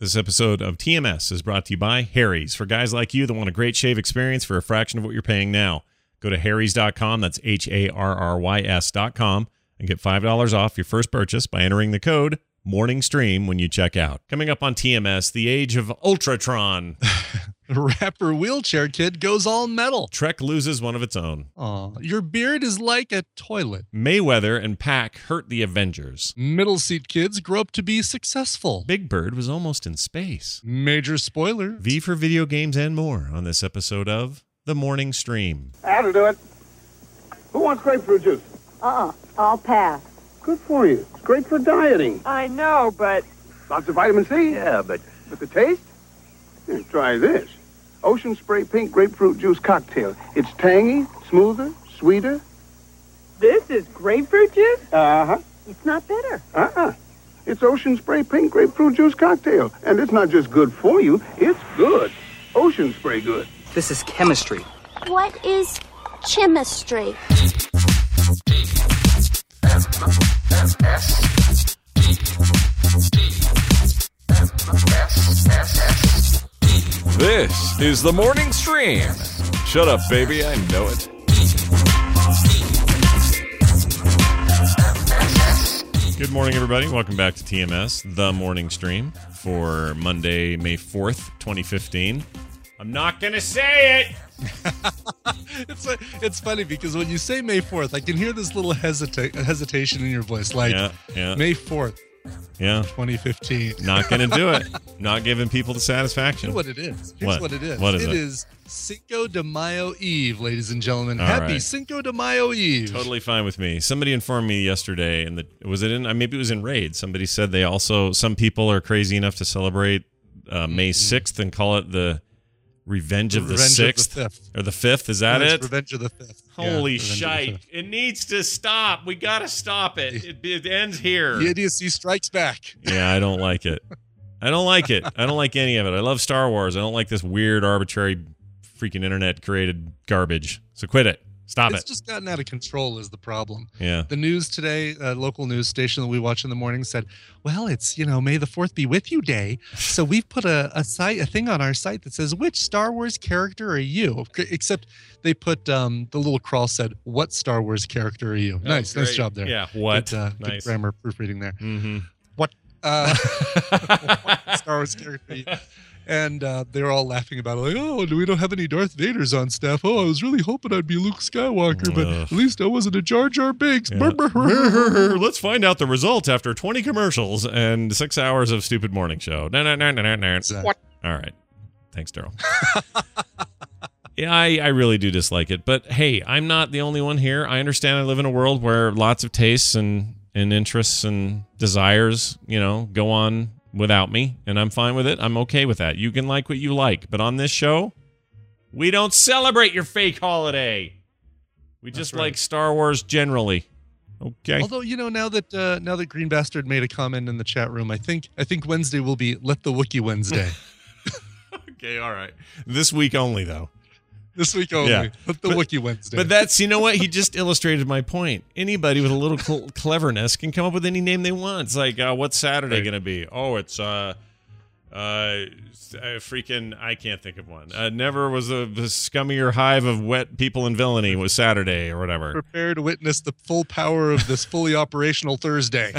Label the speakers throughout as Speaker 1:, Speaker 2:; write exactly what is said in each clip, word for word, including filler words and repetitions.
Speaker 1: This episode of T M S is brought to you by Harry's. For guys like you that want a great shave experience for a fraction of what you're paying now, go to harrys dot com. That's H A R R Y S dot com and get five dollars off your first purchase by entering the code Morning Stream when you check out. Coming up on T M S, the age of Ultratron.
Speaker 2: Rapper Wheelchair Kid goes all metal.
Speaker 1: Trek loses one of its own.
Speaker 2: Aw, your beard is like a toilet.
Speaker 1: Mayweather and Pac hurt the Avengers.
Speaker 2: Middle seat kids grow up to be successful.
Speaker 1: Big Bird was almost in space.
Speaker 2: Major spoiler.
Speaker 1: V for video games and more on this episode of The Morning Stream.
Speaker 3: That'll do it. Who wants grapefruit juice?
Speaker 4: Uh-uh. I'll pass.
Speaker 3: Good for you. It's great for dieting.
Speaker 4: I know, but...
Speaker 3: Lots of vitamin C?
Speaker 5: Yeah, but...
Speaker 3: But the taste? Here, try this. Ocean Spray Pink Grapefruit Juice Cocktail. It's tangy, smoother, sweeter.
Speaker 4: This is grapefruit juice?
Speaker 3: Uh-huh.
Speaker 4: It's not bitter.
Speaker 3: Uh-uh. It's Ocean Spray Pink Grapefruit Juice Cocktail. And it's not just good for you, it's good. Ocean Spray good.
Speaker 5: This is chemistry.
Speaker 6: What is chemistry?
Speaker 7: This is the Morning Stream. Shut up, baby, I know it.
Speaker 1: Good morning, everybody. Welcome back to T M S, the Morning Stream, for Monday, May fourth, twenty fifteen. I'm not going to say it!
Speaker 2: it's a, it's funny because when you say May fourth, I can hear this little hesita- hesitation in your voice, like
Speaker 1: yeah, yeah.
Speaker 2: May fourth.
Speaker 1: Yeah.
Speaker 2: twenty fifteen.
Speaker 1: Not going to do it. Not giving people the satisfaction.
Speaker 2: You know what it is. Here's
Speaker 1: what?
Speaker 2: what it is.
Speaker 1: What is
Speaker 2: it?
Speaker 1: it?
Speaker 2: It is Cinco de Mayo Eve, ladies and gentlemen.
Speaker 1: All
Speaker 2: Happy
Speaker 1: right.
Speaker 2: Cinco de Mayo Eve.
Speaker 1: Totally fine with me. Somebody informed me yesterday, and the was it in? Maybe it was in Raid. Somebody said they also some people are crazy enough to celebrate uh, May sixth and call it the Revenge of the
Speaker 2: Revenge
Speaker 1: sixth
Speaker 2: of the fifth.
Speaker 1: or the fifth. Is that
Speaker 2: No, it's
Speaker 1: it?
Speaker 2: Revenge of the fifth.
Speaker 1: Holy
Speaker 2: Yeah, Revenge of the
Speaker 1: shite!
Speaker 2: fifth.
Speaker 1: It needs to stop. We got to stop it. It, it ends here.
Speaker 2: The idiocy strikes back.
Speaker 1: Yeah, I don't like it. I don't like it. I don't like any of it. I love Star Wars. I don't like this weird, arbitrary, freaking internet-created garbage. So quit it. Stop
Speaker 2: It's
Speaker 1: it.
Speaker 2: just gotten out of control is the problem.
Speaker 1: Yeah.
Speaker 2: The news today, a local news station that we watch in the morning said, well, it's, you know, May the fourth be with you day. So we've put a, a site, a thing on our site that says, which Star Wars character are you? Except they put um, the little crawl said, what Star Wars character are you?
Speaker 1: Oh,
Speaker 2: nice. Nice
Speaker 1: great.
Speaker 2: job there.
Speaker 1: Yeah. What?
Speaker 2: Good, uh, good
Speaker 1: Nice.
Speaker 2: grammar proofreading there.
Speaker 1: Mm-hmm.
Speaker 2: What, uh, what Star Wars character are you? And uh, they were all laughing about it, like, oh, we don't have any Darth Vaders on staff. Oh, I was really hoping I'd be Luke Skywalker, but
Speaker 1: Ugh.
Speaker 2: at least I wasn't a Jar Jar Binks.
Speaker 1: Yeah. Let's find out the results after twenty commercials and six hours of stupid morning show. No, no, no, no, no, no.
Speaker 2: Exactly.
Speaker 1: All right. Thanks, Daryl. Yeah, I, I really do dislike it. But hey, I'm not the only one here. I understand I live in a world where lots of tastes and, and interests and desires, you know, go on without me, and I'm fine with it. I'm okay with that. You can like what you like. But on this show, we don't celebrate your fake holiday. We just
Speaker 2: That's right.
Speaker 1: like Star Wars generally. Okay.
Speaker 2: Although, you know, now that uh, now that Green Bastard made a comment in the chat room, I think I think Wednesday will be Let the Wookiee Wednesday.
Speaker 1: Okay, all right. This week only, though.
Speaker 2: This week only.
Speaker 1: Yeah.
Speaker 2: Let the
Speaker 1: But-
Speaker 2: Wookiee Wednesday.
Speaker 1: But that's, you know what? He just illustrated my point. Anybody with a little cl- cleverness can come up with any name they want. It's like, uh, what's Saturday
Speaker 2: Right.
Speaker 1: going to be? Oh, it's uh, uh, freaking, I can't think of one. Uh, never was a, the scummier hive of wet people and villainy was Saturday or whatever.
Speaker 2: Prepare to witness the full power of this fully operational Thursday.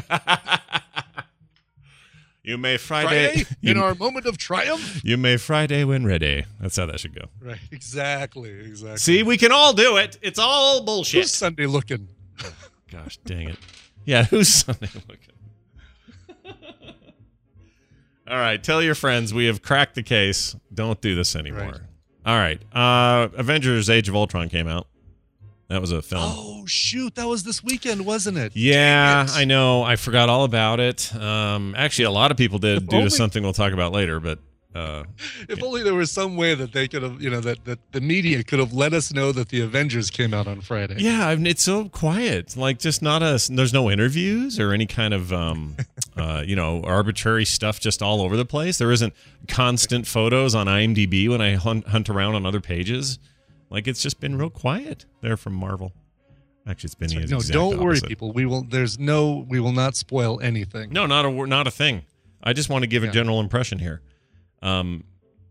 Speaker 1: You may Friday.
Speaker 2: Friday, in
Speaker 1: you,
Speaker 2: our moment of triumph.
Speaker 1: you may Friday when ready. That's how that should go.
Speaker 2: Right, exactly, exactly.
Speaker 1: See, we can all do it. It's all bullshit.
Speaker 2: Who's Sunday looking?
Speaker 1: Gosh, dang it. Yeah, who's Sunday looking? All right, tell your friends we have cracked the case. Don't do this anymore.
Speaker 2: Right.
Speaker 1: All right. Uh, Avengers Age of Ultron came out. That was a film.
Speaker 2: Oh, shoot. That was this weekend, wasn't it?
Speaker 1: Yeah,
Speaker 2: Dang it.
Speaker 1: I know. I forgot all about it. Um, actually, a lot of people did
Speaker 2: If
Speaker 1: due
Speaker 2: only-
Speaker 1: to something we'll talk about later, but uh,
Speaker 2: If only there was some way that they could have, you know, that, that the media could have let us know that the Avengers came out on Friday.
Speaker 1: yeah, I mean, it's so quiet. Like, just not a. There's no interviews or any kind of, um, uh, you know, arbitrary stuff just all over the place. There isn't constant photos on IMDb when I hunt, hunt around on other pages. Like, it's just been real quiet there from Marvel. Actually, it's been the
Speaker 2: No,
Speaker 1: exact
Speaker 2: don't worry,
Speaker 1: opposite.
Speaker 2: people. We will. There's no. We will not spoil anything.
Speaker 1: No, not a wor- not a thing. I just want to give a
Speaker 2: Yeah.
Speaker 1: general impression here. Um,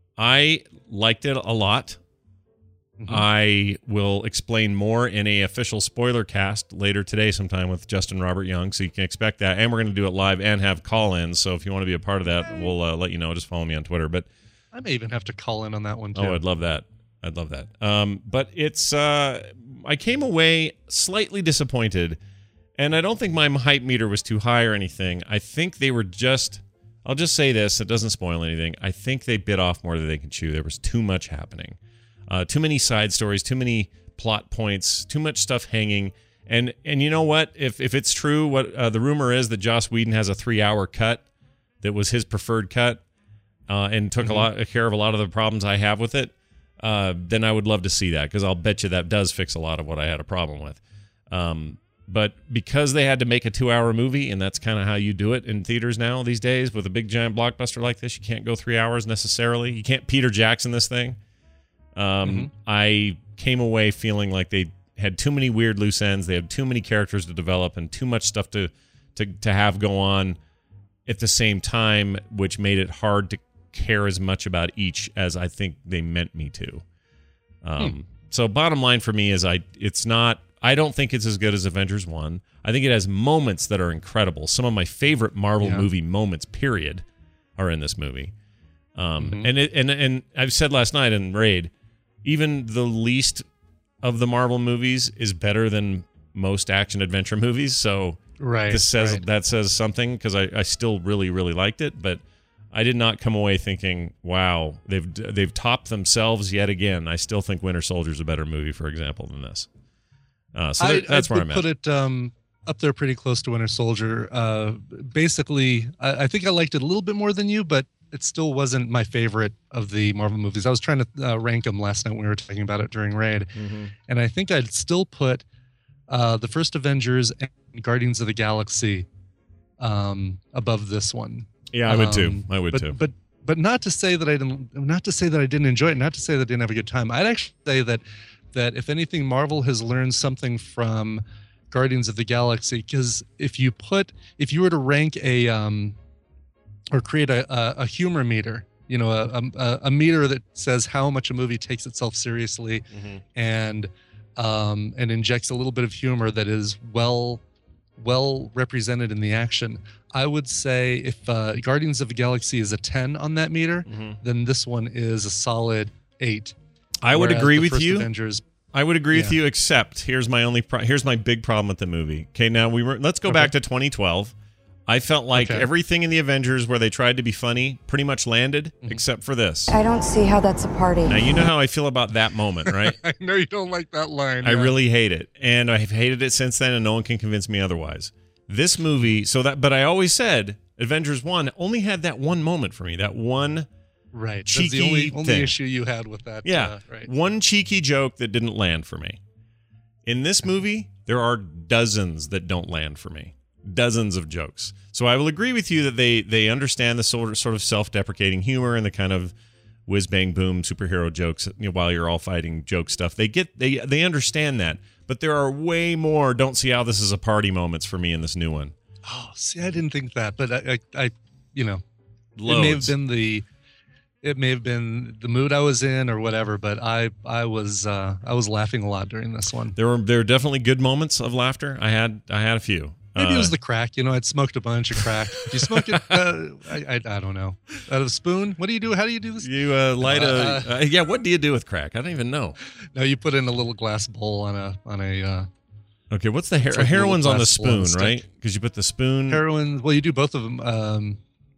Speaker 1: I liked it a lot.
Speaker 2: Mm-hmm.
Speaker 1: I will explain more in a official spoiler cast later today sometime with Justin Robert Young, so you can expect that. And we're going to do it live and have call-ins, so if you want to be a part of that, we'll uh, let you know. Just follow me on Twitter. But
Speaker 2: I may even have to call in on that one too.
Speaker 1: oh, I'd love that. I'd love that. Um, but it's uh, I came away slightly disappointed, and I don't think my hype meter was too high or anything. I think they were just, I'll just say this, it doesn't spoil anything. I think they bit off more than they can chew. There was too much happening. Uh, too many side stories, too many plot points, too much stuff hanging. And and you know what? If if it's true, what uh, the rumor is that Joss Whedon has a three-hour cut that was his preferred cut, uh, and took
Speaker 2: Mm-hmm.
Speaker 1: a lot care of a lot of the problems I have with it. Uh, then I would love to see that, because I'll bet you that does fix a lot of what I had a problem with. Um, but because they had to make a two-hour movie, and that's kind of how you do it in theaters now these days with a big giant blockbuster like this, you can't go three hours necessarily. You can't Peter Jackson this thing. Um,
Speaker 2: Mm-hmm.
Speaker 1: I came away feeling like they had too many weird loose ends. They had too many characters to develop and too much stuff to to to have go on at the same time, which made it hard to care as much about each as I think they meant me to. Um,
Speaker 2: Hmm.
Speaker 1: So bottom line for me is I it's not I don't think it's as good as Avengers one. I think it has moments that are incredible. Some of my favorite Marvel
Speaker 2: Yeah.
Speaker 1: movie moments, period, are in this movie. Um,
Speaker 2: Mhm.
Speaker 1: and it, and and I've said last night in Raid, even the least of the Marvel movies is better than most action adventure movies. So
Speaker 2: Right.
Speaker 1: this says
Speaker 2: right.
Speaker 1: that says something, because I, I still really really liked it, but I did not come away thinking, wow, they've they've topped themselves yet again. I still think Winter Soldier's a better movie, for example, than this. Uh, so
Speaker 2: I,
Speaker 1: that, that's
Speaker 2: I
Speaker 1: where
Speaker 2: would
Speaker 1: I'm
Speaker 2: put
Speaker 1: at.
Speaker 2: it um, up there pretty close to Winter Soldier. Uh, basically, I, I think I liked it a little bit more than you, but it still wasn't my favorite of the Marvel movies. I was trying to uh, rank them last night when we were talking about it during Raid,
Speaker 1: Mm-hmm.
Speaker 2: and I think I'd still put uh, the first Avengers and Guardians of the Galaxy um, above this one.
Speaker 1: Yeah, I would too.
Speaker 2: Um,
Speaker 1: I would
Speaker 2: but,
Speaker 1: too.
Speaker 2: But but not to say that I didn't not to say that I didn't enjoy it, not to say that I didn't have a good time. I'd actually say that that if anything, Marvel has learned something from Guardians of the Galaxy, because if you put if you were to rank a um or create a a, a humor meter, you know, a, a a meter that says how much a movie takes itself seriously
Speaker 1: Mm-hmm.
Speaker 2: and um and injects a little bit of humor that is well well represented in the action. I would say if uh, Guardians of the Galaxy is a ten on that meter,
Speaker 1: Mm-hmm.
Speaker 2: then this one is a solid eight.
Speaker 1: I would
Speaker 2: Whereas
Speaker 1: agree
Speaker 2: the
Speaker 1: with
Speaker 2: first
Speaker 1: you.
Speaker 2: Avengers,
Speaker 1: I would agree with
Speaker 2: Yeah.
Speaker 1: you, except here's my only pro- here's my big problem with the movie. Okay, now we were let's go
Speaker 2: Okay.
Speaker 1: back to twenty twelve. I felt like
Speaker 2: Okay.
Speaker 1: everything in the Avengers where they tried to be funny pretty much landed,
Speaker 2: Mm-hmm.
Speaker 1: except for this.
Speaker 5: I don't see how that's a party.
Speaker 1: Now you know how I feel about that moment, right?
Speaker 2: I know you don't like that line.
Speaker 1: I
Speaker 2: yeah.
Speaker 1: really hate it, and I've hated it since then, and no one can convince me otherwise. This movie, so that, but I always said Avengers one only had that one moment for me, that one,
Speaker 2: right. That's
Speaker 1: cheeky
Speaker 2: the only, only
Speaker 1: thing.
Speaker 2: issue you had with that.
Speaker 1: yeah,
Speaker 2: uh, right.
Speaker 1: one cheeky joke that didn't land for me. In this movie, there are dozens that don't land for me, dozens of jokes. So I will agree with you that they they understand the sort of sort of self-deprecating humor and the kind of whiz bang boom superhero jokes, you know, while you're all fighting joke stuff. They get they they understand that. But there are way more don't see how this is a party moments for me in this new one.
Speaker 2: Oh, see, I didn't think that, but I, I, I you know,
Speaker 1: Loads.
Speaker 2: it may have been the, it may have been the mood I was in or whatever. But I, I was, uh, I was laughing a lot during this one.
Speaker 1: There were there were definitely good moments of laughter. I had I had a few.
Speaker 2: Maybe
Speaker 1: Uh,
Speaker 2: it was the crack. You know, I'd smoked a bunch of crack. Do you smoke it? Uh, I, I, I don't know. Out of a spoon? What do you do? How do you do this?
Speaker 1: you uh, light
Speaker 2: Uh,
Speaker 1: a uh, yeah. What do you do with crack? I don't even know.
Speaker 2: No, you put it in a little glass bowl on a on a uh,
Speaker 1: Okay, what's the hair?
Speaker 2: It's like a
Speaker 1: Heroin's
Speaker 2: little
Speaker 1: on the
Speaker 2: glass blown
Speaker 1: spoon,
Speaker 2: stick.
Speaker 1: right? Because you put the spoon.
Speaker 2: heroin. Well, you do both of them. Um,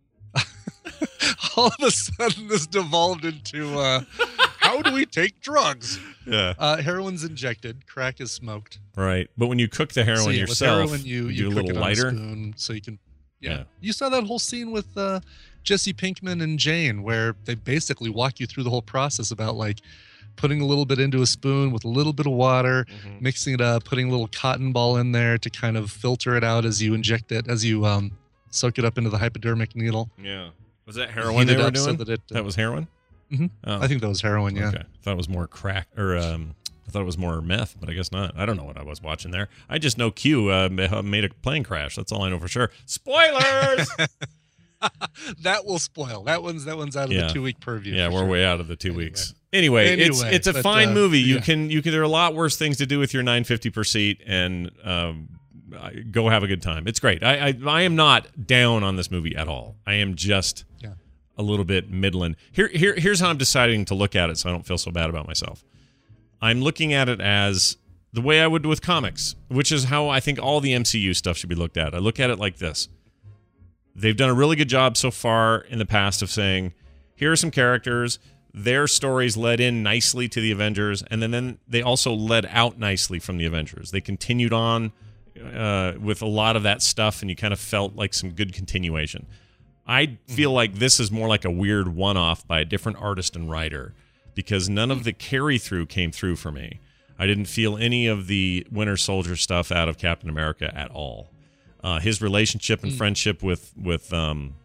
Speaker 2: all of a sudden, this devolved into uh, how do we take drugs?
Speaker 1: Yeah,
Speaker 2: Uh, heroin's injected. Crack is smoked.
Speaker 1: right. But when you cook the heroin
Speaker 2: So, yeah,
Speaker 1: yourself,
Speaker 2: with heroin, you,
Speaker 1: you,
Speaker 2: you,
Speaker 1: do a
Speaker 2: cook
Speaker 1: little
Speaker 2: it
Speaker 1: lighter.
Speaker 2: on a spoon so you can. Yeah.
Speaker 1: Yeah.
Speaker 2: You saw that whole scene with uh, Jesse Pinkman and Jane, where they basically walk you through the whole process about like putting a little bit into a spoon with a little bit of water,
Speaker 1: Mhm.
Speaker 2: mixing it up, putting a little cotton ball in there to kind of filter it out as you inject it, as you um, soak it up into the hypodermic needle.
Speaker 1: Yeah, was that heroin
Speaker 2: Heat
Speaker 1: they
Speaker 2: it
Speaker 1: were
Speaker 2: up so
Speaker 1: doing?
Speaker 2: that it, uh,
Speaker 1: that was heroin.
Speaker 2: Mhm.
Speaker 1: Oh,
Speaker 2: I think that was heroin. Yeah.
Speaker 1: Okay, I thought it was more crack or um, I thought it was more meth, but I guess not. I don't know what I was watching there. I just know Q uh, ma- made a plane crash. That's all I know for sure. Spoilers.
Speaker 2: That will spoil. That one's that one's out of
Speaker 1: Yeah.
Speaker 2: the two week purview.
Speaker 1: Yeah,
Speaker 2: for
Speaker 1: we're
Speaker 2: sure.
Speaker 1: way out of the two
Speaker 2: Anyway.
Speaker 1: weeks. Anyway, it's
Speaker 2: Anyway,
Speaker 1: it's a
Speaker 2: but,
Speaker 1: fine
Speaker 2: uh,
Speaker 1: movie. You
Speaker 2: yeah.
Speaker 1: can you can there are a lot worse things to do with your nine fifty per seat, and um, I- go have a good time. It's great. I, I I am not down on this movie at all. I am just
Speaker 2: Yeah.
Speaker 1: a little bit middling. Here here here's how I'm deciding to look at it, so I don't feel so bad about myself. I'm looking at it as the way I would with comics, which is how I think all the M C U stuff should be looked at. I look at it like this. They've done a really good job so far in the past of saying, here are some characters, their stories led in nicely to the Avengers, and then, then they also led out nicely from the Avengers. They continued on uh, with a lot of that stuff, and you kind of felt like some good continuation. I feel like this is more like a weird one-off by a different artist and writer, because none of the carry-through came through for me. I didn't feel any of the Winter Soldier stuff out of Captain America at all. Uh, his relationship and friendship with with um,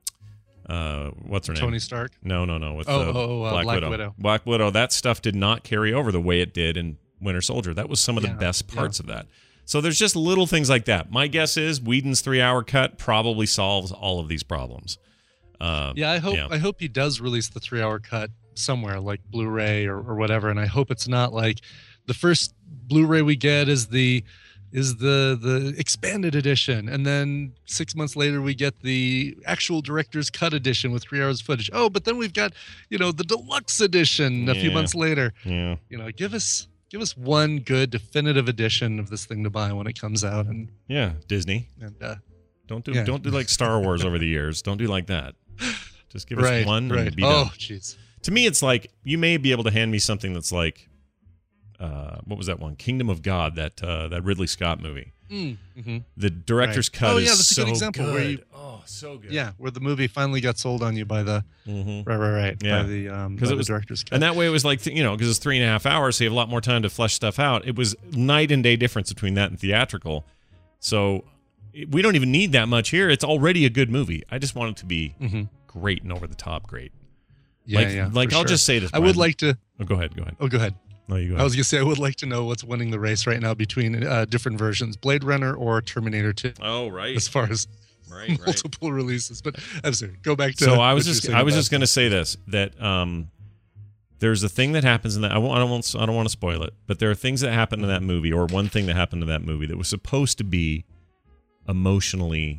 Speaker 1: uh, what's her name?
Speaker 2: Tony Stark.
Speaker 1: No, no, no. With
Speaker 2: Oh,
Speaker 1: uh,
Speaker 2: oh, uh,
Speaker 1: Black,
Speaker 2: Black
Speaker 1: Widow.
Speaker 2: Widow.
Speaker 1: Black Widow. That stuff did not carry over the way it did in Winter Soldier. That was some of the
Speaker 2: Yeah,
Speaker 1: best
Speaker 2: yeah.
Speaker 1: parts of that. So there's just little things like that. My guess is Whedon's three-hour cut probably solves all of these problems. Uh,
Speaker 2: Yeah, I hope
Speaker 1: yeah.
Speaker 2: I hope he does release the three hour cut somewhere, like Blu-ray or, or whatever. And I hope it's not like the first Blu-ray we get is the is the the expanded edition, and then six months later we get the actual director's cut edition with three hours of footage. Oh, but then we've got, you know, the deluxe edition a few
Speaker 1: Yeah.
Speaker 2: months later.
Speaker 1: Yeah.
Speaker 2: You know, give us give us one good definitive edition of this thing to buy when it comes out, and
Speaker 1: Yeah. Disney.
Speaker 2: and uh,
Speaker 1: Don't do
Speaker 2: Yeah.
Speaker 1: don't do like Star Wars over the years. Don't do like that. Just give us
Speaker 2: right,
Speaker 1: one
Speaker 2: right.
Speaker 1: and be
Speaker 2: Oh,
Speaker 1: done.
Speaker 2: jeez.
Speaker 1: To me, it's like you may be able to hand me something that's like, uh, what was that one? Kingdom of God, that uh, that Ridley Scott movie.
Speaker 2: Mm, hmm
Speaker 1: The director's
Speaker 2: Right.
Speaker 1: cut
Speaker 2: Oh,
Speaker 1: is
Speaker 2: yeah, that's a
Speaker 1: so
Speaker 2: good example where you-
Speaker 1: oh, so good.
Speaker 2: Yeah, where the movie finally got sold on you by the
Speaker 1: Mm-hmm.
Speaker 2: right, right, right.
Speaker 1: Yeah.
Speaker 2: By the um,
Speaker 1: 'Cause
Speaker 2: by
Speaker 1: it
Speaker 2: the
Speaker 1: was-
Speaker 2: director's cut.
Speaker 1: And that way it was like, you know, because it's three and a half hours, so you have a lot more time to flesh stuff out. It was night and day difference between that and theatrical. So it- we don't even need that much here. It's already a good movie. I just want it to be
Speaker 2: Mhm.
Speaker 1: great and over the top great.
Speaker 2: yeah,
Speaker 1: like,
Speaker 2: yeah.
Speaker 1: like
Speaker 2: for
Speaker 1: I'll
Speaker 2: sure.
Speaker 1: just say this.
Speaker 2: I would
Speaker 1: Brian.
Speaker 2: like to.
Speaker 1: Oh, go ahead. Go ahead.
Speaker 2: Oh, go ahead.
Speaker 1: No, you go ahead.
Speaker 2: I was gonna say I would like to know what's winning the race right now between uh, different versions, Blade Runner or Terminator two,
Speaker 1: oh, right.
Speaker 2: as far as
Speaker 1: Right, right.
Speaker 2: multiple releases. But I'm sorry. Go back to.
Speaker 1: So I
Speaker 2: what
Speaker 1: was
Speaker 2: you were
Speaker 1: just
Speaker 2: saying
Speaker 1: I was
Speaker 2: about-
Speaker 1: just going to say this, that um, there's a thing that happens in that I won't, I don't want I don't want to spoil it, but there are things that happen in that movie, or one thing that happened in that movie that was supposed to be emotionally,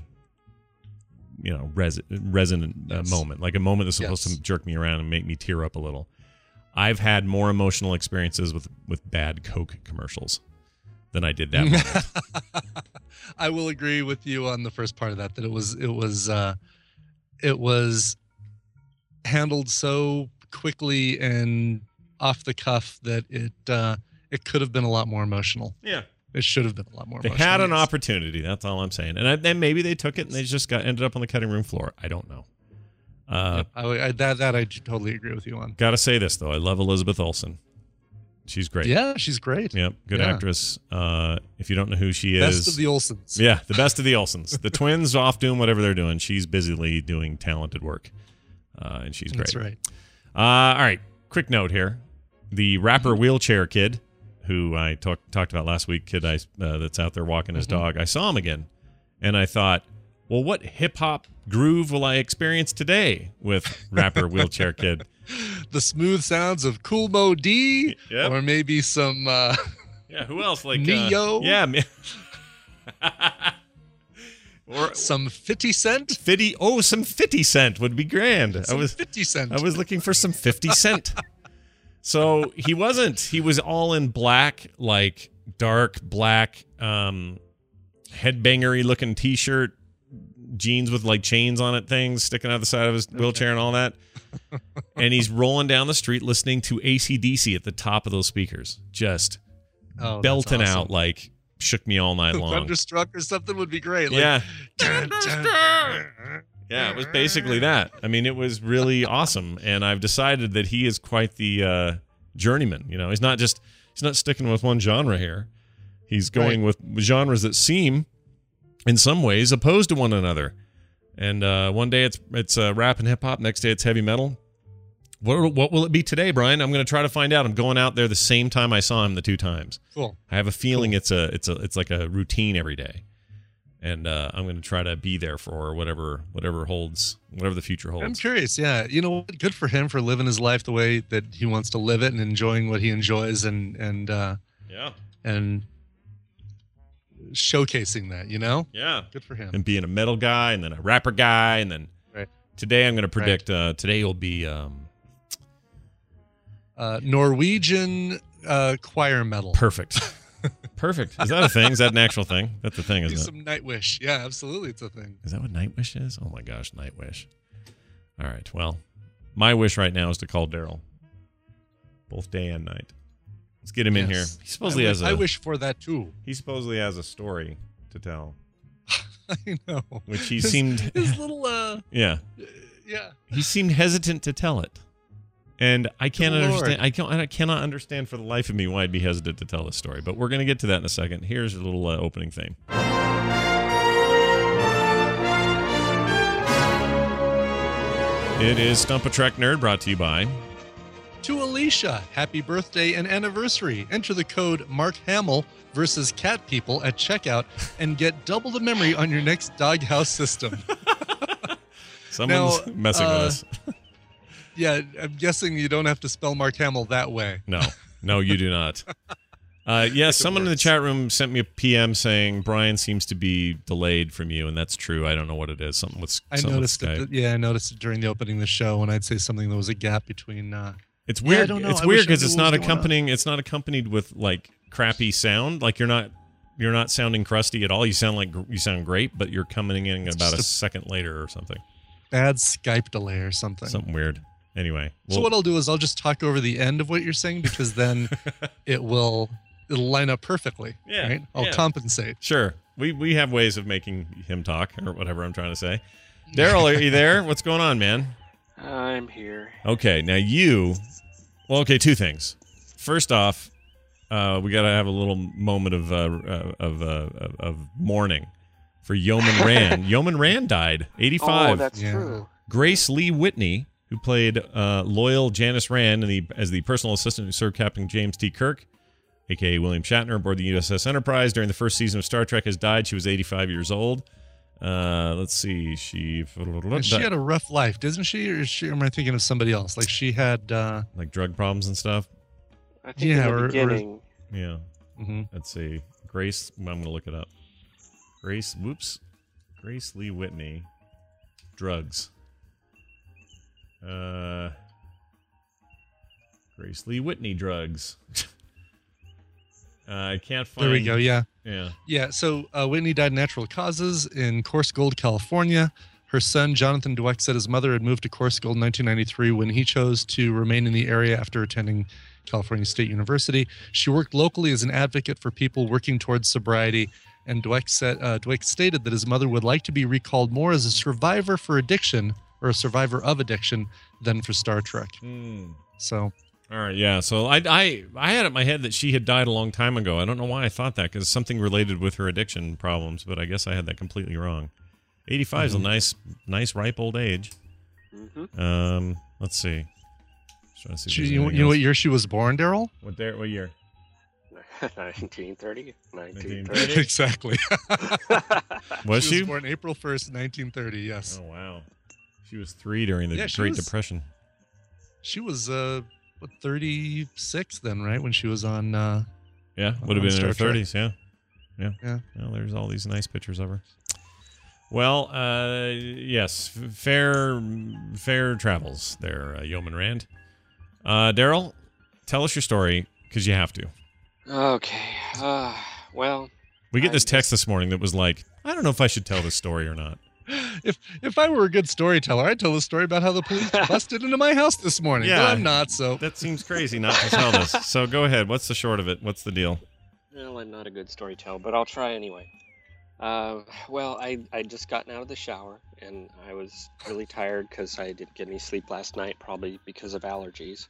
Speaker 1: you know, res- resonant uh,
Speaker 2: Yes.
Speaker 1: moment, like a moment that's supposed
Speaker 2: Yes.
Speaker 1: to jerk me around and make me tear up a little. I've had more emotional experiences with with bad Coke commercials than I did that moment.
Speaker 2: I will agree with you on the first part of that. That it was it was uh, it was handled so quickly and off the cuff that it uh, it could have been a lot more emotional.
Speaker 1: Yeah.
Speaker 2: It should have been a lot more.
Speaker 1: They
Speaker 2: emotional,
Speaker 1: had an
Speaker 2: yes.
Speaker 1: opportunity. That's all I'm saying. And I, then maybe they took it and they just got ended up on the cutting room floor. I don't know. Uh,
Speaker 2: Yep, I, I, that that I totally agree with you on.
Speaker 1: Gotta say this though, I love Elizabeth Olsen. She's great.
Speaker 2: Yeah, she's great.
Speaker 1: Yep. Good
Speaker 2: Yeah.
Speaker 1: actress. Uh, if you don't know who she
Speaker 2: Best
Speaker 1: is,
Speaker 2: of the Olsens.
Speaker 1: yeah, the best of the Olsens. The twins off doing whatever they're doing. She's busily doing talented work, uh, and she's great.
Speaker 2: That's right.
Speaker 1: Uh, all right. Quick note here: the rapper Wheelchair Kid, who I talk, talked about last week, kid I, uh, that's out there walking his
Speaker 2: Mm-hmm.
Speaker 1: dog. I saw him again, and I thought, well, what hip hop groove will I experience today with rapper Wheelchair Kid?
Speaker 2: The smooth sounds of Cool Mo D,
Speaker 1: Yep.
Speaker 2: or maybe some. Uh,
Speaker 1: Yeah, who else? Like uh,
Speaker 2: Neo?
Speaker 1: yeah, me- or
Speaker 2: some fifty Cent.
Speaker 1: fifty. Oh, some fifty Cent would be grand. I
Speaker 2: Some
Speaker 1: was
Speaker 2: fifty Cent.
Speaker 1: I was looking for some fifty Cent. So he wasn't. He was all in black, like dark black, um, headbangery looking T-shirt, jeans with like chains on it, things sticking out the side of his wheelchair and all that. And he's rolling down the street listening to A C D C at the top of those speakers, just
Speaker 2: Oh, that's
Speaker 1: belting
Speaker 2: awesome.
Speaker 1: out like shook me all night long.
Speaker 2: Thunderstruck or something would be great. Like,
Speaker 1: Yeah.
Speaker 2: dun, dun.
Speaker 1: Yeah, it was basically that. I mean, it was really awesome, and I've decided that he is quite the uh, journeyman. You know, he's not just he's not sticking with one genre here. He's going with genres that seem, in some ways, opposed to one another. And uh, one day it's it's uh, rap and hip hop, next day it's heavy metal. What what will it be today, Brian? I'm going to try to find out. I'm going out there the same time I saw him the two times.
Speaker 2: Cool.
Speaker 1: I have a feeling it's a it's a it's like a routine every day. and uh, I'm going to try to be there for whatever whatever holds, whatever the future holds.
Speaker 2: I'm curious. Yeah, you know what? Good for him for living his life the way that he wants to live it and enjoying what he enjoys, and and uh,
Speaker 1: yeah,
Speaker 2: and showcasing that. You know,
Speaker 1: yeah,
Speaker 2: good for him.
Speaker 1: And being a metal guy, and then a rapper guy, and then
Speaker 2: right.
Speaker 1: today I'm going to predict. Right. Uh, today will be um,
Speaker 2: uh, Norwegian uh, choir medal.
Speaker 1: Perfect. Perfect. Is that a thing? Is that an actual thing? That's the thing, isn't
Speaker 2: Do
Speaker 1: it?
Speaker 2: some Nightwish. Yeah, absolutely. It's a thing.
Speaker 1: Is that what Nightwish is? Oh my gosh, Nightwish. All right. Well, my wish right now is to call Daryl. Both day and night. Let's get him
Speaker 2: yes.
Speaker 1: in here. He supposedly
Speaker 2: I
Speaker 1: has a
Speaker 2: I wish for that too.
Speaker 1: He supposedly has a story to tell.
Speaker 2: I know.
Speaker 1: Which he
Speaker 2: his,
Speaker 1: seemed
Speaker 2: his little uh
Speaker 1: Yeah.
Speaker 2: Uh, yeah.
Speaker 1: He seemed hesitant to tell it. And I can't
Speaker 2: Good
Speaker 1: understand.
Speaker 2: Lord.
Speaker 1: I can't. I cannot understand for the life of me why I'd be hesitant to tell this story. But we're going to get to that in a second. Here's a little uh, opening theme. It is Stump a Trek Nerd, brought to you by.
Speaker 2: To Alicia, happy birthday and anniversary. Enter the code Mark Hamill versus Cat People at checkout and get double the memory on your next Doghouse system.
Speaker 1: Someone's
Speaker 2: Now,
Speaker 1: messing
Speaker 2: uh,
Speaker 1: with us.
Speaker 2: Yeah, I'm guessing you don't have to spell Mark Hamill that way.
Speaker 1: No, no, you do not. Uh, yes, someone in the chat room sent me a P M saying Brian seems to be delayed from you, and that's true. I don't know what it is. Something with
Speaker 2: I
Speaker 1: something
Speaker 2: noticed
Speaker 1: with
Speaker 2: it.
Speaker 1: Skype.
Speaker 2: Yeah, I noticed it during the opening of the show when I'd say something. There was a gap between. Uh,
Speaker 1: It's
Speaker 2: Yeah, I
Speaker 1: weird.
Speaker 2: don't know.
Speaker 1: It's
Speaker 2: I
Speaker 1: weird
Speaker 2: wish I
Speaker 1: because
Speaker 2: knew
Speaker 1: it's
Speaker 2: what
Speaker 1: not
Speaker 2: was going on.
Speaker 1: accompanying. It's not accompanied with like crappy sound. Like you're not you're not sounding crusty at all. You sound like you sound great, but you're coming in
Speaker 2: It's
Speaker 1: about a,
Speaker 2: just a-
Speaker 1: second later or something.
Speaker 2: bad Skype delay or something.
Speaker 1: Something weird. Anyway,
Speaker 2: So
Speaker 1: well,
Speaker 2: what I'll do is I'll just talk over the end of what you're saying because then it will it'll line up perfectly.
Speaker 1: Yeah,
Speaker 2: Right? I'll
Speaker 1: yeah.
Speaker 2: compensate.
Speaker 1: sure. We we have ways of making him talk or whatever I'm trying to say. Daryl, are you there? What's going on, man?
Speaker 5: I'm here.
Speaker 1: Okay, now you. Well, okay, two things. First off, uh, we got to have a little moment of uh, uh, of, uh, of of mourning for Yeoman Rand. Yeoman Rand died, eighty-five.
Speaker 5: Oh, that's
Speaker 2: Yeah.
Speaker 5: true.
Speaker 1: Grace Lee Whitney, who played uh, loyal Janice Rand in the, as the personal assistant who served Captain James T. Kirk, a k a. William Shatner, aboard the U S S Enterprise during the first season of Star Trek, has died. She was eighty-five years old. Uh, let's see. She
Speaker 2: And she had a rough life, doesn't she? Or, is she, or am I thinking of somebody else? Like she had. Uh,
Speaker 1: like drug problems and stuff.
Speaker 5: I think
Speaker 2: Yeah,
Speaker 5: in the
Speaker 2: or- or-
Speaker 5: beginning.
Speaker 1: Yeah.
Speaker 2: mhm.
Speaker 1: Let's see. Grace. I'm going to look it up. Grace. Whoops. Grace Lee Whitney. Drugs. Uh. Grace Lee Whitney drugs. uh, I can't find.
Speaker 2: There we go. Yeah.
Speaker 1: Yeah.
Speaker 2: Yeah. So uh, Whitney died of natural causes in Coarse Gold, California. Her son, Jonathan Dweck, said his mother had moved to Coarse Gold in nineteen ninety-three when he chose to remain in the area after attending California State University. She worked locally as an advocate for people working towards sobriety. And Dweck, said, uh, Dweck stated that his mother would like to be recalled more as a survivor for addiction or a survivor of addiction than for Star Trek.
Speaker 1: Hmm.
Speaker 2: So
Speaker 1: All right, yeah. So I, I, I had it in my head that she had died a long time ago. I don't know why I thought that because it's something related with her addiction problems, but I guess I had that completely wrong. eighty-five is a nice, nice ripe old age.
Speaker 5: Mm-hmm.
Speaker 1: Um, let's see. Just trying to see if
Speaker 2: she,
Speaker 1: there's
Speaker 2: you, know,
Speaker 1: anything
Speaker 2: you know
Speaker 1: else.
Speaker 2: what year she was born, Daryl?
Speaker 1: What there? What year?
Speaker 5: nineteen thirty. nineteen
Speaker 1: thirty?
Speaker 5: thirty.
Speaker 2: Exactly.
Speaker 1: Was
Speaker 2: she
Speaker 1: she?
Speaker 2: was born April first, nineteen thirty. Yes.
Speaker 1: Oh wow, she was three during the
Speaker 2: Yeah, she
Speaker 1: Great
Speaker 2: was-
Speaker 1: Depression.
Speaker 2: She was uh what, thirty-six then, right? When she was on uh
Speaker 1: Yeah, would have
Speaker 2: on
Speaker 1: been in her
Speaker 2: Star Trek.
Speaker 1: thirties. Yeah, yeah,
Speaker 2: Yeah.
Speaker 1: Well, there's all these nice pictures of her. Well, uh, yes, f- fair, fair travels there, uh, Yeoman Rand. Uh, Daryl, tell us your story because you have to.
Speaker 5: Okay. Uh, well,
Speaker 1: We get
Speaker 5: I
Speaker 1: this text this morning that was like, I don't know if I should tell this story or not.
Speaker 2: If if I were a good storyteller, I'd tell the story about how the police busted into my house this morning.
Speaker 1: Yeah.
Speaker 2: But I'm not, so
Speaker 1: That seems crazy not to tell this. So go ahead. What's the short of it? What's the deal?
Speaker 5: well, I'm not a good storyteller, but I'll try anyway. Uh, well, I I just gotten out of the shower and I was really tired because I didn't get any sleep last night, probably because of allergies.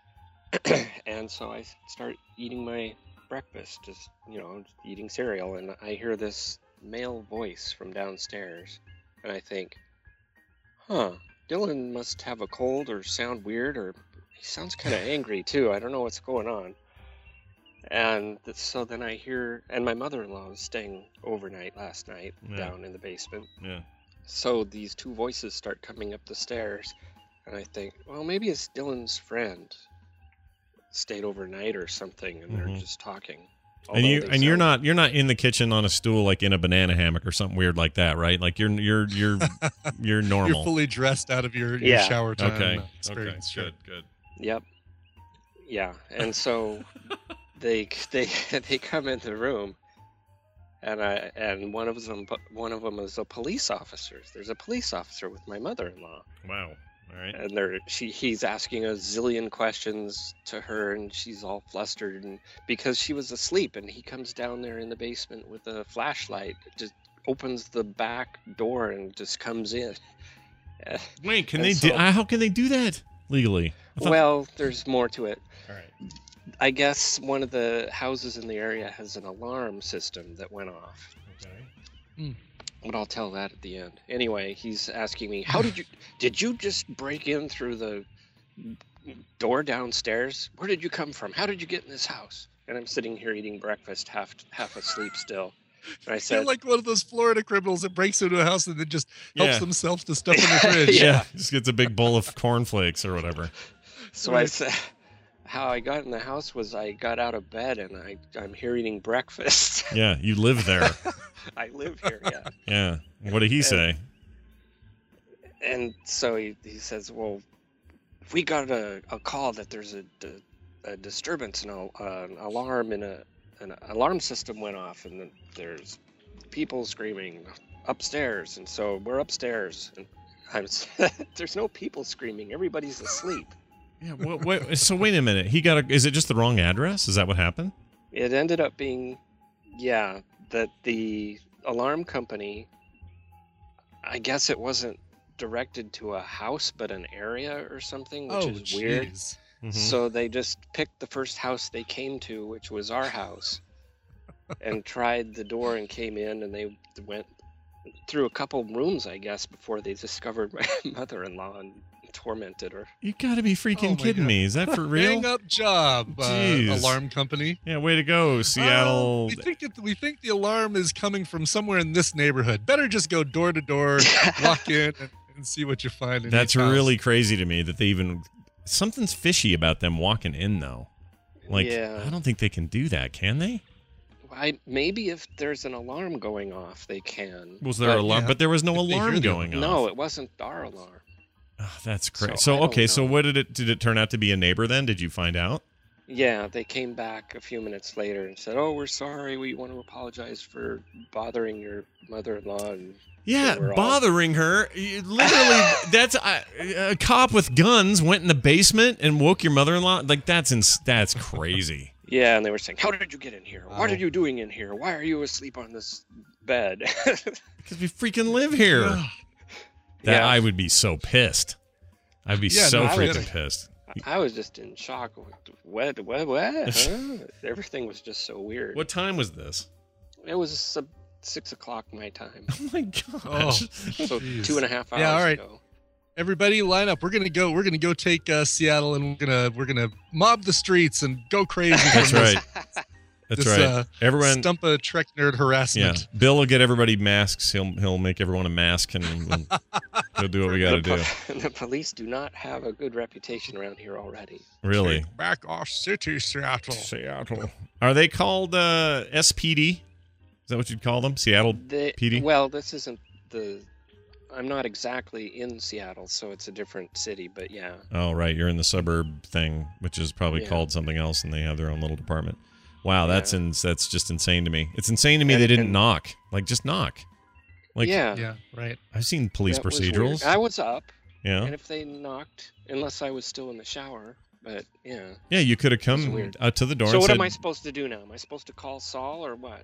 Speaker 5: And so I start eating my breakfast, just you know, eating cereal, and I hear this male voice from downstairs, and I think, huh, Dylan must have a cold or sound weird, or he sounds kind of angry too. I don't know what's going on. And th- so then I hear, and my mother-in-law was staying overnight last night
Speaker 1: Yeah.
Speaker 5: down in the basement.
Speaker 1: Yeah.
Speaker 5: So these two voices start coming up the stairs, and I think, well, maybe it's Dylan's friend stayed overnight or something, and
Speaker 1: Mhm.
Speaker 5: they're just talking.
Speaker 1: And
Speaker 5: Although
Speaker 1: you
Speaker 5: they
Speaker 1: and you're
Speaker 5: sound-
Speaker 1: not you're not in the kitchen on a stool like in a banana hammock or something weird like that, right? Like you're you're you're you're normal.
Speaker 2: You're fully dressed out of your, your
Speaker 5: Yeah.
Speaker 2: shower time
Speaker 1: okay. Okay.
Speaker 2: experience. Sure.
Speaker 1: Good. Good.
Speaker 5: Yep. Yeah, and so they they they come in the room, and I and one of them one of them is a police officer. There's a police officer with my mother-in-law,
Speaker 1: Wow. All right.
Speaker 5: and they're she he's asking a zillion questions to her, and she's all flustered, and because she was asleep, and he comes down there in the basement with a flashlight, just opens the back door and just comes in. Uh,
Speaker 1: Wait, can
Speaker 5: and
Speaker 1: they
Speaker 5: so-
Speaker 1: do? How can they do that legally? I thought-
Speaker 5: Well, there's more to it.
Speaker 1: all right.
Speaker 5: I guess one of the houses in the area has an alarm system that went off.
Speaker 1: Okay.
Speaker 5: But I'll tell that at the end. Anyway, he's asking me, "How did you did you just break in through the door downstairs? Where did you come from? How did you get in this house?" And I'm sitting here eating breakfast, half half asleep still. And I
Speaker 2: You're
Speaker 5: said,
Speaker 2: like one of those Florida criminals that breaks into a house and then just helps
Speaker 1: Yeah.
Speaker 2: themselves to stuff in the fridge.
Speaker 1: Yeah.
Speaker 5: Yeah.
Speaker 1: Just gets a big bowl of cornflakes or whatever.
Speaker 5: so I said, how I got in the house was I got out of bed and I I'm here eating breakfast.
Speaker 1: Yeah. You live there.
Speaker 5: I live here, yeah.
Speaker 1: Yeah. What did he say?
Speaker 5: And so he, he says, well, we got a, a call that there's a, a, a disturbance and a, uh, an alarm in a an alarm system went off, and then there's people screaming upstairs, and so we're upstairs, and I'm there's no people screaming, everybody's asleep.
Speaker 1: Yeah. What, what, so wait a minute. He got a. Is it just the wrong address? Is that what happened?
Speaker 5: It ended up being, yeah, that the alarm company, I guess it wasn't directed to a house but an area or something, which
Speaker 2: Oh,
Speaker 5: is weird.
Speaker 2: jeez.
Speaker 1: Mhm.
Speaker 5: So they just picked the first house they came to, which was our house, and tried the door and came in, and they went through a couple rooms, I guess, before they discovered my mother-in-law and tormented her.
Speaker 1: You got to be freaking
Speaker 2: Oh my
Speaker 1: kidding
Speaker 2: God.
Speaker 1: me. Is that for real?
Speaker 2: Hang up job, uh,
Speaker 1: Jeez.
Speaker 2: alarm company.
Speaker 1: Yeah. Way to go, Seattle.
Speaker 2: Uh, we think it, we think the alarm is coming from somewhere in this neighborhood. Better just go door to door, walk in, and, and see what you find. In
Speaker 1: That's
Speaker 2: each house.
Speaker 1: really crazy to me that they even. Something's fishy about them walking in though. Like
Speaker 5: Yeah.
Speaker 1: I don't think they can do that, can they?
Speaker 5: I, maybe if there's an alarm going off, they can.
Speaker 1: Was there
Speaker 5: But
Speaker 1: an alarm?
Speaker 2: yeah.
Speaker 1: But there was no
Speaker 2: If they hear
Speaker 1: alarm
Speaker 2: the-
Speaker 1: going off.
Speaker 5: No, it wasn't our alarm.
Speaker 1: Oh, that's crazy.
Speaker 5: So,
Speaker 1: So,
Speaker 5: I don't
Speaker 1: okay, so
Speaker 5: know.
Speaker 1: what did it did it turn out to be a neighbor then? Did you find out?
Speaker 5: Yeah, they came back a few minutes later and said, "Oh, we're sorry. We want to apologize for bothering your mother-in-law." And
Speaker 1: Yeah,
Speaker 5: They were all-
Speaker 1: bothering her. You- Literally, that's a, a cop with guns went in the basement and woke your mother-in-law. Like that's ins- that's crazy.
Speaker 5: yeah, and they were saying, "How did you get in here?
Speaker 2: Wow.
Speaker 5: What are you doing in here? Why are you asleep on this bed?"
Speaker 1: Because we freaking live here.
Speaker 2: Ugh.
Speaker 1: That
Speaker 5: Yeah.
Speaker 1: I would be so pissed. I'd be
Speaker 2: Yeah,
Speaker 1: so
Speaker 2: no, I
Speaker 1: freaking
Speaker 2: would-
Speaker 1: pissed.
Speaker 5: I was just in shock. What? What? What? Huh? Everything was just so weird.
Speaker 1: What time was this?
Speaker 5: It was uh, six o'clock my time,
Speaker 1: Oh my gosh.
Speaker 2: Oh,
Speaker 5: so
Speaker 2: jeez.
Speaker 5: two and a half hours
Speaker 2: Yeah, all right.
Speaker 5: ago.
Speaker 2: Everybody line up. We're gonna go. We're gonna go take uh, Seattle, and we're gonna we're gonna mob the streets and go crazy.
Speaker 1: That's
Speaker 2: from this-
Speaker 1: right. That's
Speaker 2: this,
Speaker 1: right.
Speaker 2: uh,
Speaker 1: Everyone.
Speaker 2: Stumpa Trek nerd
Speaker 1: Yeah,
Speaker 2: harassment.
Speaker 1: Bill will get everybody masks. He'll he'll make everyone a mask, and we'll, we'll do what we got to
Speaker 5: the,
Speaker 1: do.
Speaker 5: po- the police do not have a good reputation around here already.
Speaker 1: Really.
Speaker 2: Take back our city, Seattle.
Speaker 1: Seattle. Are they called uh, S P D? Is that what you'd call them? Seattle
Speaker 5: They,
Speaker 1: P D?
Speaker 5: Well, this isn't the. I'm not exactly in Seattle, so it's a different city. But yeah,
Speaker 1: Oh, right. You're in the suburb thing, which is probably
Speaker 5: Yeah.
Speaker 1: called something else, and they have their own little department. Wow, that's
Speaker 5: Yeah.
Speaker 1: ins that's just insane to me. It's insane to me
Speaker 5: And-
Speaker 1: they didn't
Speaker 5: and-
Speaker 1: knock. Like, just knock. Like,
Speaker 5: yeah,
Speaker 2: Yeah, right.
Speaker 1: I've seen police
Speaker 5: that was
Speaker 1: procedurals.
Speaker 5: weird. I was up,
Speaker 1: Yeah.
Speaker 5: and if they knocked, unless I was still in the shower, but yeah.
Speaker 1: Yeah, you could have
Speaker 5: was
Speaker 1: come
Speaker 5: weird.
Speaker 1: uh, to the door
Speaker 5: So
Speaker 1: and
Speaker 5: what
Speaker 1: said,
Speaker 5: am I supposed to do now? Am I supposed to call Saul or what?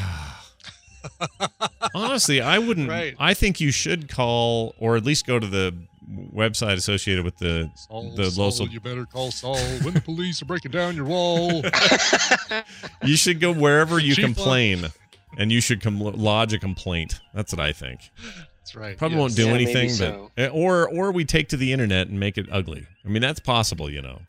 Speaker 1: honestly, I wouldn't.
Speaker 2: Right.
Speaker 1: I think you should call, or at least go to the website associated with the
Speaker 2: Saul,
Speaker 1: the
Speaker 2: Saul,
Speaker 1: local.
Speaker 2: you better call Saul when the police are breaking down your wall.
Speaker 1: You should go wherever you
Speaker 2: Chief
Speaker 1: complain, and you should com- lodge a complaint. That's what I think.
Speaker 2: That's right.
Speaker 1: Probably
Speaker 2: yes.
Speaker 1: won't do
Speaker 5: Yeah, maybe
Speaker 1: anything,
Speaker 5: so.
Speaker 1: but or or we take to the internet and make it ugly. I mean, that's possible, you know.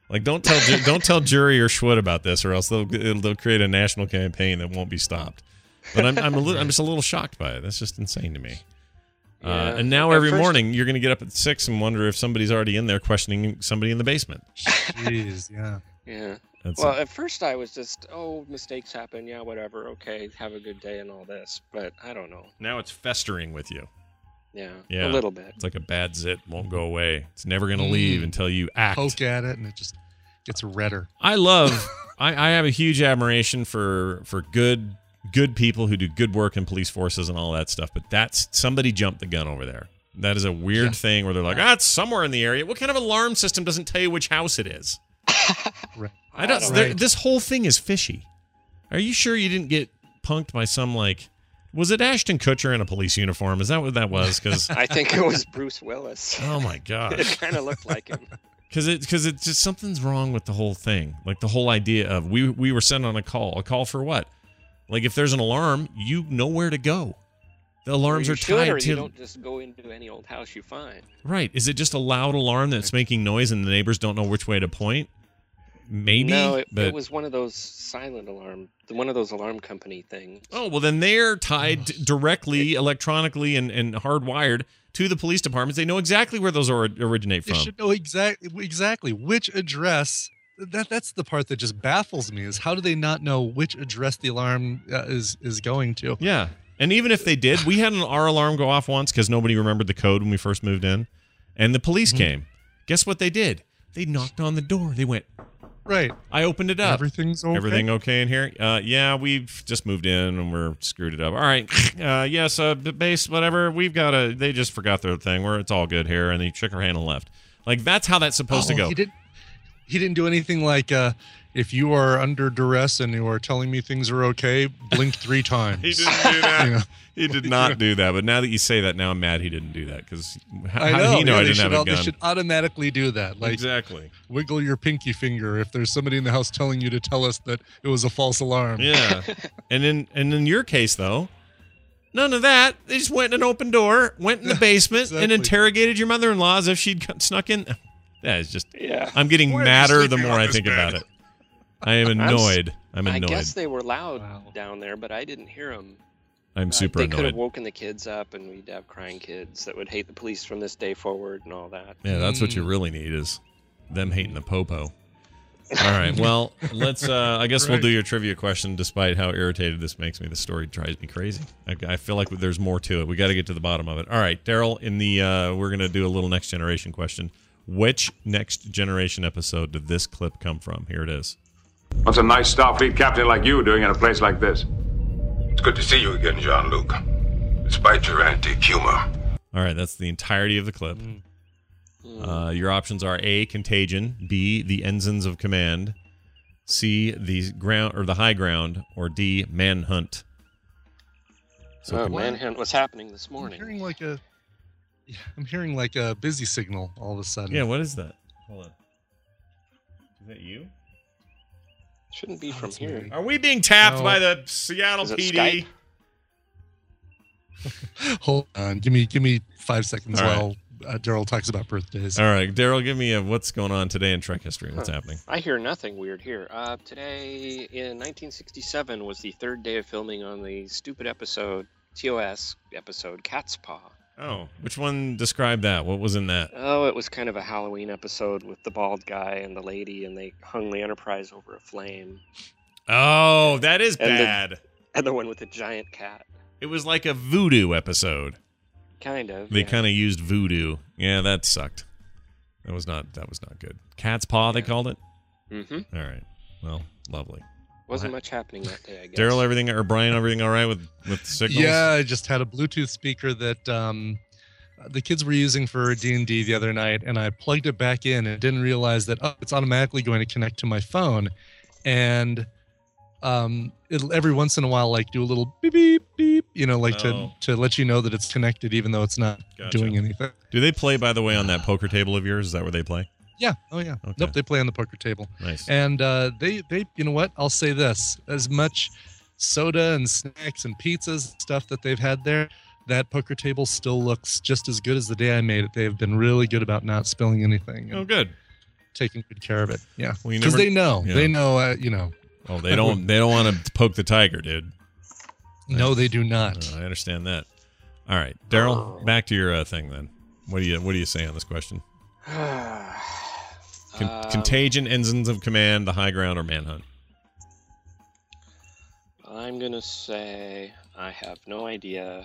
Speaker 1: Like, don't tell ju- don't tell jury or Schwood about this, or else they'll they'll create a national campaign that won't be stopped. But I'm I'm a little, I'm just a little shocked by it. That's just insane to me.
Speaker 5: Yeah.
Speaker 1: Uh, and now
Speaker 5: At
Speaker 1: every
Speaker 5: first-
Speaker 1: morning you're going to get up at six and wonder if somebody's already in there questioning somebody in the basement.
Speaker 2: Jeez, yeah.
Speaker 5: Yeah.
Speaker 1: That's
Speaker 5: Well,
Speaker 1: it.
Speaker 5: at first I was just, oh, mistakes happen. Yeah, whatever. Okay, have a good day and all this. But I don't know.
Speaker 1: Now it's festering with you.
Speaker 5: Yeah,
Speaker 1: Yeah.
Speaker 5: a little bit.
Speaker 1: It's like a bad zit, won't go away. It's never going to leave
Speaker 2: Mm.
Speaker 1: until you act.
Speaker 2: Poke at it and it just gets redder.
Speaker 1: I love. I, I have a huge admiration for for good good people who do good work in police forces and all that stuff. But that's somebody jumped the gun over there. That is a weird
Speaker 2: Yeah.
Speaker 1: thing where they're like, ah, it's somewhere in the area. What kind of alarm system doesn't tell you which house it is?
Speaker 2: Right.
Speaker 1: I don't.
Speaker 5: don't
Speaker 1: there-
Speaker 2: know.
Speaker 1: This whole thing is fishy. Are you sure you didn't get punked by some like? Was it Ashton Kutcher in a police uniform? Is that what that was? Because
Speaker 5: I think it was Bruce Willis.
Speaker 1: oh my
Speaker 5: It
Speaker 1: gosh.
Speaker 5: kind of looked like him.
Speaker 1: Because it, because it's just something's wrong with the whole thing. Like the whole idea of we we were sent on a call. A call for what? Like if there's an alarm, you know where to go. The alarms
Speaker 5: you
Speaker 1: are
Speaker 5: should,
Speaker 1: tied
Speaker 5: or
Speaker 1: to
Speaker 5: you don't just go into any old house you find.
Speaker 1: right. Is it just a loud alarm that's making noise and the neighbors don't know which way to point? Maybe.
Speaker 5: No, it,
Speaker 1: but
Speaker 5: it was one of those silent alarm, one of those alarm company things.
Speaker 1: oh well, then they're tied directly, electronically, and and hardwired to the police departments. They know exactly where those or, originate
Speaker 2: They
Speaker 1: from.
Speaker 2: should know exactly exactly which address. That that's the part that just baffles me is how do they not know which address the alarm uh, is is going to?
Speaker 1: Yeah. And even if they did, we had an our alarm go off once because nobody remembered the code when we first moved in. And the police came. Guess what they did? They knocked on the door. They went,
Speaker 2: Right.
Speaker 1: I opened it up.
Speaker 2: Everything's okay.
Speaker 1: Everything okay in here? Uh, yeah, we've just moved in and we're screwed it up. All right. Uh, yes, uh, b- base, whatever. We've got a, they just forgot their thing. Where it's all good here. And he shook her hand and left. Like, that's how that's supposed
Speaker 2: Oh,
Speaker 1: to go.
Speaker 2: He didn't. He didn't do anything like uh, if you are under duress and you are telling me things are okay, blink three times.
Speaker 1: He didn't do that.
Speaker 2: You know?
Speaker 1: He did not do that. But now that you say that, now I'm mad he didn't do that. Because how,
Speaker 2: I
Speaker 1: how
Speaker 2: know.
Speaker 1: did he know
Speaker 2: yeah,
Speaker 1: I
Speaker 2: they
Speaker 1: didn't
Speaker 2: should
Speaker 1: have a
Speaker 2: all-
Speaker 1: gun?
Speaker 2: They should automatically do that. Like
Speaker 1: exactly.
Speaker 2: wiggle your pinky finger if there's somebody in the house telling you to tell us that it was a false alarm.
Speaker 1: Yeah. and in and in your case though, none of that. They just went in an open door, went in the basement, and
Speaker 2: Exactly.
Speaker 1: interrogated your mother-in-law as if she'd c- snuck in. That is just.
Speaker 5: Yeah.
Speaker 1: I'm getting
Speaker 8: Why are you
Speaker 1: madder the
Speaker 8: sleeping
Speaker 1: more
Speaker 8: on
Speaker 1: I
Speaker 8: this
Speaker 1: think
Speaker 8: bed?
Speaker 1: about it. I am annoyed. I'm
Speaker 5: I
Speaker 1: annoyed.
Speaker 5: guess they were loud
Speaker 2: Wow.
Speaker 5: down there, but I didn't hear them.
Speaker 1: I'm super
Speaker 5: They could have
Speaker 1: annoyed.
Speaker 5: woken the kids up, and we'd have crying kids that would hate the police from this day forward and all that.
Speaker 1: Yeah, that's what you really need is them hating the popo. All right. Well, let's. Uh, I guess we'll
Speaker 2: Right.
Speaker 1: do your trivia question. Despite how irritated this makes me, the story drives me crazy. I, I feel like there's more to it. We got to get to the bottom of it. All right, Daryl. In the uh, we're gonna do a little next generation question. Which next generation episode did this clip come from? Here it is.
Speaker 8: What's a nice Starfleet captain like you doing in a place like this? It's good to see you again, Jean-Luc. Despite your antique humor.
Speaker 1: All right, that's the entirety of the clip. Uh, your options are A, Contagion, B, The Ensigns of Command, C, the ground or the High Ground, or D, Manhunt. So
Speaker 5: oh,
Speaker 1: com-
Speaker 5: Manhunt was happening this
Speaker 2: I'm
Speaker 5: morning.
Speaker 2: hearing like a. Yeah, I'm hearing like a busy signal all of a sudden.
Speaker 1: yeah, what is that? Hold on. Is that you?
Speaker 5: Shouldn't be
Speaker 2: Oh,
Speaker 5: from
Speaker 2: it's
Speaker 5: here.
Speaker 2: me.
Speaker 1: Are we being tapped
Speaker 2: No.
Speaker 1: by the Seattle
Speaker 5: Is it
Speaker 1: P D?
Speaker 5: Skype?
Speaker 2: Hold on. Give me give me five seconds
Speaker 1: All right.
Speaker 2: while uh, Daryl talks about birthdays.
Speaker 1: All right, Daryl, give me a what's going on today in Trek history. What's
Speaker 5: Huh.
Speaker 1: happening?
Speaker 5: I hear nothing weird here. Uh, today in nineteen sixty-seven was the third day of filming on the stupid episode, T O S episode, Cat's Paw.
Speaker 1: Oh, which one described that? What was in that?
Speaker 5: Oh, it was kind of a Halloween episode with the bald guy and the lady, and they hung the Enterprise over a flame.
Speaker 1: Oh, that is
Speaker 5: And the-
Speaker 1: bad.
Speaker 5: And the one with the giant cat.
Speaker 1: It was like a voodoo episode.
Speaker 5: Kind of.
Speaker 1: They
Speaker 5: yeah.
Speaker 1: kind of used voodoo. Yeah, that sucked. That was not. That was not good. Cat's paw, they called it.
Speaker 5: Mm-hmm.
Speaker 1: All right. Well, lovely.
Speaker 5: Wasn't much happening that day, I guess.
Speaker 1: Daryl, everything or Brian, everything all right with with signals?
Speaker 2: Yeah, I just had a Bluetooth speaker that um, the kids were using for D and D the other night, and I plugged it back in and didn't realize that oh, it's automatically going to connect to my phone, and um, it'll every once in a while like do a little beep beep beep, you know, like
Speaker 1: Oh.
Speaker 2: to to let you know that it's connected, even though it's not
Speaker 1: Gotcha.
Speaker 2: doing anything.
Speaker 1: Do they play, by the way, on that poker table of yours? Is that where they play?
Speaker 2: Yeah. Oh yeah.
Speaker 1: Okay.
Speaker 2: Nope. They play on the poker table.
Speaker 1: Nice.
Speaker 2: And uh, they, they, you know what? I'll say this: as much soda and snacks and pizzas and stuff that they've had there, that poker table still looks just as good as the day I made it. They have been really good about not spilling anything.
Speaker 1: Oh,
Speaker 2: And,
Speaker 1: good.
Speaker 2: taking good care of it. Yeah,
Speaker 1: Well, you
Speaker 2: because
Speaker 1: never-
Speaker 2: they know.
Speaker 1: yeah.
Speaker 2: They know. Uh, you know.
Speaker 1: Oh, they don't. They don't want to poke the tiger, dude.
Speaker 2: No, they do not.
Speaker 1: Oh, I understand that. All right, Daryl, back to your uh, thing then. What do you What do you say on this question? Con-
Speaker 5: Um,
Speaker 1: Contagion, Ensigns of Command, The High Ground, or Manhunt?
Speaker 5: I'm gonna say I have no idea.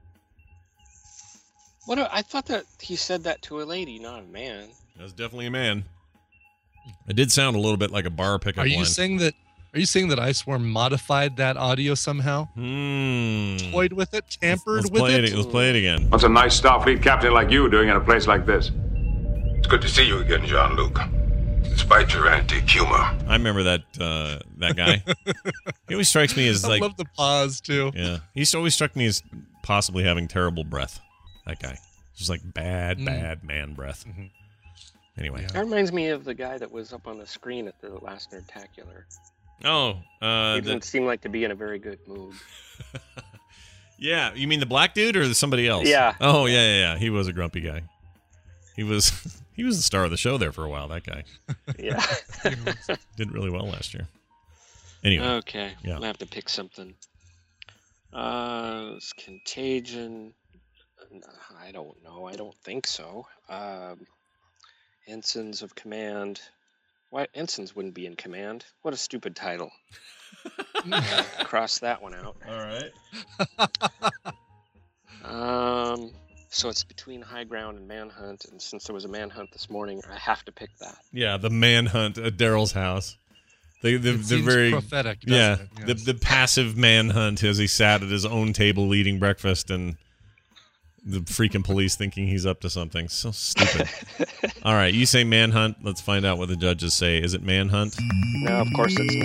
Speaker 5: What a, I thought that he said that to a lady, not a man.
Speaker 1: That's definitely a man. It did sound a little bit like a bar pickup
Speaker 2: Are you
Speaker 1: line.
Speaker 2: saying that? Are you saying that Iceworm modified that audio somehow?
Speaker 1: Hmm.
Speaker 2: Toyed with it, tampered
Speaker 1: Let's
Speaker 2: with
Speaker 1: play
Speaker 2: it.
Speaker 1: it. Let's play it again.
Speaker 8: What's a nice Starfleet captain like you doing in a place like this? It's good to see you again, Jean-Luc. Despite your antique humor.
Speaker 1: I remember that uh, that guy. He always strikes me as
Speaker 2: I
Speaker 1: like,
Speaker 2: love the pause too.
Speaker 1: yeah. He's always struck me as possibly having terrible breath. That guy, just like bad,
Speaker 2: Mm.
Speaker 1: bad man breath.
Speaker 2: Mhm.
Speaker 1: Anyway.
Speaker 5: That reminds me of the guy that was up on the screen at the last Nerdtacular.
Speaker 1: Oh, uh,
Speaker 5: He
Speaker 1: the-
Speaker 5: didn't seem like to be in a very good mood.
Speaker 1: yeah. You mean the black dude or somebody else?
Speaker 5: Yeah.
Speaker 1: Oh, yeah, yeah, yeah. He was a grumpy guy. He was he was the star of the show there for a while. That guy
Speaker 5: Yeah.
Speaker 1: did really well last year. Anyway,
Speaker 5: Okay.
Speaker 1: Yeah.
Speaker 5: I'm gonna have to pick something. Uh, it's Contagion. I don't know. I don't think so. Um, Ensigns of Command. Why ensigns wouldn't be in command? What a stupid title. uh, cross that one out.
Speaker 1: all right.
Speaker 5: Um, so it's between High Ground and Manhunt, and since there was a Manhunt this morning, I have to pick that.
Speaker 1: Yeah, the manhunt at Daryl's house. The the,
Speaker 2: It
Speaker 1: the
Speaker 2: seems
Speaker 1: very
Speaker 2: prophetic, doesn't
Speaker 1: yeah
Speaker 2: it?
Speaker 1: the
Speaker 2: Yes.
Speaker 1: the passive manhunt as he sat at his own table eating breakfast and the freaking police thinking he's up to something. So stupid. All right, you say manhunt. Let's find out what the judges say. Is it manhunt?
Speaker 5: No, of course it's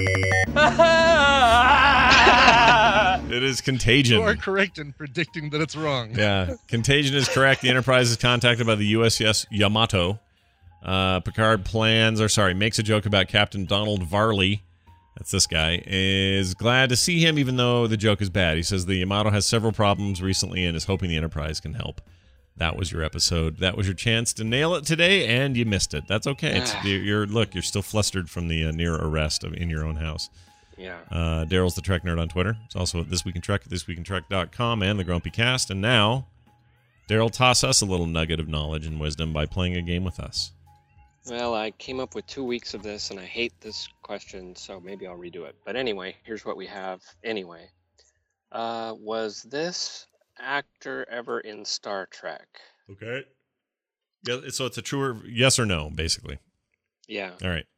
Speaker 1: It is Contagion.
Speaker 2: You are correct in predicting that it's wrong.
Speaker 1: Yeah, Contagion is correct. The Enterprise is contacted by the U S S Yamato. Uh, Picard plans, or sorry, makes a joke about Captain Donald Varley. That's this guy. Is glad to see him, even though the joke is bad. He says the Yamato has several problems recently and is hoping the Enterprise can help. That was your episode. That was your chance to nail it today, and you missed it. That's okay. It's, you're, you're look. You're still flustered from the uh, near arrest of, in your own house.
Speaker 5: Yeah.
Speaker 1: Uh, Daryl's the Trek Nerd on Twitter. It's also at This Week in Trek, this week in trek dot com, and the Grumpy Cast. And now, Daryl, toss us a little nugget of knowledge and wisdom by playing a game with us.
Speaker 5: Well, I came up with two weeks of this, and I hate this question, so maybe I'll redo it. But anyway, here's what we have. Anyway, uh, was this actor ever in Star Trek?
Speaker 1: Okay. Yeah, so it's a true or yes or no, basically.
Speaker 5: Yeah.
Speaker 1: All right.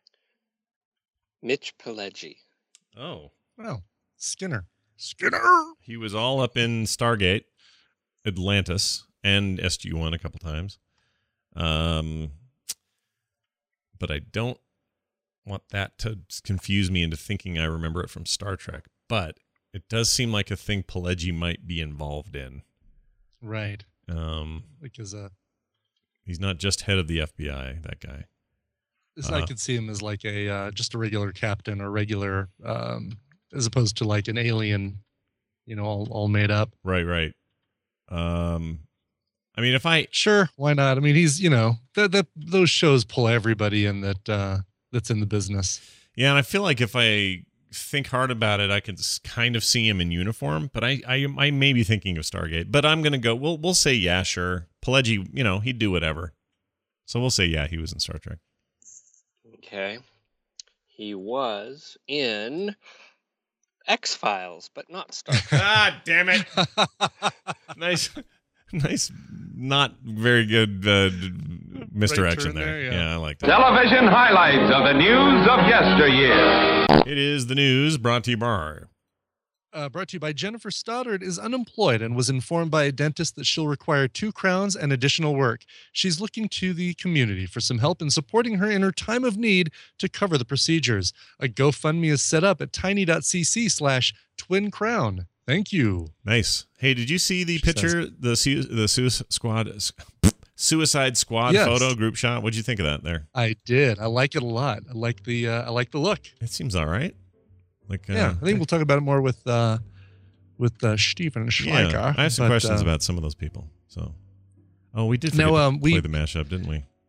Speaker 5: Mitch Pileggi.
Speaker 1: Oh.
Speaker 2: Oh, Skinner. Skinner.
Speaker 1: He was all up in Stargate, Atlantis, and S G one a couple times. Um, but I don't want that to confuse me into thinking I remember it from Star Trek. But it does seem like a thing Pileggi might be involved in.
Speaker 2: Right.
Speaker 1: Um,
Speaker 2: Because uh,
Speaker 1: he's not just head of the F B I, that guy.
Speaker 2: this,
Speaker 1: Uh,
Speaker 2: I could see him as like a uh, just a regular captain or regular, um, as opposed to like an alien, you know, all all made up.
Speaker 1: Right, right. Um, I mean, if I
Speaker 2: Sure, why not? I mean, he's you know that that those shows pull everybody in that uh, that's in the business.
Speaker 1: yeah, and I feel like if I think hard about it, I could s- kind of see him in uniform. But I, I, I may be thinking of Stargate. But I'm gonna go. We'll, we'll say yeah, sure. Pileggi, you know, he'd do whatever. So we'll say yeah, he was in Star Trek.
Speaker 5: Okay. He was in X-Files, but not Star Trek.
Speaker 1: Ah, damn it! nice, nice, not very good uh, d- misdirection
Speaker 2: turn
Speaker 1: there.
Speaker 2: there,
Speaker 1: Yeah.
Speaker 2: yeah.
Speaker 1: I like that.
Speaker 9: Television highlights of the news of yesteryear.
Speaker 1: It is the news brought to you by.
Speaker 2: Uh, brought to you by Jennifer Stoddard is unemployed and was informed by a dentist that she'll require two crowns and additional work. She's looking to the community for some help in supporting her in her time of need to cover the procedures. A GoFundMe is set up at tiny.cc slash twin crown. Thank you.
Speaker 1: Nice. Hey, did you see the
Speaker 2: She
Speaker 1: picture, the su- the Suicide Squad, Suicide Squad
Speaker 2: Yes.
Speaker 1: photo group shot? What'd you think of that there?
Speaker 2: I did. I like it a lot. I like the uh, I like the look.
Speaker 1: It seems all right. Like, uh,
Speaker 2: Yeah, I think we'll talk about it more with uh, with uh, Stephen Schleicher.
Speaker 1: yeah, I have some
Speaker 2: but,
Speaker 1: questions
Speaker 2: uh,
Speaker 1: about some of those people. So, oh, we did
Speaker 2: No,
Speaker 1: forget to
Speaker 2: um, we-
Speaker 1: play the mashup, didn't we?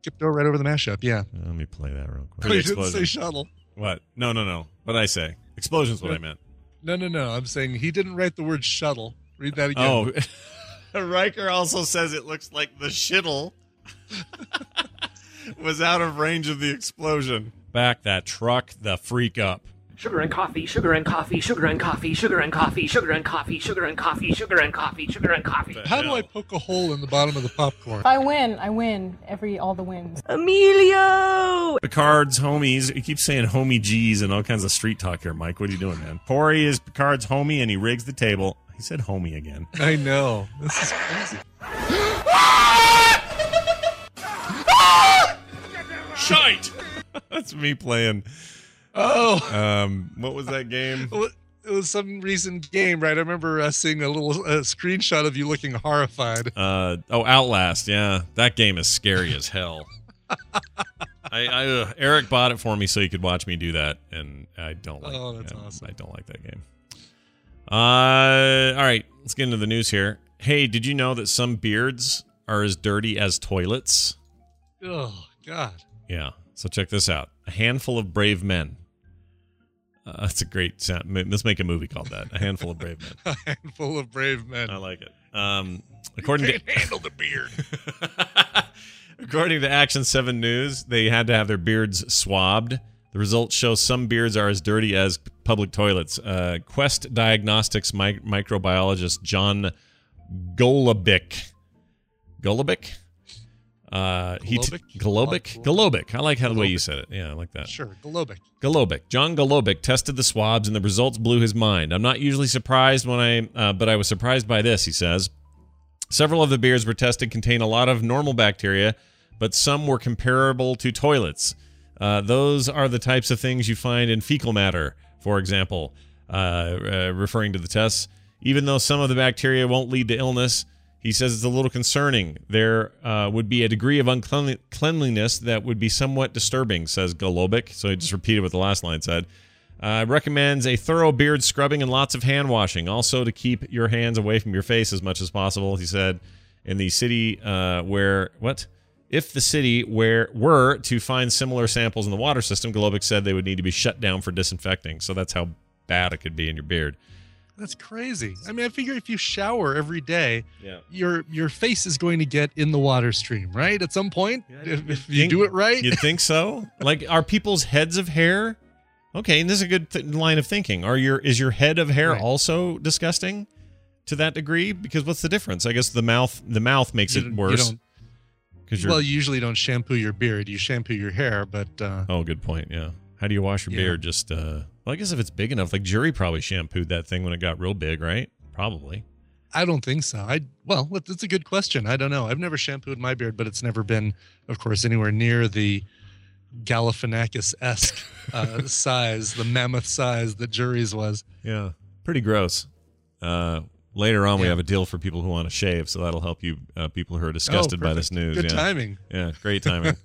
Speaker 2: skipped over right over the mashup. Yeah.
Speaker 1: Let me play that real quick.
Speaker 2: Oh, you didn't say shuttle.
Speaker 1: What? No, no, no. What'd I say? Explosion's what I meant.
Speaker 2: No, no, no. I'm saying he didn't write the word shuttle. Read that again.
Speaker 1: Oh, Riker also says it looks like the shittle was out of range of the explosion. Back that truck the freak up.
Speaker 10: Sugar and coffee, sugar and coffee, sugar and coffee, sugar and coffee, sugar and coffee, sugar and coffee, sugar and coffee, sugar and coffee.
Speaker 2: How do I poke a hole in the bottom of the popcorn?
Speaker 11: If I win, I win every all the wins.
Speaker 4: Emilio!
Speaker 1: Picard's homies. He keeps saying homie G's and all kinds of street talk here, Mike. What are you doing, man? Pori is Picard's homie, and he rigs the table. He said homie again.
Speaker 2: I know. This is crazy.
Speaker 1: Shite! That's me playing.
Speaker 2: Oh.
Speaker 1: Um, what was that game?
Speaker 2: It was some recent game, right? I remember uh, seeing a little uh, screenshot of you looking horrified.
Speaker 1: Uh, oh, Outlast. Yeah, that game is scary as hell. I, I uh, Eric bought it for me so he could watch me do that, and I don't like.
Speaker 2: Oh, that's
Speaker 1: I,
Speaker 2: awesome.
Speaker 1: I don't like that game. Uh, all right, let's get into the news here. Hey, did you know that some beards are as dirty as toilets?
Speaker 2: Oh God.
Speaker 1: Yeah. So check this out. A handful of brave men. Uh, that's a great sound. Let's make a movie called that. A handful of brave men.
Speaker 2: A handful of brave men.
Speaker 1: I like it. Um, according
Speaker 2: you can't
Speaker 1: to
Speaker 2: handle the beard.
Speaker 1: According to Action seven News, they had to have their beards swabbed. The results show some beards are as dirty as public toilets. Uh, Quest Diagnostics mi- microbiologist John Golobic. Golobic? Uh, he t- Golobic? Golobic. I like how the way you said it. Yeah, I like that.
Speaker 2: Sure, Golobic.
Speaker 1: Golobic. John Golobic tested the swabs, and the results blew his mind. I'm not usually surprised when I, uh, but I was surprised by this, he says. Several of the beers were tested contain a lot of normal bacteria, but some were comparable to toilets. Uh, those are the types of things you find in fecal matter, for example, uh, uh, referring to the tests. Even though some of the bacteria won't lead to illness, he says it's a little concerning. There uh, would be a degree of uncleanliness that would be somewhat disturbing, says Golobic. So he just repeated what the last line said. Uh, recommends a thorough beard scrubbing and lots of hand washing. Also to keep your hands away from your face as much as possible, he said. In the city uh, where... What? If the city where were to find similar samples in the water system, Golobic said they would need to be shut down for disinfecting. So that's how bad it could be in your beard.
Speaker 2: That's crazy. I mean, I figure if you shower every day,
Speaker 1: yeah.
Speaker 2: your your face is going to get in the water stream, right? At some point, yeah, if, if you
Speaker 1: think,
Speaker 2: do it right.
Speaker 1: You think so? Like, are people's heads of hair? Okay, and this is a good th- line of thinking. Are your is your head of hair right. also disgusting to that degree? Because what's the difference? I guess the mouth the mouth makes you, it worse.
Speaker 2: Because well, you usually don't shampoo your beard; you shampoo your hair. But uh,
Speaker 1: oh, good point. Yeah. How do you wash your
Speaker 2: yeah.
Speaker 1: beard? Just uh, well, I guess if it's big enough, like Jury probably shampooed that thing when it got real big, right? Probably.
Speaker 2: I don't think so. I well, that's a good question. I don't know. I've never shampooed my beard, but it's never been, of course, anywhere near the Galifianakis-esque uh, size, the mammoth size that Jury's was.
Speaker 1: Yeah, pretty gross. Uh, later on,
Speaker 2: yeah.
Speaker 1: we have a deal for people who want to shave, so that'll help you uh, people who are disgusted
Speaker 2: oh,
Speaker 1: by this news.
Speaker 2: Good
Speaker 1: yeah.
Speaker 2: timing.
Speaker 1: Yeah, great timing.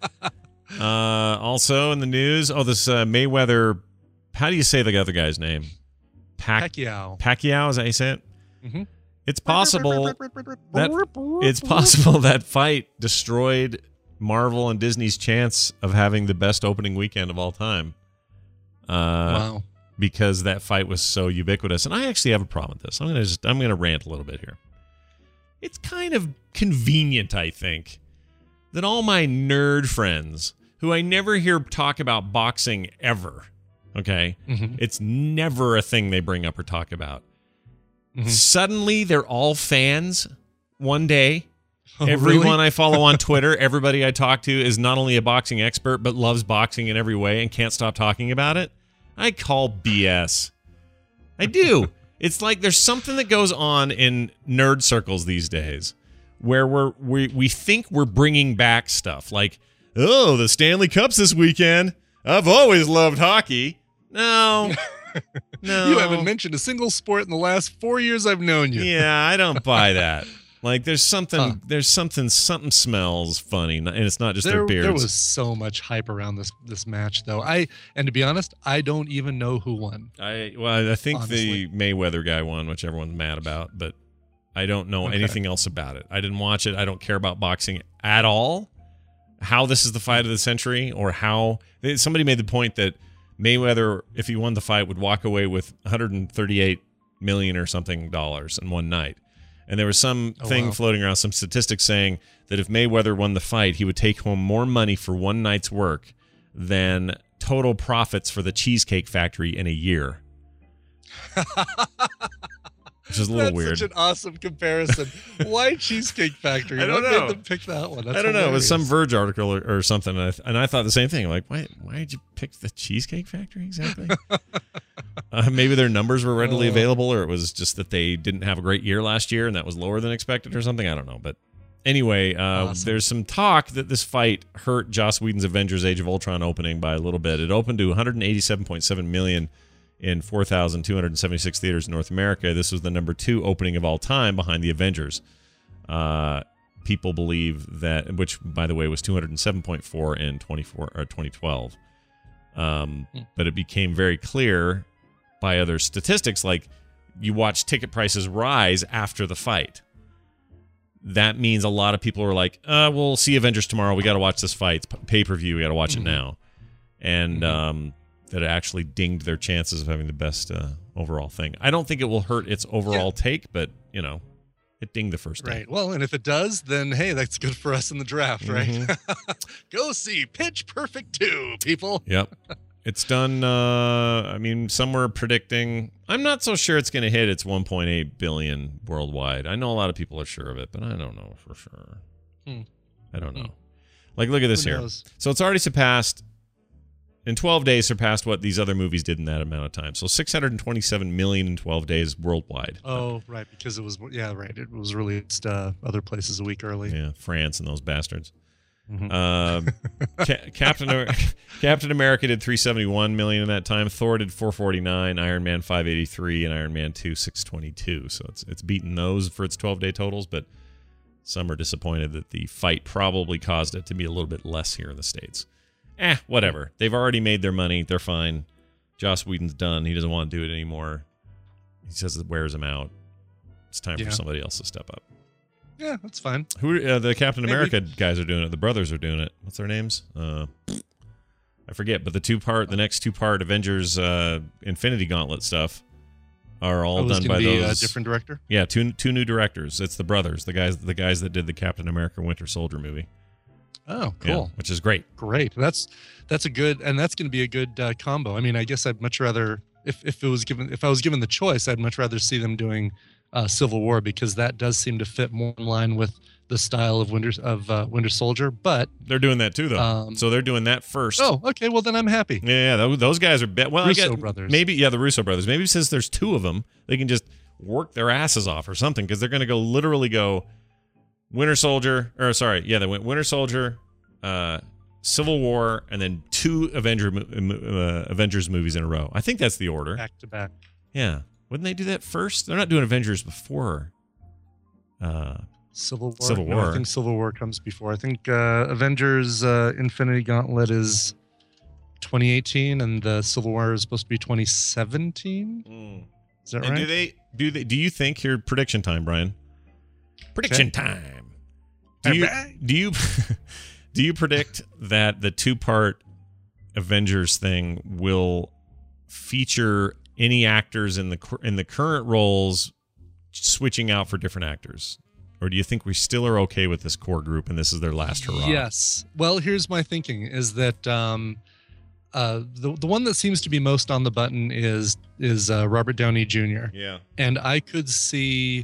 Speaker 1: uh, also in the news, oh, this uh, Mayweather. How do you say the other guy's name? Pac-
Speaker 2: Pacquiao.
Speaker 1: Pacquiao, is that how you say it?
Speaker 2: Mm-hmm.
Speaker 1: It's possible that it's possible that fight destroyed Marvel and Disney's chance of having the best opening weekend of all time. Uh,
Speaker 2: wow.
Speaker 1: Because that fight was so ubiquitous. And I actually have a problem with this. I'm gonna just I'm gonna rant a little bit here. It's kind of convenient, I think, that all my nerd friends, who I never hear talk about boxing ever, okay?
Speaker 2: Mm-hmm.
Speaker 1: It's never a thing they bring up or talk about.
Speaker 2: Mm-hmm.
Speaker 1: Suddenly, they're all fans one day.
Speaker 2: Oh,
Speaker 1: Everyone
Speaker 2: really?
Speaker 1: I follow on Twitter, everybody I talk to is not only a boxing expert, but loves boxing in every way and can't stop talking about it. I call B S. I do. It's like there's something that goes on in nerd circles these days where we're, we we think we're bringing back stuff. Like, oh, the Stanley Cup's this weekend. I've always loved hockey. No. No.
Speaker 2: You haven't mentioned a single sport in the last four years I've known you.
Speaker 1: Yeah, I don't buy that. Like, there's something,
Speaker 2: huh.
Speaker 1: there's something, something smells funny, and it's not just
Speaker 2: there,
Speaker 1: their beards.
Speaker 2: There was so much hype around this this match, though. I and to be honest, I don't even know who won.
Speaker 1: I well, I think
Speaker 2: honestly.
Speaker 1: the Mayweather guy won, which everyone's mad about, but I don't know
Speaker 2: Okay.
Speaker 1: anything else about it. I didn't watch it. I don't care about boxing at all. how this is the fight of the century, or how somebody made the point that Mayweather, if he won the fight, would walk away with one hundred thirty-eight million or something dollars in one night. And there was some
Speaker 2: Oh,
Speaker 1: thing
Speaker 2: wow.
Speaker 1: floating around, some statistics saying that if Mayweather won the fight, he would take home more money for one night's work than total profits for the Cheesecake Factory in a year. Which is a little
Speaker 2: That's
Speaker 1: weird.
Speaker 2: such an awesome comparison. Why Cheesecake Factory?
Speaker 1: I don't
Speaker 2: what
Speaker 1: know.
Speaker 2: made them pick that one? That's
Speaker 1: I don't know. It was some
Speaker 2: hilarious.
Speaker 1: Verge article or, or something, and I, th- and I thought the same thing. Like, why? Why did you pick the Cheesecake Factory exactly? uh, maybe their numbers were readily
Speaker 2: Oh.
Speaker 1: available, or it was just that they didn't have a great year last year, and that was lower than expected, or something. I don't know. But anyway, uh,
Speaker 2: Awesome.
Speaker 1: there's some talk that this fight hurt Joss Whedon's Avengers: Age of Ultron opening by a little bit. It opened to one hundred eighty-seven point seven million in four thousand two hundred seventy-six theaters in North America. This was the number two opening of all time behind the Avengers. Uh, people believe that, which by the way was two hundred seven point four in twenty-four or twenty twelve. Um,
Speaker 2: Hmm.
Speaker 1: But it became very clear by other statistics, like you watch ticket prices rise after the fight. That means a lot of people are like, uh, we'll see Avengers tomorrow. We got to watch this fight. It's pay-per-view. We got to watch
Speaker 2: Mhm.
Speaker 1: it now. And
Speaker 2: Mhm.
Speaker 1: um, that it actually dinged their chances of having the best uh, overall thing. I don't think it will hurt its overall take, but, you know, it dinged the first day.
Speaker 2: Right. Well, and if it does, then hey, that's good for us in the draft, right?
Speaker 1: Mm-hmm.
Speaker 2: Go see Pitch Perfect two, people.
Speaker 1: Yep. It's done, uh, I mean, some were predicting. I'm not so sure it's going to hit its one point eight billion worldwide. I know a lot of people are sure of it, but I don't know for sure.
Speaker 2: Hmm.
Speaker 1: I don't know.
Speaker 2: Hmm.
Speaker 1: Like, look at this
Speaker 2: Who
Speaker 1: here.
Speaker 2: knows?
Speaker 1: So it's already surpassed, in twelve days, surpassed what these other movies did in that amount of time. So six hundred twenty-seven million in twelve days worldwide.
Speaker 2: Oh, right, because it was yeah, right. It was released uh, other places a week early.
Speaker 1: Yeah, France and those bastards.
Speaker 2: Mhm.
Speaker 1: Um, Ca- Captain Amer- Captain America did three hundred seventy-one million in that time. Thor did four hundred forty-nine, Iron Man five hundred eighty-three, and Iron Man two six hundred twenty-two. So it's it's beaten those for its twelve-day totals, but some are disappointed that the fight probably caused it to be a little bit less here in the States. Eh, whatever. They've already made their money. They're fine. Joss Whedon's done. He doesn't want to do it anymore. He says it wears him out. It's time
Speaker 2: Yeah.
Speaker 1: for somebody else to step up.
Speaker 2: Yeah, that's fine.
Speaker 1: Who uh, the Captain
Speaker 2: Maybe.
Speaker 1: America guys are doing it? The brothers are doing it. What's their names? Uh, I forget. But the two part, the next two part Avengers uh, Infinity Gauntlet stuff are all
Speaker 2: Oh, it's
Speaker 1: done
Speaker 2: gonna
Speaker 1: by
Speaker 2: be
Speaker 1: those
Speaker 2: a different director?
Speaker 1: Yeah, two two new directors. It's the brothers, the guys, the guys that did the Captain America Winter Soldier movie.
Speaker 2: Oh,
Speaker 1: Yeah,
Speaker 2: cool.
Speaker 1: which is great.
Speaker 2: Great. That's that's a good, and that's going to be a good uh, combo. I mean, I guess I'd much rather if if it was given if I was given the choice, I'd much rather see them doing uh, Civil War, because that does seem to fit more in line with the style of Winter of uh, Winter Soldier. But
Speaker 1: They're doing that too, though.
Speaker 2: Um,
Speaker 1: so they're doing that first.
Speaker 2: oh, okay. Well, then I'm happy.
Speaker 1: Yeah, yeah, those, those guys are be- well.
Speaker 2: Russo
Speaker 1: I get,
Speaker 2: brothers.
Speaker 1: Maybe yeah, the Russo brothers. Maybe since there's two of them, they can just work their asses off or something, because they're going to go literally go Winter Soldier or sorry, yeah, they went Winter Soldier, uh, Civil War, and then two Avenger mo- uh, Avengers movies in a row. I think that's the order.
Speaker 2: Back to back.
Speaker 1: Yeah, wouldn't they do that first? They're not doing Avengers before. Uh,
Speaker 2: Civil War.
Speaker 1: Civil
Speaker 2: No,
Speaker 1: War.
Speaker 2: I think Civil War comes before. I think uh, Avengers uh, Infinity Gauntlet is twenty eighteen, and the Civil War is supposed to be twenty seventeen. Is that
Speaker 1: and
Speaker 2: right?
Speaker 1: do they do they do you think here prediction time, Brian? Prediction time. Do you
Speaker 2: Alright.
Speaker 1: do you do you predict that the two part Avengers thing will feature any actors in the cur- in the current roles switching out for different actors? Or do you think we still are okay with this core group and this is their last hurrah?
Speaker 2: Yes. Well, here's my thinking: is that um, uh, the the one that seems to be most on the button is is uh, Robert Downey Junior
Speaker 1: Yeah.
Speaker 2: And I could see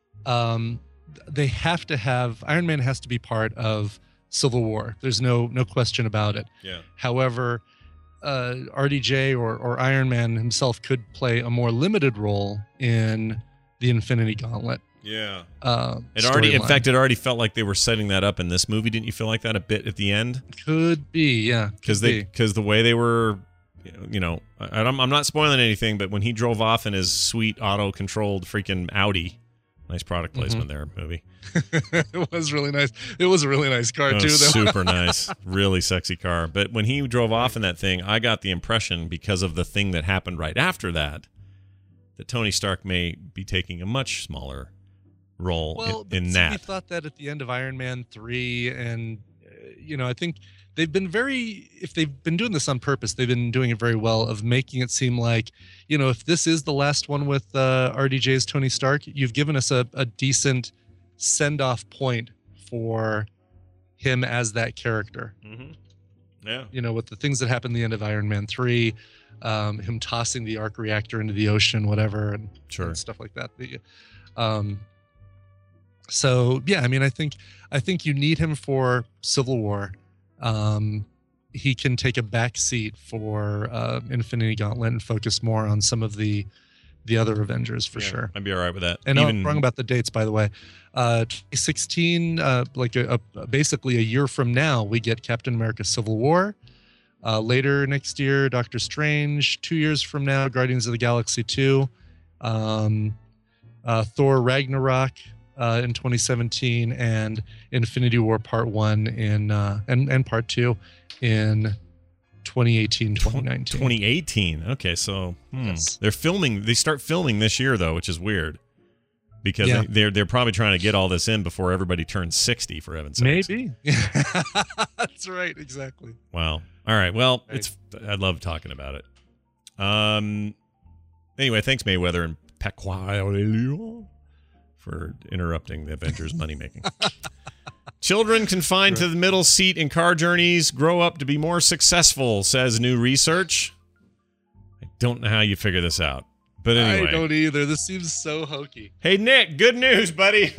Speaker 2: um, they have to have Iron Man has to be part of Civil War. There's no no question about it.
Speaker 1: Yeah.
Speaker 2: However, uh, R D J or or Iron Man himself could play a more limited role in the Infinity Gauntlet.
Speaker 1: Yeah.
Speaker 2: Uh,
Speaker 1: It already, in
Speaker 2: storyline.
Speaker 1: fact, it already felt like they were setting that up in this movie. Didn't you feel like that a bit at the end?
Speaker 2: Could be, yeah.
Speaker 1: Because
Speaker 2: could
Speaker 1: they,
Speaker 2: be.
Speaker 1: because the way they were, you know, I, I'm, I'm not spoiling anything, but when he drove off in his sweet auto-controlled freaking Audi, nice product placement there, movie.
Speaker 2: It was really nice. It was a really nice car
Speaker 1: It
Speaker 2: too.
Speaker 1: was
Speaker 2: Though.
Speaker 1: super nice, really sexy car. But when he drove off in that thing, I got the impression, because of the thing that happened right after that, that Tony Stark may be taking a much smaller role
Speaker 2: Well,
Speaker 1: in,
Speaker 2: but
Speaker 1: in
Speaker 2: see,
Speaker 1: that.
Speaker 2: we thought that at the end of Iron Man three, and you know, I think they've been very, if they've been doing this on purpose, they've been doing it very well of making it seem like, you know, if this is the last one with uh, R D J's Tony Stark, you've given us a, a decent send-off point for him as that character.
Speaker 1: Mm-hmm. Yeah.
Speaker 2: You know, with the things that happened at the end of Iron Man three, um, him tossing the arc reactor into the ocean, whatever, and,
Speaker 1: sure.
Speaker 2: and stuff like that. The, um, so yeah, I mean, I think I think you need him for Civil War. Um, he can take a back seat for uh, Infinity Gauntlet and focus more on some of the the other Avengers for
Speaker 1: yeah,
Speaker 2: sure.
Speaker 1: I'd be all right with that.
Speaker 2: And
Speaker 1: Even...
Speaker 2: I'm wrong about the dates, by the way. Uh, twenty sixteen, uh, like a, a, basically a year from now, we get Captain America: Civil War. Uh, later next year, Doctor Strange. Two years from now, Guardians of the Galaxy two. Um, uh, Thor: Ragnarok uh, in twenty seventeen, and Infinity War Part One in uh, and and Part Two in twenty eighteen, twenty nineteen.
Speaker 1: twenty eighteen. Okay, so hmm. yes. they're filming. They start filming this year though, which is weird because yeah. they, they're they're probably trying to get all this in before everybody turns sixty. For heaven's sakes,
Speaker 2: maybe. That's right. Exactly.
Speaker 1: Wow. All right. Well,
Speaker 2: right.
Speaker 1: it's I love talking about it. Um. Anyway, thanks Mayweather and Pacquiao for interrupting the Avengers money making. Children confined right. to the middle seat in car journeys grow up to be more successful, says new research. I don't know how you figure this out. But anyway.
Speaker 2: I don't either. This seems so hokey.
Speaker 1: Hey, Nick, good news, buddy.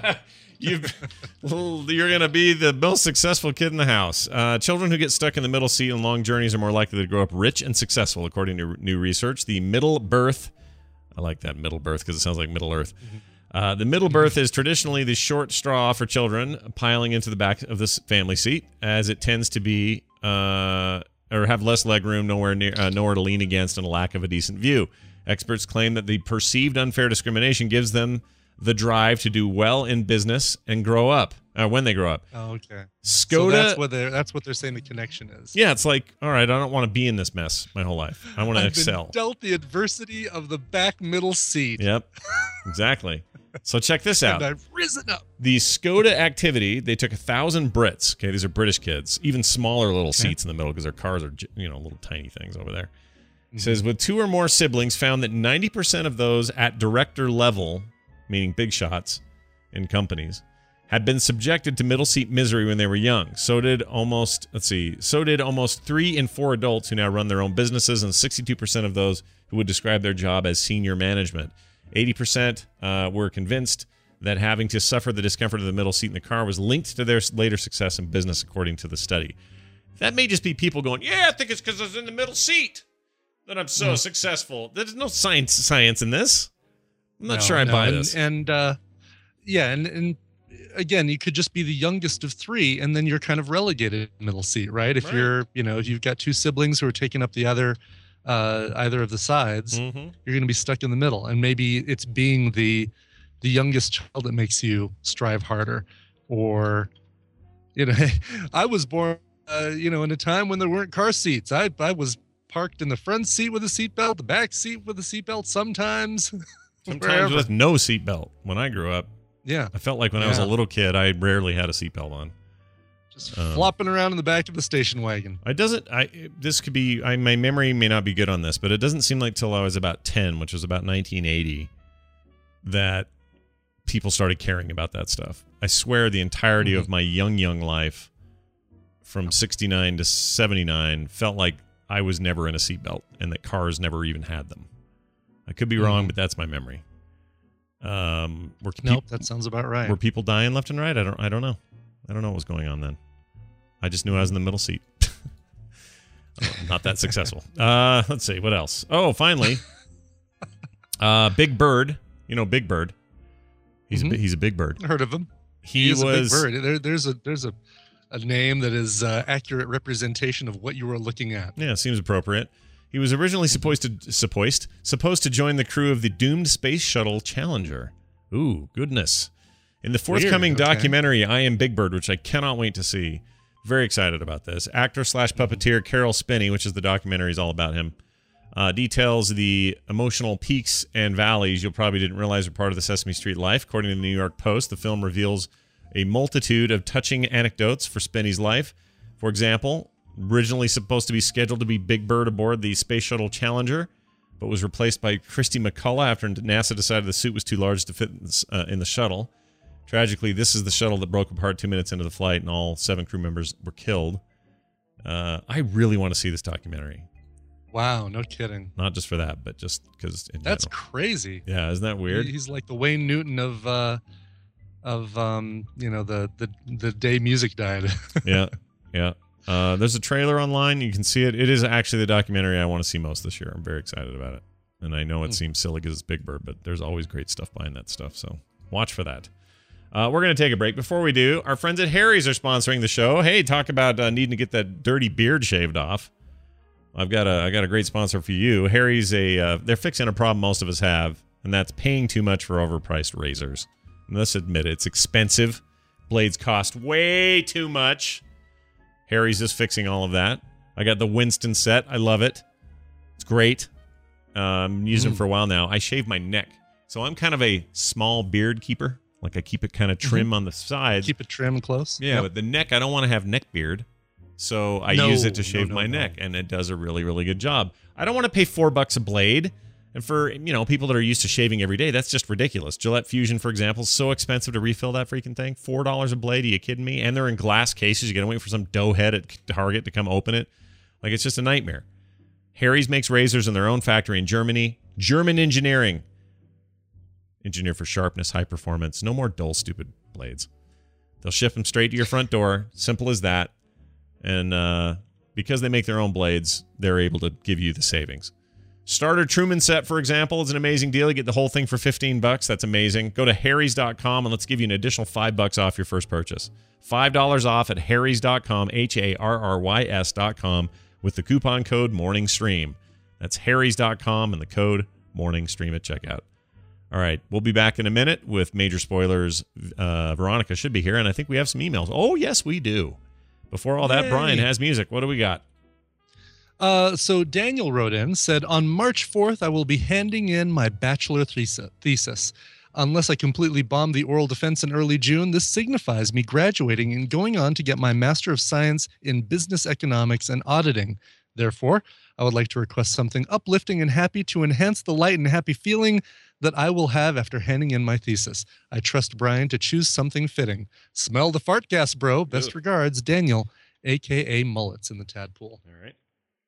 Speaker 1: You've, you're going to be the most successful kid in the house. Uh, children who get stuck in the middle seat on long journeys are more likely to grow up rich and successful, according to new research. The middle berth, I like that middle berth because it sounds like Middle Earth. Mm-hmm. Uh, the middle berth is traditionally the short straw for children, piling into the back of this family seat, as it tends to be uh, or have less legroom, nowhere near, uh, nowhere to lean against, and a lack of a decent view. Experts claim that the perceived unfair discrimination gives them the drive to do well in business and grow up uh, when they grow up.
Speaker 2: Oh, okay.
Speaker 1: Skoda,
Speaker 2: so that's what they're that's what they're saying the connection is.
Speaker 1: Yeah, it's like, all right, I don't want to be in this mess my whole life. I want to excel.
Speaker 2: Been dealt the adversity of the back middle seat.
Speaker 1: Yep, exactly. So check this out.
Speaker 2: And I've risen up.
Speaker 1: The Skoda activity, they took a thousand Brits. Okay, these are British kids, even smaller little
Speaker 2: okay.
Speaker 1: seats in the middle because their cars are, you know, little tiny things over there. He mm-hmm. says, with two or more siblings, found that ninety percent of those at director level, meaning big shots in companies, had been subjected to middle seat misery when they were young. So did almost, let's see, so did almost three in four adults who now run their own businesses, and sixty-two percent of those who would describe their job as senior management. eighty percent uh, were convinced that having to suffer the discomfort of the middle seat in the car was linked to their later success in business, according to the study. That may just be people going, yeah, I think it's because I was in the middle seat that I'm so mm. successful. There's no science science in this. I'm not
Speaker 2: no,
Speaker 1: sure I
Speaker 2: no.
Speaker 1: buy
Speaker 2: and,
Speaker 1: this.
Speaker 2: And, uh, yeah, and, and again, you could just be the youngest of three, and then you're kind of relegated middle seat, right? If right. you're, you know, if you've got two siblings who are taking up the other uh either of the sides,
Speaker 1: mm-hmm.
Speaker 2: you're going to be stuck in the middle, and maybe it's being the the youngest child that makes you strive harder. Or, you know, I was born uh you know in a time when there weren't car seats. I I was parked in the front seat with a seatbelt, the back seat with a seatbelt, sometimes
Speaker 1: sometimes with no seatbelt. When I grew up,
Speaker 2: yeah,
Speaker 1: I felt like when
Speaker 2: yeah.
Speaker 1: I was a little kid, I rarely had a seatbelt on.
Speaker 2: Just um, flopping around in the back of the station wagon.
Speaker 1: I doesn't. I this could be. I, my memory may not be good on this, but it doesn't seem like till I was about ten, which was about nineteen eighty, that people started caring about that stuff. I swear, the entirety mm-hmm. of my young young life, from sixty-nine to seventy-nine, felt like I was never in a seatbelt, and that cars never even had them. I could be mm-hmm. wrong, but that's my memory. Um, were pe-
Speaker 2: nope, that sounds about right.
Speaker 1: Were people dying left and right? I don't. I don't know. I don't know what was going on then. I just knew I was in the middle seat. Not that successful. Uh, let's see. What else? Oh, finally. Uh, Big Bird. You know Big Bird. He's mm-hmm. a, he's a big bird.
Speaker 2: I heard of him.
Speaker 1: He,
Speaker 2: he is
Speaker 1: was,
Speaker 2: a big bird. There, there's a there's a, a name that is uh, accurate representation of what you were looking at.
Speaker 1: Yeah, seems appropriate. He was originally supposed to supposed supposed to join the crew of the doomed space shuttle Challenger. Ooh, goodness. In the forthcoming
Speaker 2: Weird, okay.
Speaker 1: documentary, I Am Big Bird, which I cannot wait to see. Very excited about this. Actor slash puppeteer Carol Spinney, which is the documentary is all about him, uh, details the emotional peaks and valleys you'll probably didn't realize are part of the Sesame Street life. According to the New York Post, the film reveals a multitude of touching anecdotes for Spenny's life. For example, originally supposed to be scheduled to be Big Bird aboard the Space Shuttle Challenger, but was replaced by Christy McCullough after NASA decided the suit was too large to fit uh, in the shuttle. Tragically, this is the shuttle that broke apart two minutes into the flight, and all seven crew members were killed. Uh, I really want to see this documentary.
Speaker 2: Wow, no kidding.
Speaker 1: Not just for that, but just because.
Speaker 2: That's
Speaker 1: general.
Speaker 2: crazy.
Speaker 1: Yeah, isn't that weird?
Speaker 2: He's like the Wayne Newton of, uh, of um, you know, the the the day music died.
Speaker 1: yeah, yeah. Uh, there's a trailer online. You can see it. It is actually the documentary I want to see most this year. I'm very excited about it. And I know it mm. seems silly because it's Big Bird, but there's always great stuff behind that stuff. So watch for that. Uh, we're going to take a break. Before we do, our friends at Harry's are sponsoring the show. Hey, talk about uh, needing to get that dirty beard shaved off. I've got a I got a great sponsor for you. Harry's a uh, they're fixing a problem most of us have, and that's paying too much for overpriced razors. And let's admit it, it's expensive. Blades cost way too much. Harry's is fixing all of that. I got the Winston set. I love it. It's great. Um, I'm using mm. it for a while now. I shave my neck. So I'm kind of a small beard keeper. Like I keep it kind of trim mm-hmm. on the sides.
Speaker 2: Keep it trim and close.
Speaker 1: Yeah, yep. But the neck, I don't want to have neck beard. So I no, use it to shave no, no, my no. neck. And it does a really, really good job. I don't want to pay four bucks a blade. And for, you know, people that are used to shaving every day, that's just ridiculous. Gillette Fusion, for example, is so expensive to refill that freaking thing. four dollars a blade. Are you kidding me? And they're in glass cases. You got to wait for some doughhead at Target to come open it. Like, it's just a nightmare. Harry's makes razors in their own factory in Germany. German engineering. Engineer for sharpness, high performance. No more dull, stupid blades. They'll ship them straight to your front door. Simple as that. And uh, because they make their own blades, they're able to give you the savings. Starter Truman set, for example, is an amazing deal. You get the whole thing for fifteen bucks. That's amazing. Go to harrys dot com and let's give you an additional five bucks off your first purchase. five dollars off at harrys dot com, H A R R Y S dot com, with the coupon code MorningStream. That's harrys dot com and the code MorningStream at checkout. All right, we'll be back in a minute with major spoilers. Uh, Veronica should be here, and I think we have some emails. Oh, yes, we do. Before all that, Yay. Brian has music. What do we got?
Speaker 2: Uh, so Daniel wrote in, said, on March fourth, I will be handing in my bachelor thesis. Unless I completely bomb the oral defense in early June, this signifies me graduating and going on to get my Master of Science in Business Economics and Auditing. Therefore, I would like to request something uplifting and happy to enhance the light and happy feeling that I will have after handing in my thesis. I trust Brian to choose something fitting. Smell the fart gas, bro. Best Ooh. regards, Daniel, a k a. Mullets in the Tadpool.
Speaker 1: All right.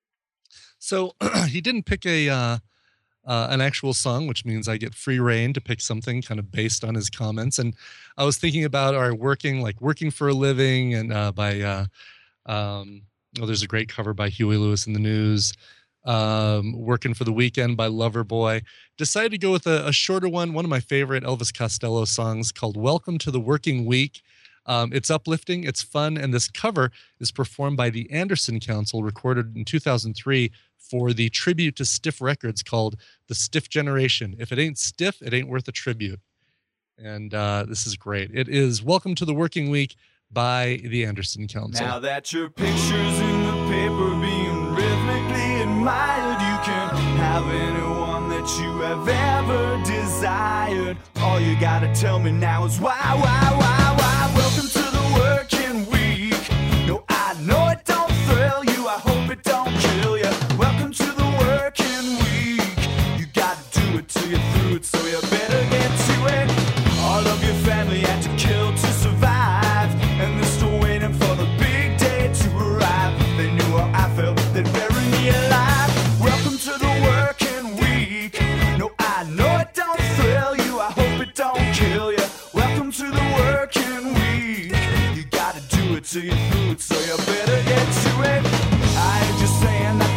Speaker 2: So he didn't pick a uh, uh, an actual song, which means I get free reign to pick something kind of based on his comments. And I was thinking about our working, like working for a living, and uh, by uh, um, oh, there's a great cover by Huey Lewis in the News. Um, Working for the Weekend by Loverboy. Decided to go with a, a shorter one. One of my favorite Elvis Costello songs called "Welcome to the Working Week." Um, it's uplifting, it's fun, and this cover is performed by the Anderson Council, recorded in two thousand three for the tribute to Stiff Records called The Stiff Generation. If it ain't stiff, it ain't worth a tribute. And uh, this is great. It is Welcome to the Working Week by the Anderson Council.
Speaker 12: Now that your picture's in the paper being rhythmically admired, you can have anyone that you have ever desired. All you gotta tell me now is why, why, why, why? Welcome to the working week. No, I know it don't thrill you. I hope it don't kill you. Welcome to the working week. You gotta do it till you're through it, so you better get to it. All of your family had to kill to survive, and they're still waiting for the big day to arrive. If they knew how I felt, they'd bury me alive. Welcome to the working week. No, I know it don't thrill you. I hope it don't kill you. Welcome to the working week. You gotta do it till you're through it, so you better get to it. I ain't just saying that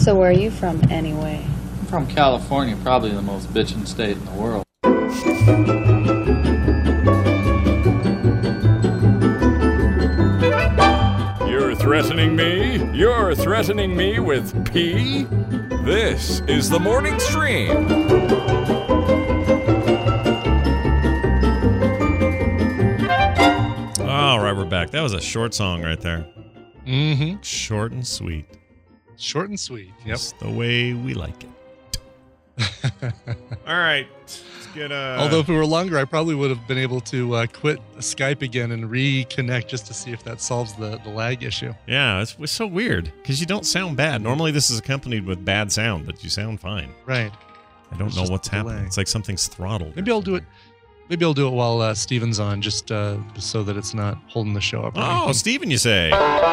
Speaker 13: So where are you from, anyway?
Speaker 14: I'm from California, probably the most bitchin' state in the world.
Speaker 7: You're threatening me? You're threatening me with pee? This is the Morning Stream.
Speaker 1: All right, we're back. That was a short song right there.
Speaker 2: Mm-hmm.
Speaker 1: Short and sweet.
Speaker 2: Short and sweet. Yep.
Speaker 1: Just the way we like it. All right. Let's get uh
Speaker 2: Although if it were longer, I probably would have been able to uh, quit Skype again and reconnect just to see if that solves the, the lag issue.
Speaker 1: Yeah, it's, it's so weird because you don't sound bad. Normally this is accompanied with bad sound, but you sound fine.
Speaker 2: Right.
Speaker 1: I don't
Speaker 2: It's
Speaker 1: know
Speaker 2: just
Speaker 1: what's
Speaker 2: the delay.
Speaker 1: happening. It's like something's throttled.
Speaker 2: Maybe I'll do it. Maybe I'll do it while uh, Steven's on, just uh, so that it's not holding the show up. or
Speaker 1: Oh,
Speaker 2: anything.
Speaker 1: Steven, you say.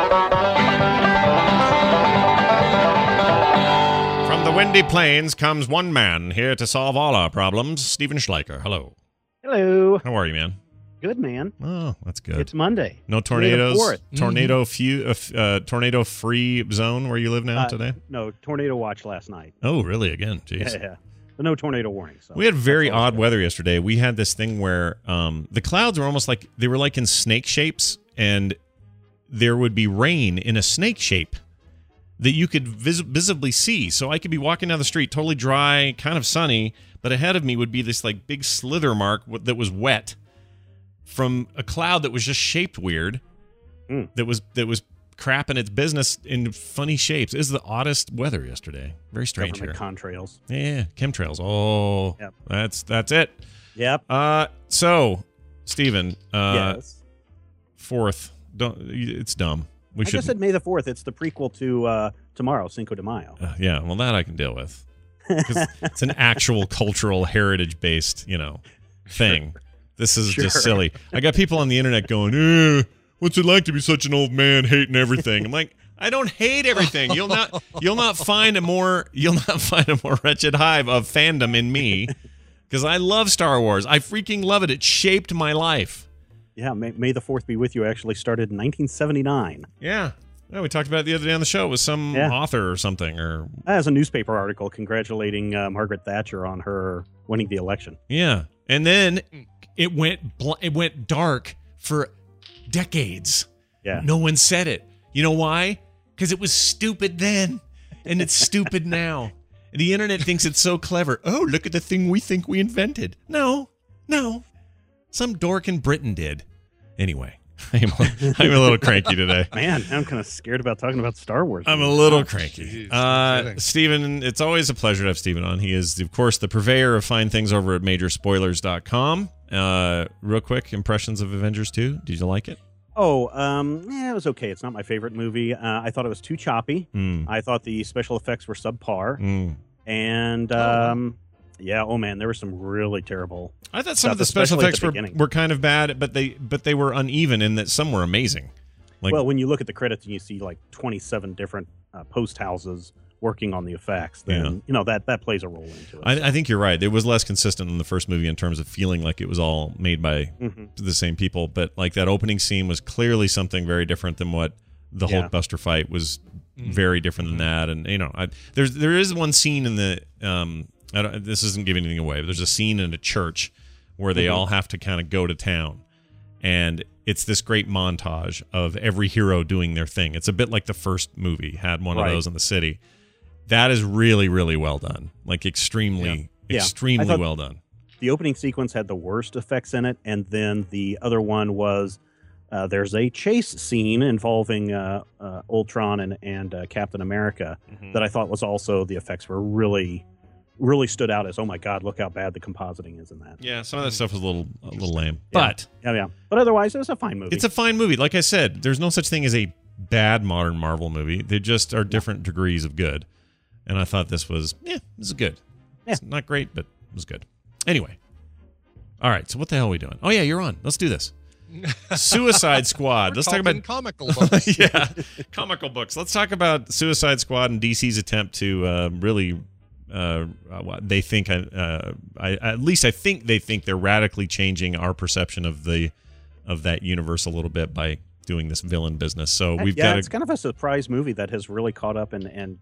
Speaker 1: From the windy plains comes one man here to solve all our problems. Steven Schleicher. Hello.
Speaker 15: Hello.
Speaker 1: How are you, man?
Speaker 15: Good, man.
Speaker 1: Oh, that's good.
Speaker 15: It's Monday.
Speaker 1: No
Speaker 15: May the
Speaker 1: tornadoes.
Speaker 15: fourth.
Speaker 1: Tornado few, uh, f- uh, tornado free zone where you live now
Speaker 15: Uh,
Speaker 1: today.
Speaker 15: No, tornado watch last night.
Speaker 1: Oh, really? Again, jeez.
Speaker 15: Yeah, yeah. But no tornado warning. So
Speaker 1: We had very
Speaker 15: that's all
Speaker 1: odd
Speaker 15: good.
Speaker 1: weather yesterday. We had this thing where um, the clouds were almost like they were like in snake shapes, and there would be rain in a snake shape that you could vis- visibly see. So I could be walking down the street, totally dry, kind of sunny, but ahead of me would be this like big slither mark w- that was wet from a cloud that was just shaped weird.
Speaker 15: Mm.
Speaker 1: That was that was crapping its business in funny shapes. It was the oddest weather yesterday. Very strange here.
Speaker 15: Government contrails.
Speaker 1: Yeah, chemtrails. Oh,
Speaker 15: Yep.
Speaker 1: that's that's it.
Speaker 15: Yep.
Speaker 1: Uh, so, Steven, uh,
Speaker 15: yes.
Speaker 1: fourth, don't, it's dumb. We
Speaker 15: I
Speaker 1: should.
Speaker 15: just said May the fourth. It's the prequel to uh, tomorrow, Cinco de Mayo.
Speaker 1: Uh, yeah, well, that I can deal with. 'Cause it's an actual cultural heritage based, you know, thing. This is
Speaker 15: Sure.
Speaker 1: just silly. I got people on the internet going, eh, what's it like to be such an old man hating everything? I'm like, I don't hate everything. You'll not you'll not find a more you'll not find a more wretched hive of fandom in me. Because I love Star Wars. I freaking love it. It shaped my life.
Speaker 15: Yeah, May, May the fourth be with you actually started in nineteen seventy-nine.
Speaker 1: Yeah. Yeah, we talked about it the other day on the show with some
Speaker 15: Yeah.
Speaker 1: author or something. Or
Speaker 15: As a newspaper article congratulating uh, Margaret Thatcher on her winning the election.
Speaker 1: yeah, and then it went bl- it went dark for decades.
Speaker 15: Yeah.
Speaker 1: No one said it. You know why? Because it was stupid then, and it's stupid now. The internet thinks it's so clever. Oh, look at the thing we think we invented. No, no, some dork in Britain did. Anyway. I'm a, I'm a little cranky today.
Speaker 15: Man, I'm kind of scared about talking about Star Wars.
Speaker 1: I'm a
Speaker 15: movies.
Speaker 1: little
Speaker 15: Oh,
Speaker 1: cranky.
Speaker 2: Jeez, no
Speaker 1: Uh,
Speaker 2: kidding.
Speaker 1: Steven, it's always a pleasure to have Steven on. He is, of course, the purveyor of fine things over at major spoilers dot com. Uh, real quick, impressions of Avengers two. Did you like it?
Speaker 15: Oh, um, yeah, it was okay. It's not my favorite movie. Uh, I thought it was too choppy.
Speaker 1: Mm.
Speaker 15: I thought the special effects were subpar.
Speaker 1: Mm.
Speaker 15: And, um, yeah, oh man, there were some really terrible.
Speaker 1: I thought some
Speaker 15: stuff,
Speaker 1: of the special
Speaker 15: especially at
Speaker 1: effects
Speaker 15: the
Speaker 1: were,
Speaker 15: beginning.
Speaker 1: were kind of bad, but they but they were uneven in that some were amazing. Like,
Speaker 15: Well, when you look at the credits and you see like twenty-seven different uh, post houses working on the effects, then
Speaker 1: Yeah.
Speaker 15: you know that that plays a role into it.
Speaker 1: I, I think you're right. It was less consistent in the first movie in terms of feeling like it was all made by
Speaker 15: Mhm.
Speaker 1: the same people. But like that opening scene was clearly something very different than what the
Speaker 15: Yeah.
Speaker 1: Hulkbuster fight was. Very different than that. And you know, I, there's there is one scene in the um. I don't, this isn't giving anything away, but there's a scene in a church where they
Speaker 15: Mhm.
Speaker 1: all have to kind of go to town, and it's this great montage of every hero doing their thing. It's a bit like the first movie had one
Speaker 15: Right.
Speaker 1: of those in the city. That is really, really well done. Like extremely,
Speaker 15: Yeah.
Speaker 1: extremely
Speaker 15: I thought-
Speaker 1: well done.
Speaker 15: The opening sequence had the worst effects in it, and then the other one was uh, there's a chase scene involving uh, uh, Ultron and and uh, Captain America
Speaker 1: Mhm.
Speaker 15: that I thought was also the effects were really, really stood out as oh my god, look how bad the compositing is in that.
Speaker 1: Yeah, some of that stuff was a little, a little lame,
Speaker 15: Yeah.
Speaker 1: but
Speaker 15: Yeah, yeah. But otherwise, it was a fine movie.
Speaker 1: it's a fine movie. Like I said, there's no such thing as a bad modern Marvel movie. They just are different degrees of good. And I thought this was, yeah, this is good.
Speaker 15: Yeah.
Speaker 1: It's not great, but it was good. Anyway. All right, so what the hell are we doing? Oh, yeah, you're on. Let's do this. Suicide Squad.
Speaker 2: We're
Speaker 1: Let's talk
Speaker 2: talking
Speaker 1: about
Speaker 2: comical books.
Speaker 1: yeah, comical books. Let's talk about Suicide Squad and D C's attempt to uh, really. Uh, what they think, uh, I, at least I think they think they're radically changing our perception of the of that universe a little bit by doing this villain business. So we've
Speaker 15: yeah,
Speaker 1: got
Speaker 15: it's kind of a surprise movie that has really caught up and and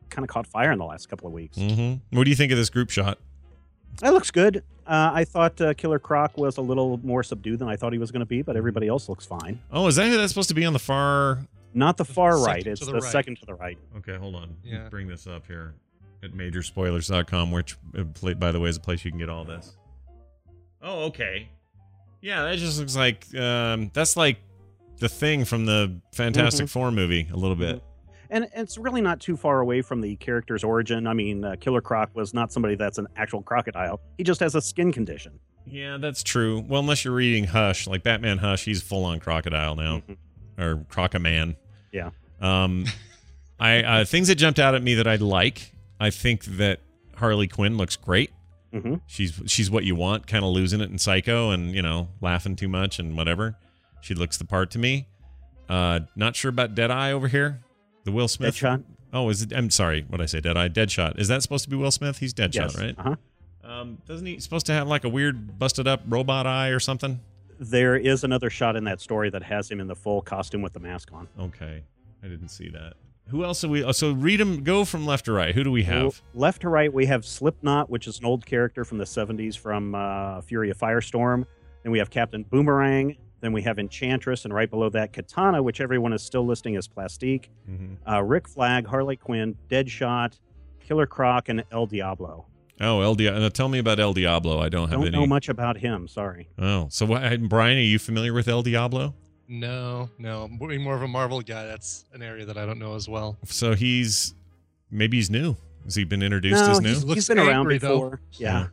Speaker 15: kind of caught fire in the last couple of weeks.
Speaker 1: Mm-hmm. What do you think of this group shot?
Speaker 15: It looks good. Uh, I thought uh, Killer Croc was a little more subdued than I thought he was going to be, but everybody else looks fine.
Speaker 1: Oh, is that who that's supposed to be on the far?
Speaker 15: Not the far
Speaker 2: Second
Speaker 15: right.
Speaker 2: to
Speaker 15: It's
Speaker 2: the
Speaker 15: the
Speaker 2: right.
Speaker 15: second to the right.
Speaker 1: Okay, hold on.
Speaker 2: Yeah.
Speaker 1: Bring this up here at major spoilers dot com, which, uh, pla- by the way, is a place you can get all this. Oh, okay. Yeah, that just looks like um, that's like the Thing from the Fantastic
Speaker 15: Mhm.
Speaker 1: Four movie a little bit.
Speaker 15: And it's really not too far away from the character's origin. I mean, uh, Killer Croc was not somebody that's an actual crocodile. He just has a skin condition.
Speaker 1: Yeah, that's true. Well, unless you're reading Hush, like Batman Hush, he's full on crocodile now, or Crocoman.
Speaker 15: Yeah.
Speaker 1: Um, I uh, things that jumped out at me that I like. I think that Harley Quinn looks great.
Speaker 15: Mm-hmm.
Speaker 1: She's she's what you want, kind of losing it in Psycho, and you know, laughing too much and whatever. She looks the part to me. Uh, not sure about Deadeye over here. The Will Smith.
Speaker 15: Deadshot?
Speaker 1: Oh, is it? I'm sorry. What did I say? Deadeye. Deadshot. Is that supposed to be Will Smith? He's Deadshot,
Speaker 15: Yes.
Speaker 1: right?
Speaker 15: Uh-huh.
Speaker 1: Um, doesn't he supposed to have like a weird busted up robot eye or something?
Speaker 15: There is another shot in that story that has him in the full costume with the mask on.
Speaker 1: Okay, I didn't see that. Who else do we? Oh, so read them. Go from left to right. Who do we have?
Speaker 15: Left to right, we have Slipknot, which is an old character from the seventies from uh, Fury of Firestorm. Then we have Captain Boomerang. Then we have Enchantress, and right below that, Katana, which everyone is still listing as Plastique.
Speaker 1: Mm-hmm.
Speaker 15: Uh, Rick Flag, Harley Quinn, Deadshot, Killer Croc, and El Diablo.
Speaker 1: Oh, El Diablo. Tell me about El Diablo. I don't have
Speaker 15: Don't
Speaker 1: any.
Speaker 15: know much about him. Sorry.
Speaker 1: Oh, so what? Brian, are you familiar with El Diablo?
Speaker 2: No, no. I'm being more of a Marvel guy. That's an area that I don't know as well.
Speaker 1: So he's maybe he's new. Has he been introduced
Speaker 15: No,
Speaker 1: as new?
Speaker 15: he's,
Speaker 2: Looks
Speaker 15: he's been around
Speaker 2: angry,
Speaker 15: before.
Speaker 2: though.
Speaker 15: Yeah.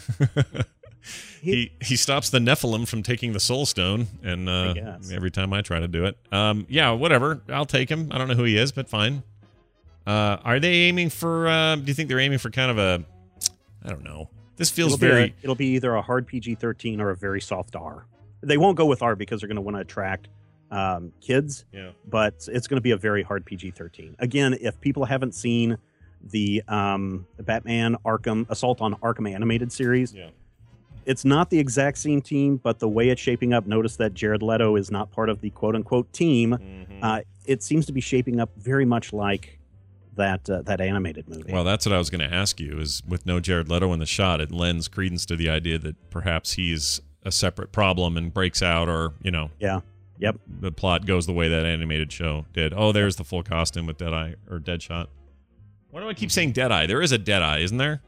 Speaker 1: he he stops the Nephilim from taking the Soul Stone, and uh,
Speaker 15: guess.
Speaker 1: every time I try to do it, um, yeah, whatever. I'll take him. I don't know who he is, but fine. Uh, are they aiming for? Uh, do you think they're aiming for kind of a? I don't know. This feels
Speaker 15: it'll
Speaker 1: very.
Speaker 15: Be a, it'll be either a hard P G thirteen or a very soft R. They won't go with R because they're going to want to attract um, kids.
Speaker 1: Yeah.
Speaker 15: But it's going to be a very hard P G thirteen. Again, if people haven't seen the um, Batman Arkham Assault on Arkham animated series,
Speaker 1: yeah.
Speaker 15: It's not the exact same team, but the way it's shaping up, notice that Jared Leto is not part of the quote-unquote team.
Speaker 1: Mm-hmm.
Speaker 15: Uh, it seems to be shaping up very much like that uh, that animated movie.
Speaker 1: Well, that's what I was going to ask you. Is with no Jared Leto in the shot, it lends credence to the idea that perhaps he's a separate problem and breaks out, or you know,
Speaker 15: yeah, yep,
Speaker 1: the plot goes the way that animated show did. Oh, there's the full costume with Deadeye or Deadshot. Why do I keep saying Deadeye? There is a Deadeye, isn't there?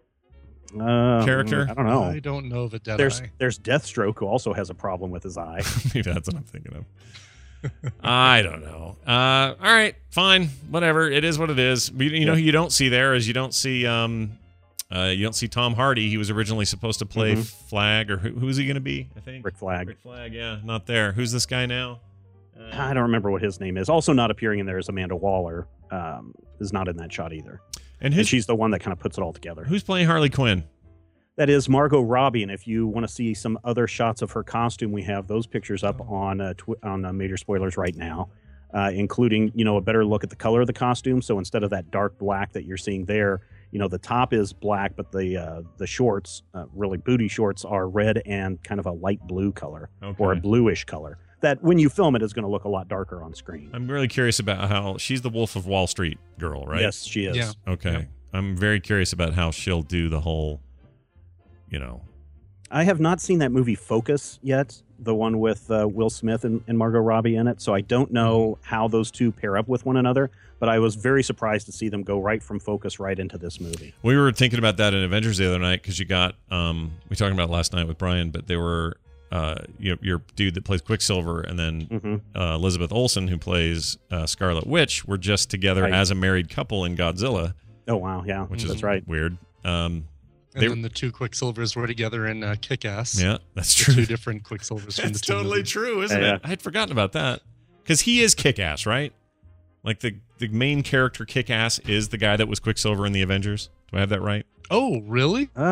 Speaker 15: Uh,
Speaker 1: Character?
Speaker 15: I don't know.
Speaker 2: I don't know of a Deadeye.
Speaker 15: There's there's Deathstroke, who also has a problem with his eye.
Speaker 1: Maybe that's what I'm thinking of. I don't know. Uh, all right, fine, whatever. It is what it is. We, you know, who you don't see there is you don't see um, uh, you don't see Tom Hardy. He was originally supposed to play
Speaker 15: Mhm.
Speaker 1: Flag, or who, who is he going to be? I think
Speaker 15: Rick Flag.
Speaker 1: Rick Flag, yeah, not there. Who's this guy now? Uh,
Speaker 15: I don't remember what his name is. Also not appearing in there is Amanda Waller. Um, is not in that shot either.
Speaker 1: And,
Speaker 15: And
Speaker 1: who's,
Speaker 15: she's the one that kind of puts it all together.
Speaker 1: who's playing Harley Quinn?
Speaker 15: That is Margot Robbie. And if you want to see some other shots of her costume, we have those pictures up on uh, tw- on uh, Major Spoilers right now, uh, including, you know, a better look at the color of the costume. So instead of that dark black that you're seeing there, you know, the top is black, but the uh, the shorts, uh, really booty shorts, are red and kind of a light blue color
Speaker 1: Okay.
Speaker 15: or a bluish color. That when you film it is going to look a lot darker on screen.
Speaker 1: I'm really curious about how she's the Wolf of Wall Street girl, right?
Speaker 15: Yes, she is.
Speaker 2: Yeah.
Speaker 1: Okay.
Speaker 2: Yeah.
Speaker 1: I'm very curious about how she'll do the whole, you know.
Speaker 15: I have not seen that movie Focus yet, the one with uh, Will Smith and, and Margot Robbie in it. So I don't know how those two pair up with one another, but I was very surprised to see them go right from Focus right into this movie.
Speaker 1: We were thinking about that in Avengers the other night because you got, um, we talked about it last night with Brian, but they were, uh, your, your dude that plays Quicksilver and then
Speaker 15: Mhm.
Speaker 1: uh, Elizabeth Olsen, who plays uh, Scarlet Witch, were just together
Speaker 15: Right.
Speaker 1: as a married couple in Godzilla,
Speaker 15: Oh, wow. Yeah,
Speaker 1: which
Speaker 15: that's
Speaker 1: is
Speaker 15: right.
Speaker 1: weird. Um,
Speaker 2: And
Speaker 1: they-
Speaker 2: then the two Quicksilvers were together in uh, Kick-Ass.
Speaker 1: yeah, that's
Speaker 2: The
Speaker 1: true.
Speaker 2: two different Quicksilvers from the
Speaker 1: That's
Speaker 2: two
Speaker 1: totally
Speaker 2: movies.
Speaker 1: true, isn't
Speaker 15: Yeah,
Speaker 1: it? I had forgotten about that. Because he is Kick-Ass, right? Like the, the main character Kick-Ass is the guy that was Quicksilver in the Avengers. Do I have that right?
Speaker 2: Oh, really?
Speaker 15: Uh,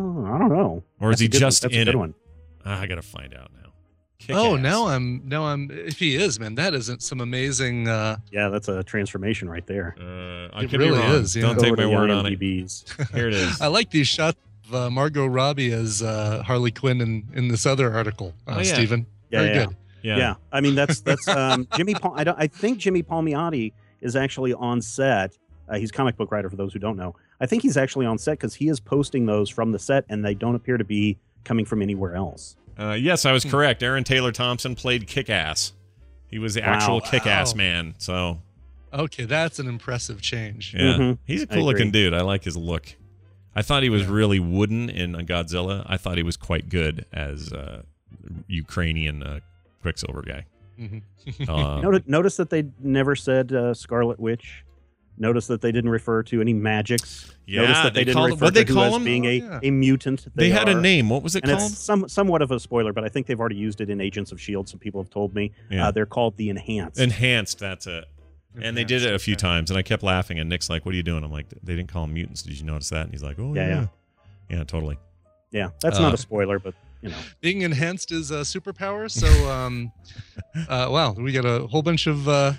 Speaker 15: I don't know.
Speaker 1: Or is
Speaker 15: That's
Speaker 1: he
Speaker 15: a good-
Speaker 1: just
Speaker 15: that's a
Speaker 1: in
Speaker 15: good
Speaker 1: it?
Speaker 15: one.
Speaker 1: Ah, I got to find out now.
Speaker 2: Oh,
Speaker 1: Kick-Ass.
Speaker 2: now I'm now I'm if he is, man, that isn't some amazing uh
Speaker 15: Yeah, that's a transformation right there.
Speaker 1: Uh, I
Speaker 2: It
Speaker 1: could
Speaker 2: really
Speaker 1: be wrong.
Speaker 2: is, yeah.
Speaker 1: Don't
Speaker 15: Go
Speaker 1: take
Speaker 15: to
Speaker 1: my
Speaker 15: the
Speaker 1: word on it.
Speaker 15: I M D Bs.
Speaker 1: Here it is.
Speaker 2: I like these shots of uh, Margot Robbie as uh, Harley Quinn in, in this other article, uh,
Speaker 1: Oh, yeah.
Speaker 2: Stephen.
Speaker 15: Yeah,
Speaker 2: Very
Speaker 15: yeah.
Speaker 2: good.
Speaker 1: Yeah.
Speaker 15: Yeah, I mean that's that's um, Jimmy. Pal- I don't. I think Jimmy Palmiotti is actually on set Uh, he's a comic book writer, for those who don't know. I think he's actually on set because he is posting those from the set, and they don't appear to be coming from anywhere else.
Speaker 1: Uh, yes, I was correct. Aaron Taylor Thompson played Kick-Ass. He was the
Speaker 15: Wow.
Speaker 1: actual Kick-Ass
Speaker 2: Wow.
Speaker 1: man. So
Speaker 2: Okay, that's an impressive change.
Speaker 1: yeah,
Speaker 15: Mhm.
Speaker 1: he's a
Speaker 15: I
Speaker 1: cool looking
Speaker 15: agree.
Speaker 1: dude. I like his look. I thought he was really wooden in uh, Godzilla. I thought he was quite good as uh, Ukrainian uh, Quicksilver guy.
Speaker 2: Mhm.
Speaker 1: Um,
Speaker 15: Notice, notice that they never said uh, Scarlet Witch. Notice that they didn't refer to any magics.
Speaker 1: Yeah,
Speaker 15: Notice that
Speaker 1: they
Speaker 15: they, didn't
Speaker 1: called-
Speaker 15: refer
Speaker 1: what'd
Speaker 15: to
Speaker 1: they
Speaker 15: who
Speaker 1: call
Speaker 15: as
Speaker 1: him?
Speaker 15: being
Speaker 2: Oh,
Speaker 15: a,
Speaker 2: yeah.
Speaker 15: a mutant.
Speaker 1: They had a
Speaker 15: are.
Speaker 1: name. What was it
Speaker 15: And
Speaker 1: called?
Speaker 15: it's some, somewhat of a spoiler, but I think they've already used it in Agents of S H I E L D. Some people have told me.
Speaker 1: Yeah.
Speaker 15: Uh, they're called the Enhanced.
Speaker 1: Enhanced, that's it. And they did it a
Speaker 2: Enhanced,
Speaker 1: few
Speaker 2: okay.
Speaker 1: times, and I kept laughing. And Nick's like, "What are you doing?" I'm like, "They didn't call them mutants. Did you notice that?" And he's like, "Oh
Speaker 15: Yeah,
Speaker 1: yeah,
Speaker 15: yeah.
Speaker 1: yeah, totally."
Speaker 15: yeah, that's
Speaker 1: Uh,
Speaker 15: not a spoiler, but you know.
Speaker 2: Being enhanced is a superpower. So, um, uh, wow, we got a whole bunch of uh,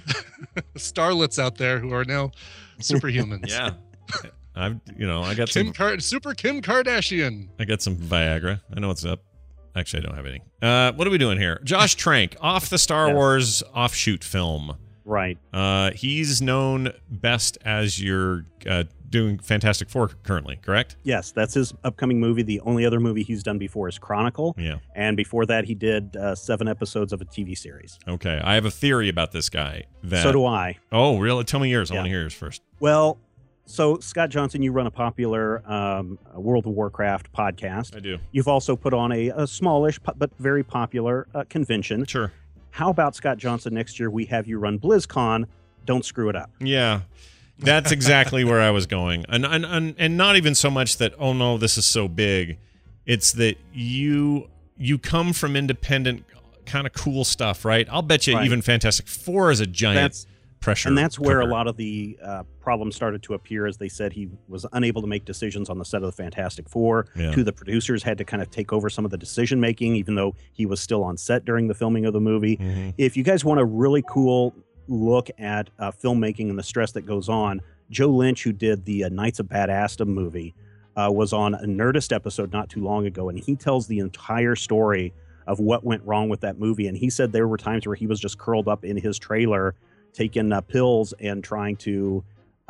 Speaker 2: starlets out there who are now superhumans.
Speaker 1: Yeah, I've you know I got
Speaker 2: Kim
Speaker 1: some
Speaker 2: Car- Super Kim Kardashian.
Speaker 1: I got some Viagra. I know what's up. Actually, I don't have any. Uh, what are we doing here? Josh Trank off the Star
Speaker 15: Yes.
Speaker 1: Wars offshoot film.
Speaker 15: Right.
Speaker 1: Uh, he's known best as you're uh, doing Fantastic Four currently, correct?
Speaker 15: Yes, that's his upcoming movie. The only other movie he's done before is Chronicle.
Speaker 1: Yeah.
Speaker 15: And before that, he did uh, seven episodes of a T V series.
Speaker 1: Okay. I have a theory about this guy. That,
Speaker 15: So do I.
Speaker 1: Oh, really? Tell me yours. I
Speaker 15: Yeah.
Speaker 1: want to hear yours first.
Speaker 15: Well, so Scott Johnson, you run a popular um, World of Warcraft podcast.
Speaker 1: I do.
Speaker 15: You've also put on a, a smallish po- but very popular uh, convention.
Speaker 1: Sure.
Speaker 15: How about Scott Johnson next year? We have you run BlizzCon. Don't screw it up.
Speaker 1: Yeah. That's exactly where I was going. And, and and and not even so much that, oh no, this is so big. It's that you you come from independent kind of cool stuff, right? I'll bet you
Speaker 15: Right.
Speaker 1: even Fantastic Four is a giant
Speaker 15: That's
Speaker 1: pressure.
Speaker 15: And that's where
Speaker 1: cooker.
Speaker 15: a lot of the uh, problems started to appear, as they said he was unable to make decisions on the set of the Fantastic Four.
Speaker 1: Yeah.
Speaker 15: Two of the producers had to kind of take over some of the decision making, even though he was still on set during the filming of the movie.
Speaker 1: Mhm.
Speaker 15: If you guys want a really cool look at uh, filmmaking and the stress that goes on, Joe Lynch, who did the uh, Knights of Badassdom movie, uh, was on a Nerdist episode not too long ago, and he tells the entire story of what went wrong with that movie. And he said there were times where he was just curled up in his trailer, taking uh, pills and trying to,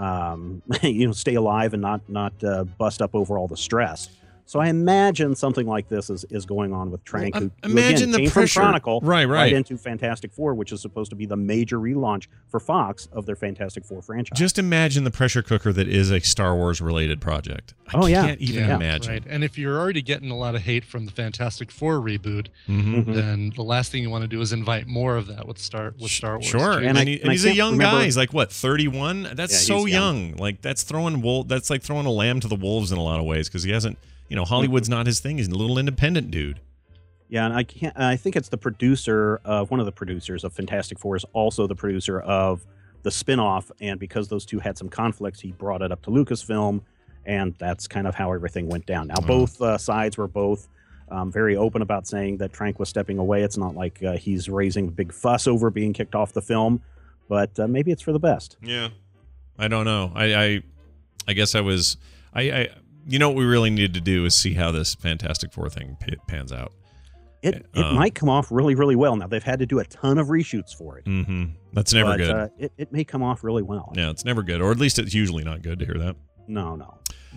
Speaker 15: um, you know, stay alive and not not uh, bust up over all the stress. So I imagine something like this is, is going on with Trank,
Speaker 1: Well,
Speaker 15: who,
Speaker 1: im-
Speaker 15: who,
Speaker 1: imagine
Speaker 15: again,
Speaker 1: the
Speaker 15: came
Speaker 1: pressure.
Speaker 15: from Chronicle
Speaker 1: Right, right.
Speaker 15: into Fantastic Four, which is supposed to be the major relaunch for Fox of their Fantastic Four franchise.
Speaker 1: Just imagine the pressure cooker that is a Star Wars related project. I
Speaker 15: Oh, yeah.
Speaker 1: can't even
Speaker 15: Yeah.
Speaker 1: imagine.
Speaker 2: Right. And if you're already getting a lot of hate from the Fantastic Four reboot,
Speaker 1: Mhm.
Speaker 15: Mhm.
Speaker 2: then the last thing you want to do is invite more of that with Star with Star Wars.
Speaker 1: Sure,
Speaker 2: too.
Speaker 1: and,
Speaker 15: I-
Speaker 1: he-
Speaker 15: and
Speaker 1: and
Speaker 15: I
Speaker 1: he's a
Speaker 15: can't
Speaker 1: young
Speaker 15: remember-
Speaker 1: guy. He's like what, thirty-one? That's
Speaker 15: Yeah,
Speaker 1: so
Speaker 15: he's
Speaker 1: young.
Speaker 15: young.
Speaker 1: Like that's throwing wool. That's like throwing a lamb to the wolves in a lot of ways because he hasn't. You know, Hollywood's not his thing. He's a little independent dude.
Speaker 15: Yeah, and I can't. I think it's the producer of one of the producers of Fantastic Four is also the producer of the spinoff, and because those two had some conflicts, he brought it up to Lucasfilm, and that's kind of how everything went down. Now,
Speaker 1: Oh.
Speaker 15: both uh, sides were both um, very open about saying that Trank was stepping away. It's not like uh, he's raising a big fuss over being kicked off the film, but uh, maybe it's for the best.
Speaker 1: Yeah, I don't know. I, I, I guess I was. I, I, you know, what we really needed to do is see how this Fantastic Four thing p- pans out.
Speaker 15: It it
Speaker 1: Um,
Speaker 15: might come off really, really well. Now they've had to do a ton of reshoots for it.
Speaker 1: Mm-hmm. That's never
Speaker 15: but,
Speaker 1: good.
Speaker 15: Uh, it, it may come off really well.
Speaker 1: Yeah, it's never good, or at least it's usually not good to hear that.
Speaker 15: No, no.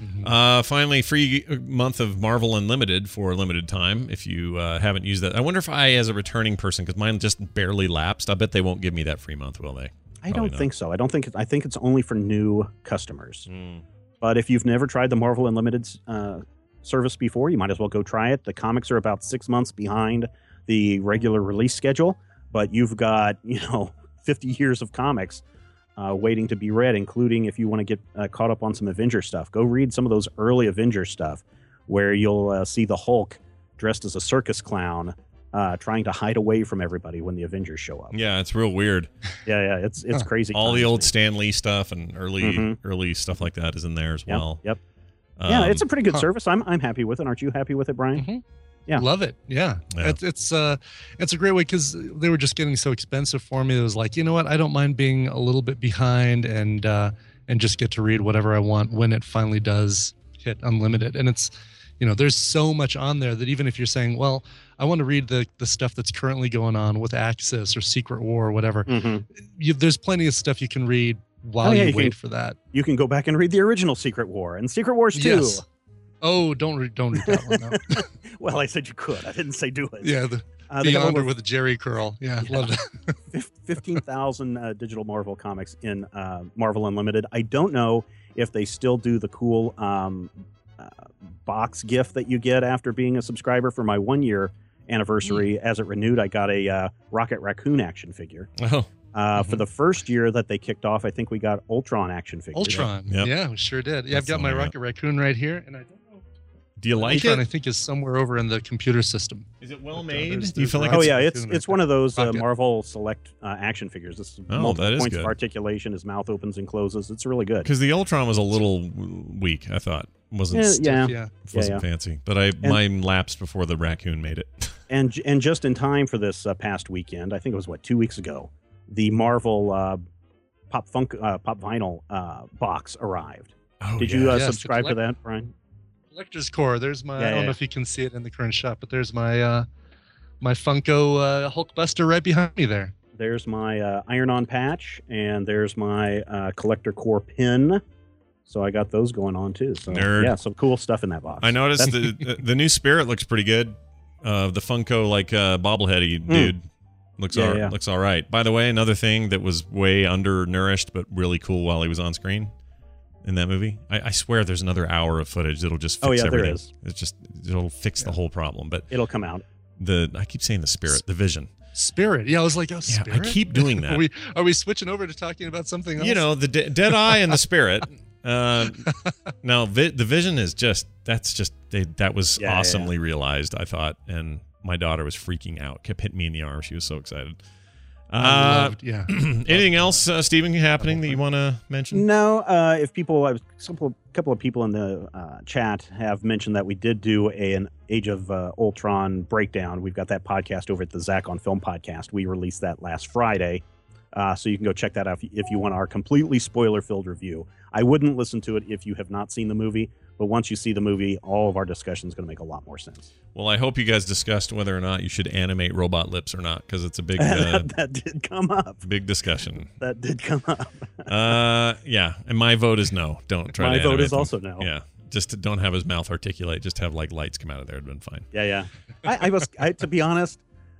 Speaker 1: Uh, finally, free month of Marvel Unlimited for a limited time. If you uh, haven't used that, I wonder if I, as a returning person, because mine just barely lapsed. I bet they won't give me that free month, will they?
Speaker 15: I
Speaker 1: Probably
Speaker 15: don't
Speaker 1: not.
Speaker 15: think so. I don't think it, I think it's only for new customers.
Speaker 1: Mm.
Speaker 15: But if you've never tried the Marvel Unlimited uh, service before, you might as well go try it. The comics are about six months behind the regular release schedule, but you've got, you know, fifty years of comics uh, waiting to be read, including if you want to get uh, caught up on some Avenger stuff. Go read some of those early Avenger stuff where you'll uh, see the Hulk dressed as a circus clown uh, trying to hide away from everybody when the Avengers show up.
Speaker 1: Yeah, it's real weird.
Speaker 15: Yeah, yeah, it's it's crazy.
Speaker 1: All the
Speaker 15: times,
Speaker 1: old
Speaker 15: man.
Speaker 1: Stan Lee stuff and early
Speaker 15: Mhm.
Speaker 1: early stuff like that is in there as
Speaker 15: Yep,
Speaker 1: well.
Speaker 15: Yep. yeah,
Speaker 1: Um,
Speaker 15: it's a pretty good
Speaker 2: huh.
Speaker 15: service. I'm I'm happy with it. Aren't you happy with it, Brian?
Speaker 2: Mhm.
Speaker 15: Yeah.
Speaker 2: Love it. Yeah.
Speaker 1: Yeah.
Speaker 2: It's it's uh it's a great way because they were just getting so expensive for me. It was like, you know what? I don't mind being a little bit behind and uh and just get to read whatever I want when it finally does hit unlimited. And it's, you know, there's so much on there that even if you're saying, well, I want to read the the stuff that's currently going on with Axis or Secret War or whatever,
Speaker 15: Mhm.
Speaker 2: you, there's plenty of stuff you can read while
Speaker 15: Oh, yeah,
Speaker 2: you,
Speaker 15: you
Speaker 2: wait
Speaker 15: can-
Speaker 2: for that.
Speaker 15: You can go back and read the original Secret War and Secret Wars two.
Speaker 2: Yes. Oh, don't read, don't read that one. No.
Speaker 15: Well, I said you could. I didn't say do it.
Speaker 2: Yeah, the
Speaker 15: Uh, they have
Speaker 2: Beyonder
Speaker 15: over-
Speaker 2: with the Jerry curl. Yeah,
Speaker 15: Yeah.
Speaker 2: love that.
Speaker 15: fifteen thousand uh, digital Marvel comics in uh, Marvel Unlimited. I don't know if they still do the cool um, uh, box gift that you get after being a subscriber. For my one year anniversary, as it renewed, I got a uh, Rocket Raccoon action figure.
Speaker 1: Oh.
Speaker 15: Uh, For the first year that they kicked off, I think we got Ultron action figures.
Speaker 2: Ultron.
Speaker 1: Yep.
Speaker 2: Yeah, we sure did. Yeah,
Speaker 1: That's
Speaker 2: I've got
Speaker 1: the
Speaker 2: my
Speaker 1: one I got.
Speaker 2: Rocket Raccoon right here, and I don't know.
Speaker 1: Do you like
Speaker 2: Ultron,
Speaker 1: it?
Speaker 2: I think, is somewhere over in the computer system.
Speaker 1: Is it well
Speaker 2: But, uh,
Speaker 1: made?
Speaker 2: there's-
Speaker 1: Do you
Speaker 2: there's
Speaker 1: feel like
Speaker 2: Rocket
Speaker 15: Oh yeah, it's
Speaker 2: Raccoon
Speaker 15: it's
Speaker 2: right
Speaker 15: one of those uh,
Speaker 2: Rocket.
Speaker 15: Marvel Select uh, action figures. This is
Speaker 1: Oh,
Speaker 15: multiple
Speaker 1: that is
Speaker 15: points
Speaker 1: good.
Speaker 15: of articulation. His mouth opens and closes. It's really good.
Speaker 1: Because the Ultron was a little weak, I thought. Wasn't
Speaker 15: Yeah,
Speaker 1: stiff,
Speaker 15: yeah.
Speaker 2: Yeah.
Speaker 1: wasn't
Speaker 15: Yeah, yeah.
Speaker 1: fancy. But I mine lapsed before the raccoon made it.
Speaker 15: And and just in time for this uh, past weekend, I think it was what two weeks ago, the Marvel uh, Pop Funk uh, Pop Vinyl uh, box arrived.
Speaker 1: Oh,
Speaker 15: Did
Speaker 1: yeah.
Speaker 15: you uh,
Speaker 2: Yes, the
Speaker 15: subscribe to
Speaker 2: collect-
Speaker 15: that, Brian?
Speaker 2: Collector's Core. There's my.
Speaker 15: Yeah,
Speaker 2: I don't
Speaker 15: yeah.
Speaker 2: know if you can see it in the current shot, but there's my uh, my Funko uh, Hulkbuster right behind me there.
Speaker 15: There's my uh, Iron-On patch, and there's my uh, Collector Core pin. So I got those going on too. So
Speaker 1: Nerd.
Speaker 15: yeah, some cool stuff in that box.
Speaker 1: I noticed
Speaker 15: That's-
Speaker 1: the the new Spirit looks pretty good. Uh, the Funko like uh, bobbleheady dude looks
Speaker 15: Yeah,
Speaker 1: all,
Speaker 15: yeah.
Speaker 1: looks all right. By the way, another thing that was way undernourished but really cool while he was on screen in that movie. I, I swear, there's another hour of footage that'll just fix
Speaker 15: Oh, yeah, there
Speaker 1: everything.
Speaker 15: is.
Speaker 1: It's just it'll fix the whole problem. But
Speaker 15: It'll come out.
Speaker 1: the I keep saying the Spirit, the Vision.
Speaker 2: Spirit. Yeah, I was like, oh,
Speaker 1: Yeah,
Speaker 2: Spirit.
Speaker 1: I keep doing that.
Speaker 2: Are we are we switching over to talking about something else?
Speaker 1: You know, the de- Dead Eye and the Spirit. Uh, now, vi- the Vision is just that's just they, that was
Speaker 15: Yeah, yeah,
Speaker 1: awesomely realized. I thought, and my daughter was freaking out, kept hitting me in the arm. She was so excited.
Speaker 2: I
Speaker 1: Uh,
Speaker 2: loved, yeah.
Speaker 1: anything else, uh, Stephen, happening that you want to mention?
Speaker 15: No, uh, if people, a couple, couple of people in the uh, chat have mentioned that we did do a, an Age of uh, Ultron breakdown. We've got that podcast over at the Zach on Film podcast. We released that last Friday, uh, so you can go check that out if, if you want our completely spoiler-filled review. I wouldn't listen to it if you have not seen the movie, but once you see the movie, all of our discussion is going to make a lot more sense.
Speaker 1: Well, I hope you guys discussed whether or not you should animate robot lips or not, because it's a big, uh,
Speaker 15: that, that did come up.
Speaker 1: big discussion.
Speaker 15: That did come up.
Speaker 1: uh, yeah, and my vote is no. Don't try.
Speaker 15: My
Speaker 1: to
Speaker 15: vote
Speaker 1: animate
Speaker 15: is
Speaker 1: them.
Speaker 15: also no.
Speaker 1: Yeah, just to don't have his mouth articulate. Just have like lights come out of there. It'd been fine.
Speaker 15: Yeah, yeah. I, I was, I, to be honest,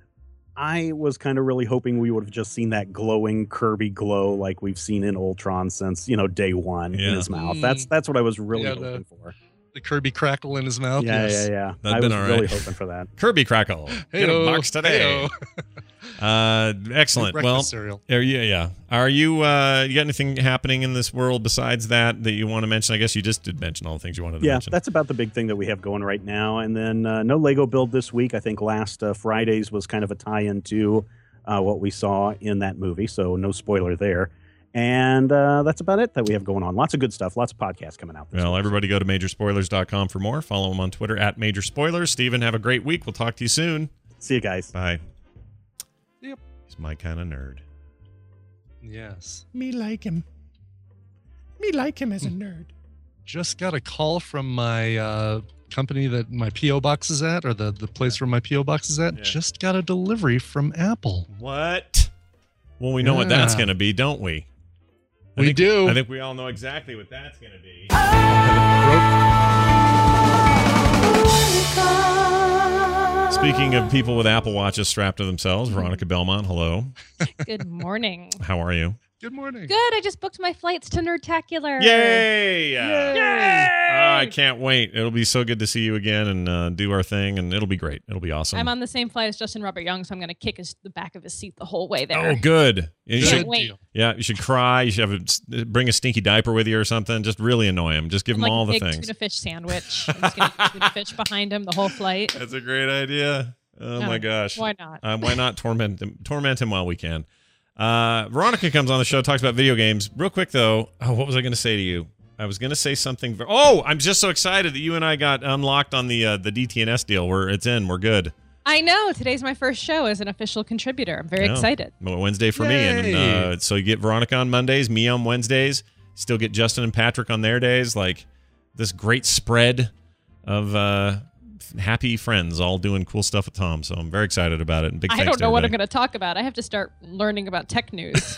Speaker 15: I was kind of really hoping we would have just seen that glowing Kirby glow like we've seen in Ultron since, you know, day one
Speaker 1: Yeah.
Speaker 15: in his mouth. That's that's what I was really
Speaker 2: Yeah, the-
Speaker 15: hoping for.
Speaker 2: The Kirby crackle in his mouth.
Speaker 15: Yeah,
Speaker 2: yes.
Speaker 15: yeah, yeah.
Speaker 1: That'd
Speaker 15: I
Speaker 1: been
Speaker 15: was
Speaker 1: all
Speaker 15: really
Speaker 1: right.
Speaker 15: hoping for that.
Speaker 1: Kirby Crackle. Get
Speaker 2: Heyo,
Speaker 1: a box today. uh, excellent.
Speaker 2: Breakfast
Speaker 1: Well,
Speaker 2: cereal.
Speaker 1: are you, yeah. Are you? Uh, you got anything happening in this world besides that that you want to mention? I guess you just did mention all the things you wanted to
Speaker 15: Yeah,
Speaker 1: mention.
Speaker 15: that's about the big thing that we have going right now. And then uh, no Lego build this week. I think last uh, Friday's was kind of a tie-in to uh, what we saw in that movie, so no spoiler there. And uh, that's about it that we have going on. Lots of good stuff. Lots of podcasts coming out. This
Speaker 1: Well,
Speaker 15: week.
Speaker 1: everybody go to major spoilers dot com for more. Follow him on Twitter at Major Spoilers. Steven, have a great week. We'll talk to you soon.
Speaker 15: See you guys.
Speaker 1: Bye.
Speaker 2: Yep.
Speaker 1: He's my kind of nerd.
Speaker 2: Yes.
Speaker 1: Me like him. Me like him as a nerd.
Speaker 2: Just got a call from my uh, company that my P O box is at, or the, the place where my P O box is at.
Speaker 1: Yeah.
Speaker 2: Just got a delivery from Apple.
Speaker 1: What? Well, we know what that's
Speaker 2: Yeah.
Speaker 1: going to be, don't we? I
Speaker 2: We
Speaker 1: think,
Speaker 2: do.
Speaker 1: I think we all know exactly what that's going to be. Speaking of people with Apple Watches strapped to themselves, Veronica Belmont, hello.
Speaker 16: Good morning.
Speaker 1: How are you?
Speaker 2: Good morning.
Speaker 16: Good. I just booked my flights to Nerdtacular.
Speaker 1: Yay! Uh,
Speaker 16: Yay!
Speaker 1: Oh, I can't wait. It'll be so good to see you again and uh, do our thing, and it'll be great. It'll be awesome.
Speaker 16: I'm on the same flight as Justin Robert Young, so I'm going to kick his, the back of his seat the whole way there.
Speaker 1: Oh, good. You
Speaker 16: Can't
Speaker 1: should,
Speaker 16: wait.
Speaker 1: yeah, you should cry. You should have a, bring a stinky diaper with you or something. Just really annoy him. Just give him
Speaker 16: Like
Speaker 1: all
Speaker 16: a
Speaker 1: the
Speaker 16: big
Speaker 1: things.
Speaker 16: tuna fish sandwich. I'm just going to tuna fish behind him the whole flight.
Speaker 1: That's a great idea. Oh
Speaker 16: No,
Speaker 1: my gosh.
Speaker 16: why not?
Speaker 1: Uh, why not torment him? Torment him while we can. Uh, Veronica comes on the show, talks about video games. Real quick though, oh, what was I going to say to you? I was going to say something. Ver- oh, I'm just so excited that you and I got unlocked on the uh, the D T N S deal. We're it's in. We're good.
Speaker 16: I know. Today's my first show as an official contributor. I'm very
Speaker 1: Yeah.
Speaker 16: excited.
Speaker 1: Well, Wednesday for me, and
Speaker 2: Yay.
Speaker 1: uh, so you get Veronica on Mondays, me on Wednesdays. Still get Justin and Patrick on their days. Like this great spread of uh, happy friends all doing cool stuff with Tom. So I'm very excited about it. And big
Speaker 16: I
Speaker 1: thanks
Speaker 16: don't
Speaker 1: to
Speaker 16: know what I'm
Speaker 1: everybody.
Speaker 16: going to talk about. I have to start learning about tech news.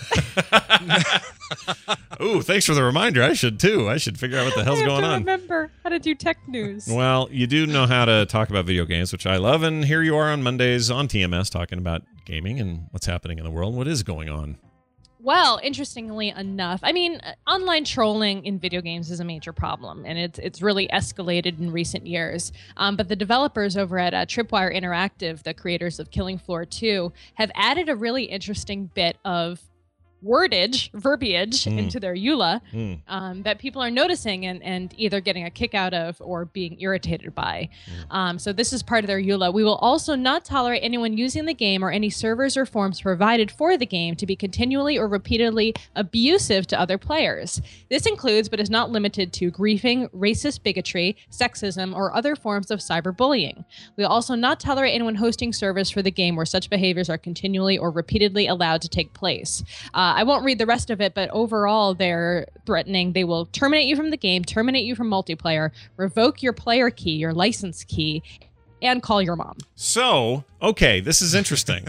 Speaker 1: Ooh, thanks for the reminder. I should too. I should figure out what the hell's
Speaker 16: I have
Speaker 1: going
Speaker 16: to
Speaker 1: on.
Speaker 16: remember how to do tech news.
Speaker 1: Well, you do know how to talk about video games, which I love. And here you are on Mondays on T M S talking about gaming and what's happening in the world. What is going on?
Speaker 16: Well, interestingly enough, I mean, uh, online trolling in video games is a major problem, and it's it's really escalated in recent years. Um, but the developers over at uh, Tripwire Interactive, the creators of Killing Floor two, have added a really interesting bit of wordage, verbiage
Speaker 17: Mm.
Speaker 16: into their E U L A
Speaker 17: Mm.
Speaker 16: um, that people are noticing and, and either getting a kick out of or being irritated by. Um, so this is part of their E U L A. We will also not tolerate anyone using the game or any servers or forms provided for the game to be continually or repeatedly abusive to other players. This includes, but is not limited to, griefing, racist bigotry, sexism, or other forms of cyberbullying. We will also not tolerate anyone hosting servers for the game where such behaviors are continually or repeatedly allowed to take place. Uh, I won't read the rest of it, but overall they're threatening they will terminate you from the game, terminate you from multiplayer, revoke your player key, your license key, and call your mom.
Speaker 1: So, okay, this is interesting.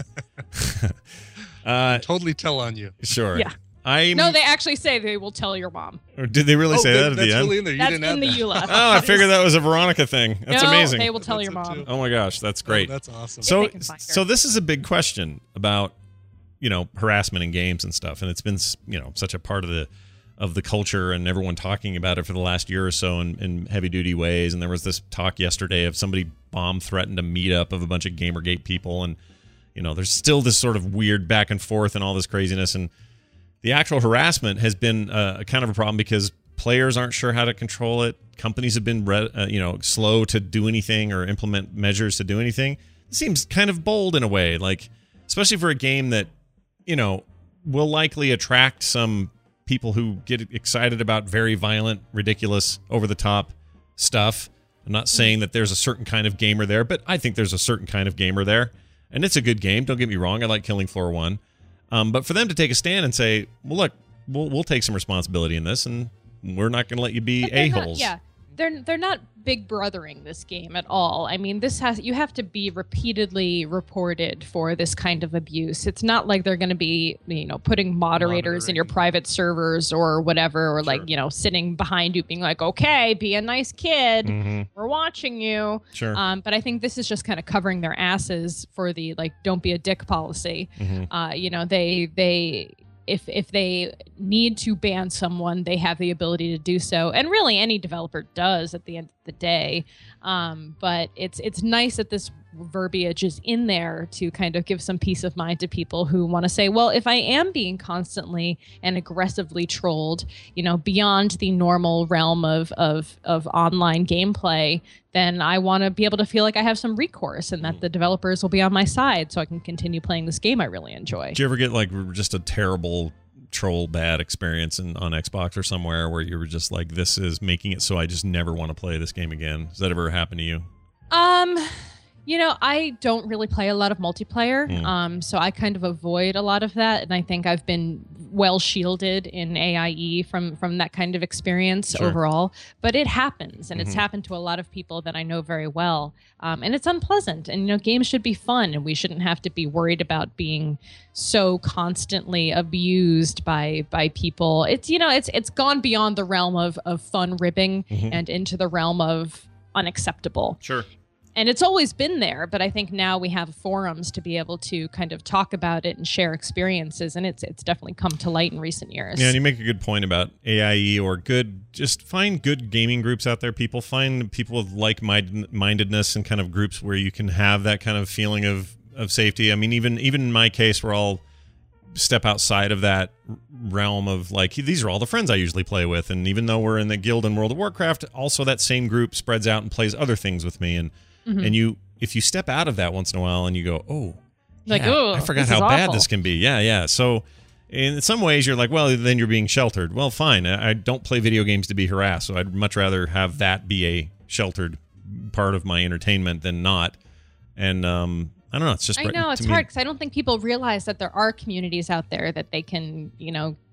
Speaker 1: uh,
Speaker 2: totally tell on you.
Speaker 1: Sure.
Speaker 16: Yeah.
Speaker 1: I
Speaker 16: No, they actually say they will tell your mom.
Speaker 1: Or did they really
Speaker 2: Oh,
Speaker 1: say
Speaker 2: that-
Speaker 1: that at
Speaker 2: that's
Speaker 1: the end?
Speaker 2: really in there. You
Speaker 16: That's
Speaker 2: didn't
Speaker 16: in
Speaker 2: add
Speaker 16: the
Speaker 2: that.
Speaker 16: E U L A.
Speaker 1: Oh, I figured that was a Veronica thing. That's
Speaker 16: No,
Speaker 1: amazing.
Speaker 16: they will tell your mom.
Speaker 1: Oh my gosh, that's great.
Speaker 2: Oh, that's awesome.
Speaker 1: So,
Speaker 16: If they can find her.
Speaker 1: so this is a big question about, you know, harassment in games and stuff, and it's been, you know, such a part of the of the culture and everyone talking about it for the last year or so in, in heavy duty ways. And there was this talk yesterday of somebody bomb threatened a meetup of a bunch of Gamergate people, and you know, there's still this sort of weird back and forth and all this craziness, and the actual harassment has been uh, kind of a problem because players aren't sure how to control it. Companies have been, re- uh, you know, slow to do anything or implement measures to do anything. It seems kind of bold in a way, like especially for a game that, you know, will likely attract some people who get excited about very violent, ridiculous, over-the-top stuff. I'm not saying that there's a certain kind of gamer there, but I think there's a certain kind of gamer there, and it's a good game. Don't get me wrong. I like Killing Floor one. Um, but for them to take a stand and say, well, look, we'll, we'll take some responsibility in this, and we're not going to let you be
Speaker 16: But they're not-
Speaker 1: a-holes.
Speaker 16: Yeah, they're they're not big brothering this game at all. I mean, this has you have to be repeatedly reported for this kind of abuse. It's not like they're going to be, you know, putting moderators in your private servers or whatever, or like, you know, sitting behind you being like, okay, be a nice kid.
Speaker 1: Mhm.
Speaker 16: We're watching you.
Speaker 1: Sure.
Speaker 16: Um, but I think this is just kind of covering their asses for the like, don't be a dick policy.
Speaker 1: Mhm.
Speaker 16: Uh, you know, they they. If if they need to ban someone, they have the ability to do so, and really any developer does at the end of the day. Um, but it's it's nice that this verbiage is in there to kind of give some peace of mind to people who want to say, well, if I am being constantly and aggressively trolled, you know, beyond the normal realm of of of online gameplay, then I want to be able to feel like I have some recourse and that the developers will be on my side so I can continue playing this game I really enjoy.
Speaker 1: Did you ever get like just a terrible troll bad experience in, on Xbox or somewhere where you were just like, this is making it so I just never want to play this game again? Has that ever happened to you?
Speaker 16: Um, you know, I don't really play a lot of multiplayer,
Speaker 1: Mm.
Speaker 16: um, so I kind of avoid a lot of that, and I think I've been well shielded in A I E from from that kind of experience
Speaker 17: Sure.
Speaker 16: overall. But it happens, and it's
Speaker 17: Mhm.
Speaker 16: happened to a lot of people that I know very well, um, and it's unpleasant. And you know, games should be fun, and we shouldn't have to be worried about being so constantly abused by by people. It's you know, it's it's gone beyond the realm of of fun ribbing
Speaker 1: Mhm.
Speaker 16: and into the realm of unacceptable.
Speaker 1: Sure.
Speaker 16: And it's always been there, but I think now we have forums to be able to kind of talk about it and share experiences, and it's it's definitely come to light in recent years.
Speaker 1: Yeah, and you make a good point about A I E or good, just find good gaming groups out there, people. Find people with like-mindedness and kind of groups where you can have that kind of feeling of, of safety. I mean, even even in my case where I'll step outside of that realm of like, these are all the friends I usually play with. And even though we're in the guild in World of Warcraft, also that same group spreads out and plays other things with me. And
Speaker 16: Mhm.
Speaker 1: and you, if you step out of that once in a while and you go, oh,
Speaker 16: Like,
Speaker 1: yeah,
Speaker 16: "Ugh,
Speaker 1: I forgot
Speaker 16: this
Speaker 1: how
Speaker 16: is
Speaker 1: bad
Speaker 16: awful."
Speaker 1: this can be. Yeah, yeah. So in some ways you're like, well, then you're being sheltered. Well, fine. I I don't play video games to be harassed, so I'd much rather have that be a sheltered part of my entertainment than not. And um, I don't know. It's just
Speaker 16: I
Speaker 1: right-
Speaker 16: know
Speaker 1: to
Speaker 16: it's
Speaker 1: me-
Speaker 16: hard because I don't think people realize that there are communities out there that they can, you know,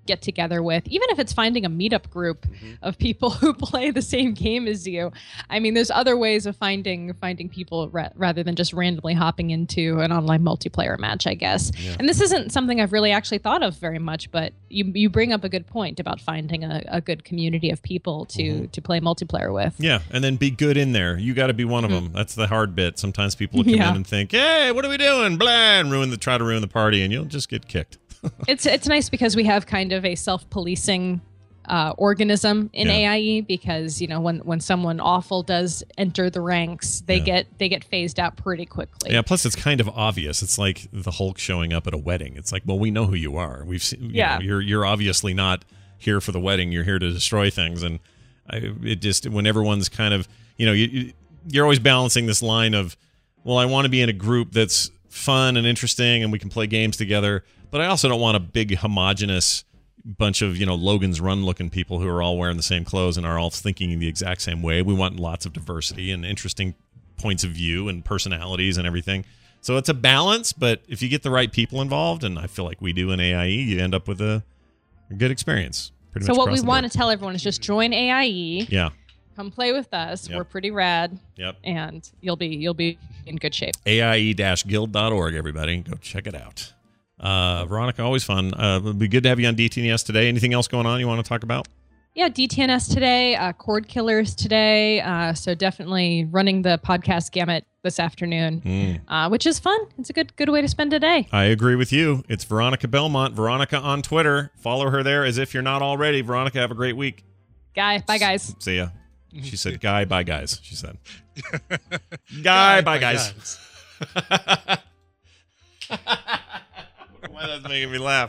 Speaker 16: get together with, even if it's finding a meetup group mm-hmm. of people who play the same game as you. I mean, there's other ways of finding finding people ra- rather than just randomly hopping into an online multiplayer match, I guess. Yeah. And this isn't something I've really actually thought of very much, but you you bring up a good point about finding a, a good community of people to mm-hmm. to play multiplayer with.
Speaker 1: Yeah, and then be good in there. You got to be one of mm-hmm. them. That's the hard bit. Sometimes people will come yeah. in and think, "Hey, what are we doing?" Blah, and ruin the try to ruin the party, and you'll just get kicked.
Speaker 16: it's it's nice because we have kind of a self-policing uh, organism in yeah. A I E, because you know when, when someone awful does enter the ranks, they yeah. get they get phased out pretty quickly.
Speaker 1: Yeah. Plus, it's kind of obvious. It's like the Hulk showing up at a wedding. It's like, well, we know who you are. We've seen. You
Speaker 16: yeah.
Speaker 1: know, you're you're obviously not here for the wedding. You're here to destroy things. And I, it just when everyone's kind of you know you you're always balancing this line of, well, I want to be in a group that's fun and interesting and we can play games together, but I also don't want a big homogenous bunch of, you know, Logan's Run looking people who are all wearing the same clothes and are all thinking in the exact same way. We want lots of diversity and interesting points of view and personalities and everything. So it's a balance, but if you get the right people involved, and I feel like we do in A I E, you end up with a, a good experience. Pretty
Speaker 16: so
Speaker 1: much
Speaker 16: what we want
Speaker 1: board.
Speaker 16: to tell everyone is just join A I E.
Speaker 1: Yeah.
Speaker 16: Come play with us.
Speaker 1: Yep.
Speaker 16: We're pretty rad.
Speaker 1: Yep.
Speaker 16: And you'll be you'll be in good shape.
Speaker 1: A I E guild dot org, everybody. Go check it out. Uh, Veronica, always fun. Uh, it'd be good to have you on D T N S today. Anything else going on you want to talk about?
Speaker 16: Yeah, D T N S today, uh, Cord Killers today. Uh, so definitely running the podcast gamut this afternoon, mm. uh, which is fun. It's a good good way to spend a day.
Speaker 1: I agree with you. It's Veronica Belmont. Veronica on Twitter. Follow her there as if you're not already. Veronica, have a great week.
Speaker 16: Guy, bye guys.
Speaker 1: See ya. She said, "Guy, bye, guys." She said, "Guy, bye, guys." Why that's making me laugh?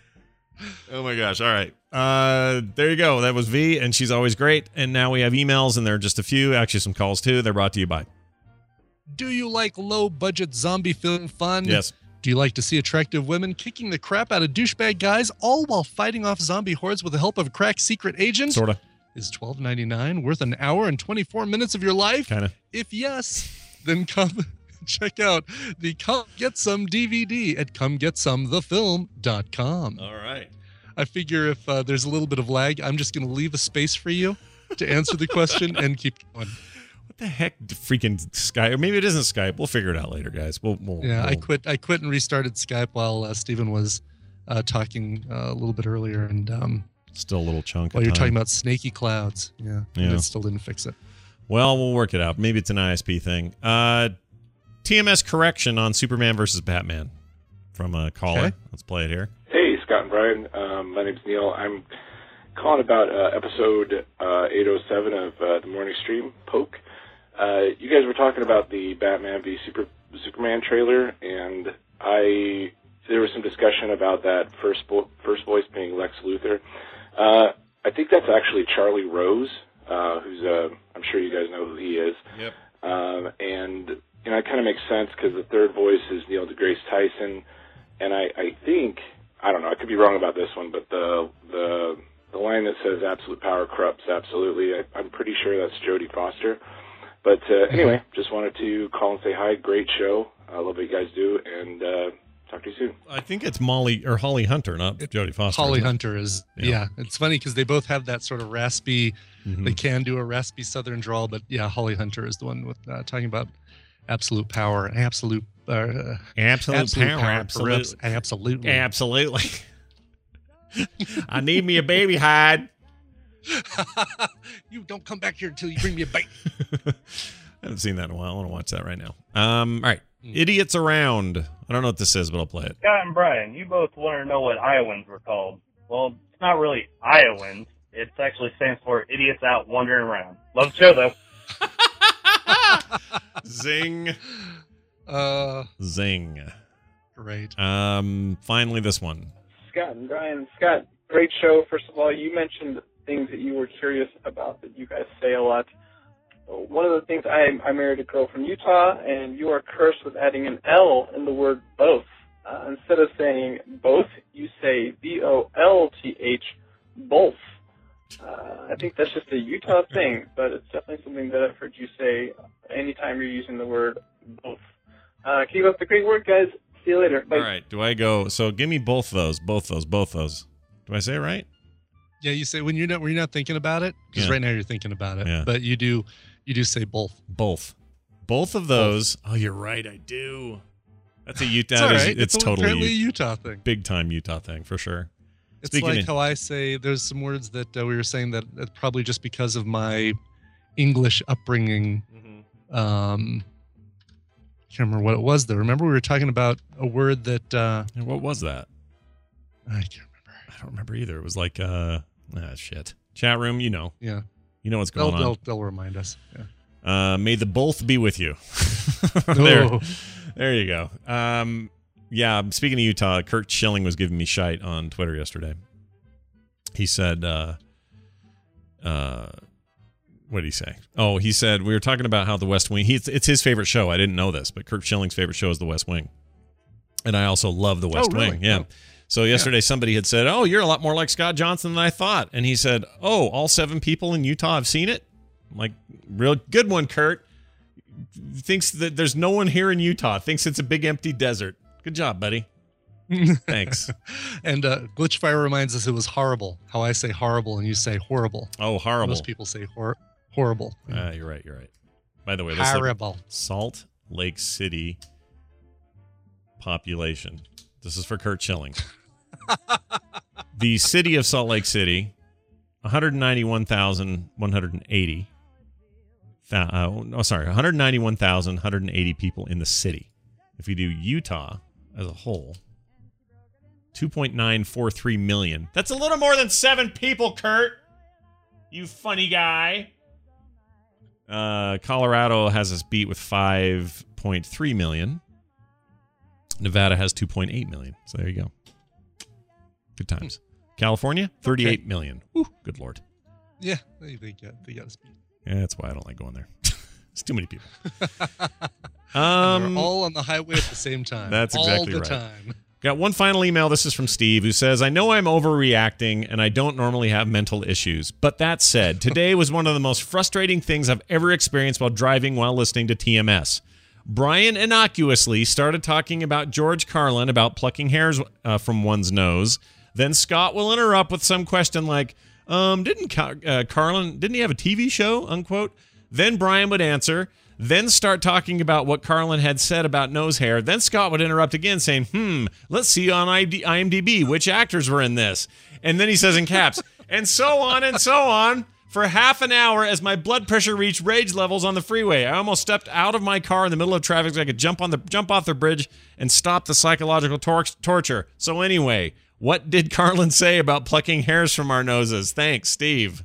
Speaker 1: Oh my gosh! All right, uh, there you go. That was V, and she's always great. And now we have emails, and there are just a few, actually some calls too. They're brought to you by.
Speaker 2: Do you like low-budget zombie film fun?
Speaker 1: Yes.
Speaker 2: Do you like to see attractive women kicking the crap out of douchebag guys, all while fighting off zombie hordes with the help of a crack secret agent?
Speaker 1: Sorta.
Speaker 2: Is twelve ninety-nine worth an hour and twenty-four minutes of your life?
Speaker 1: Kind of.
Speaker 2: If yes, then come check out the Come Get Some D V D at come get some the film dot com.
Speaker 1: All right.
Speaker 2: I figure if uh, there's a little bit of lag, I'm just going to leave a space for you to answer the question and keep going.
Speaker 1: What the heck, freaking Skype? Or maybe it isn't Skype. We'll figure it out later, guys. We'll, we'll
Speaker 2: yeah,
Speaker 1: we'll...
Speaker 2: I quit. I quit and restarted Skype while uh, Stephen was uh, talking uh, a little bit earlier, and um,
Speaker 1: still a little chunk.
Speaker 2: While
Speaker 1: of
Speaker 2: you're
Speaker 1: time.
Speaker 2: talking about snaky clouds, yeah,
Speaker 1: yeah.
Speaker 2: and it still didn't fix it.
Speaker 1: Well, we'll work it out. Maybe it's an I S P thing. Uh, T M S correction on Superman versus Batman from a caller. Okay. Let's play it here.
Speaker 17: Hey, Scott and Brian. Um, my name's Neil. I'm calling about uh, episode uh, eight oh seven of uh, the Morning Stream, Poke. Uh, you guys were talking about the Batman v Super, Superman trailer, and I there was some discussion about that first vo- first voice being Lex Luthor. Uh, I think that's actually Charlie Rose, uh, who's uh, I'm sure you guys know who he is.
Speaker 1: Yep.
Speaker 17: Um, and you know, it kind of makes sense because the third voice is Neil deGrasse Tyson, and I, I think I don't know, I could be wrong about this one, but the the the line that says "absolute power corrupts absolutely," I, I'm pretty sure that's Jodie Foster. But uh, anyway, just wanted to call and say hi. Great show. I love what you guys do, and uh, talk to you soon.
Speaker 1: I think it's Molly or Holly Hunter, not Jodie Foster.
Speaker 2: Holly Hunter is, yeah. yeah. It's funny because they both have that sort of raspy,
Speaker 1: mm-hmm.
Speaker 2: they can do a raspy Southern drawl, but yeah, Holly Hunter is the one with uh, talking about absolute power, absolute, uh,
Speaker 1: absolute, absolute power, power
Speaker 2: absolute. absolutely,
Speaker 1: absolutely. I need me a baby hide.
Speaker 2: You don't come back here until you bring me a bite.
Speaker 1: I haven't seen that in a while. I want to watch that right now. Um, all right. Mm. Idiots Around. I don't know what this is, but I'll play it.
Speaker 18: Scott and Brian, you both want to know what Iowans were called. Well, it's not really Iowans. It actually stands for Idiots Out Wandering Around. Love the show, though.
Speaker 1: Zing.
Speaker 2: Uh,
Speaker 1: Zing.
Speaker 2: Great.
Speaker 1: Um, finally, this one.
Speaker 19: Scott and Brian. Scott, great show. First of all, you mentioned things that you were curious about that you guys say a lot. One of the things, I, I married a girl from Utah, and you are cursed with adding an L in the word both. Uh, instead of saying both, you say B O L T H, both. Uh, I think that's just a Utah thing, but it's definitely something that I've heard you say anytime you're using the word both. Uh, keep up the great work, guys. See you later. Bye.
Speaker 1: All right. Do I go? So give me both those, both those, both those. Do I say it right?
Speaker 2: Yeah, you say when you're not when you're not thinking about it, because
Speaker 1: Yeah.
Speaker 2: right now you're thinking about it.
Speaker 1: Yeah.
Speaker 2: But you do you do say both.
Speaker 1: Both. Both of those. Oh, you're right. I do. That's a Utah.
Speaker 2: It's all
Speaker 1: that is-
Speaker 2: right.
Speaker 1: It's,
Speaker 2: It's
Speaker 1: totally
Speaker 2: apparently a Utah thing.
Speaker 1: Big time Utah thing for sure.
Speaker 2: It's
Speaker 1: Speaking
Speaker 2: like
Speaker 1: of-
Speaker 2: how I say there's some words that uh, we were saying that that's probably just because of my English upbringing.
Speaker 1: Mm-hmm.
Speaker 2: Um, can't remember what it was though. Remember we were talking about a word that. Uh,
Speaker 1: Yeah, what was that?
Speaker 2: I can't remember.
Speaker 1: I don't remember either. It was like, uh, ah, shit. Chat room, you know.
Speaker 2: Yeah.
Speaker 1: You know what's
Speaker 2: They'll,
Speaker 1: going on.
Speaker 2: they'll, they'll remind us. Yeah.
Speaker 1: Uh, may the both be with you. there,
Speaker 2: Oh.
Speaker 1: there you go. Um, yeah, speaking of Utah, Kurt Schilling was giving me shite on Twitter yesterday. He said, uh, uh, what did he say? Oh, he said, we were talking about how the West Wing, he, it's, it's his favorite show. I didn't know this, but Kurt Schilling's favorite show is the West Wing. And I also love the West
Speaker 2: Oh, really?
Speaker 1: Wing. Yeah.
Speaker 2: Oh.
Speaker 1: So yesterday somebody had said, oh, you're a lot more like Scott Johnson than I thought. And he said, oh, all seven people in Utah have seen it? I'm like, real good one, Kurt. Thinks that there's no one here in Utah. Thinks it's a big empty desert. Good job, buddy. Thanks.
Speaker 2: And uh, Glitchfire reminds us it was horrible. How I say horrible and you say horrible.
Speaker 1: Oh, horrible.
Speaker 2: Most people say hor- horrible.
Speaker 1: Uh, you're right. You're right. By the way, let's
Speaker 2: Horrible.
Speaker 1: look. Salt Lake City population. This is for Kurt Schilling. The city of Salt Lake City, one hundred ninety-one thousand one hundred eighty. Uh, oh, sorry, one hundred ninety-one thousand one hundred eighty people in the city. If you do Utah as a whole, two point nine four three million. That's a little more than seven people, Kurt. You funny guy. Uh, Colorado has us beat with five point three million. Nevada has two point eight million. So there you go. Good times. California, thirty-eight million. Ooh, good Lord.
Speaker 2: Yeah, they, they got they got to speed.
Speaker 1: Yeah, that's why I don't like going there. It's too many people.
Speaker 2: Um,
Speaker 1: Um,
Speaker 2: They're all on the highway at the same time.
Speaker 1: That's exactly
Speaker 2: all the
Speaker 1: right.
Speaker 2: time.
Speaker 1: Got one final email. This is from Steve, who says, I know I'm overreacting and I don't normally have mental issues. But that said, today was one of the most frustrating things I've ever experienced while driving while listening to T M S. Brian innocuously started talking about George Carlin about plucking hairs uh, from one's nose. Then Scott will interrupt with some question like, um, didn't Car- uh, Carlin, didn't he have a T V show, unquote? Then Brian would answer, then start talking about what Carlin had said about nose hair. Then Scott would interrupt again saying, hmm, let's see on I M D B which actors were in this. And then he says in caps, and so on and so on for half an hour as my blood pressure reached rage levels on the freeway. I almost stepped out of my car in the middle of traffic so I could jump on the jump off the bridge and stop the psychological tor- torture. So anyway, what did Carlin say about plucking hairs from our noses? Thanks, Steve.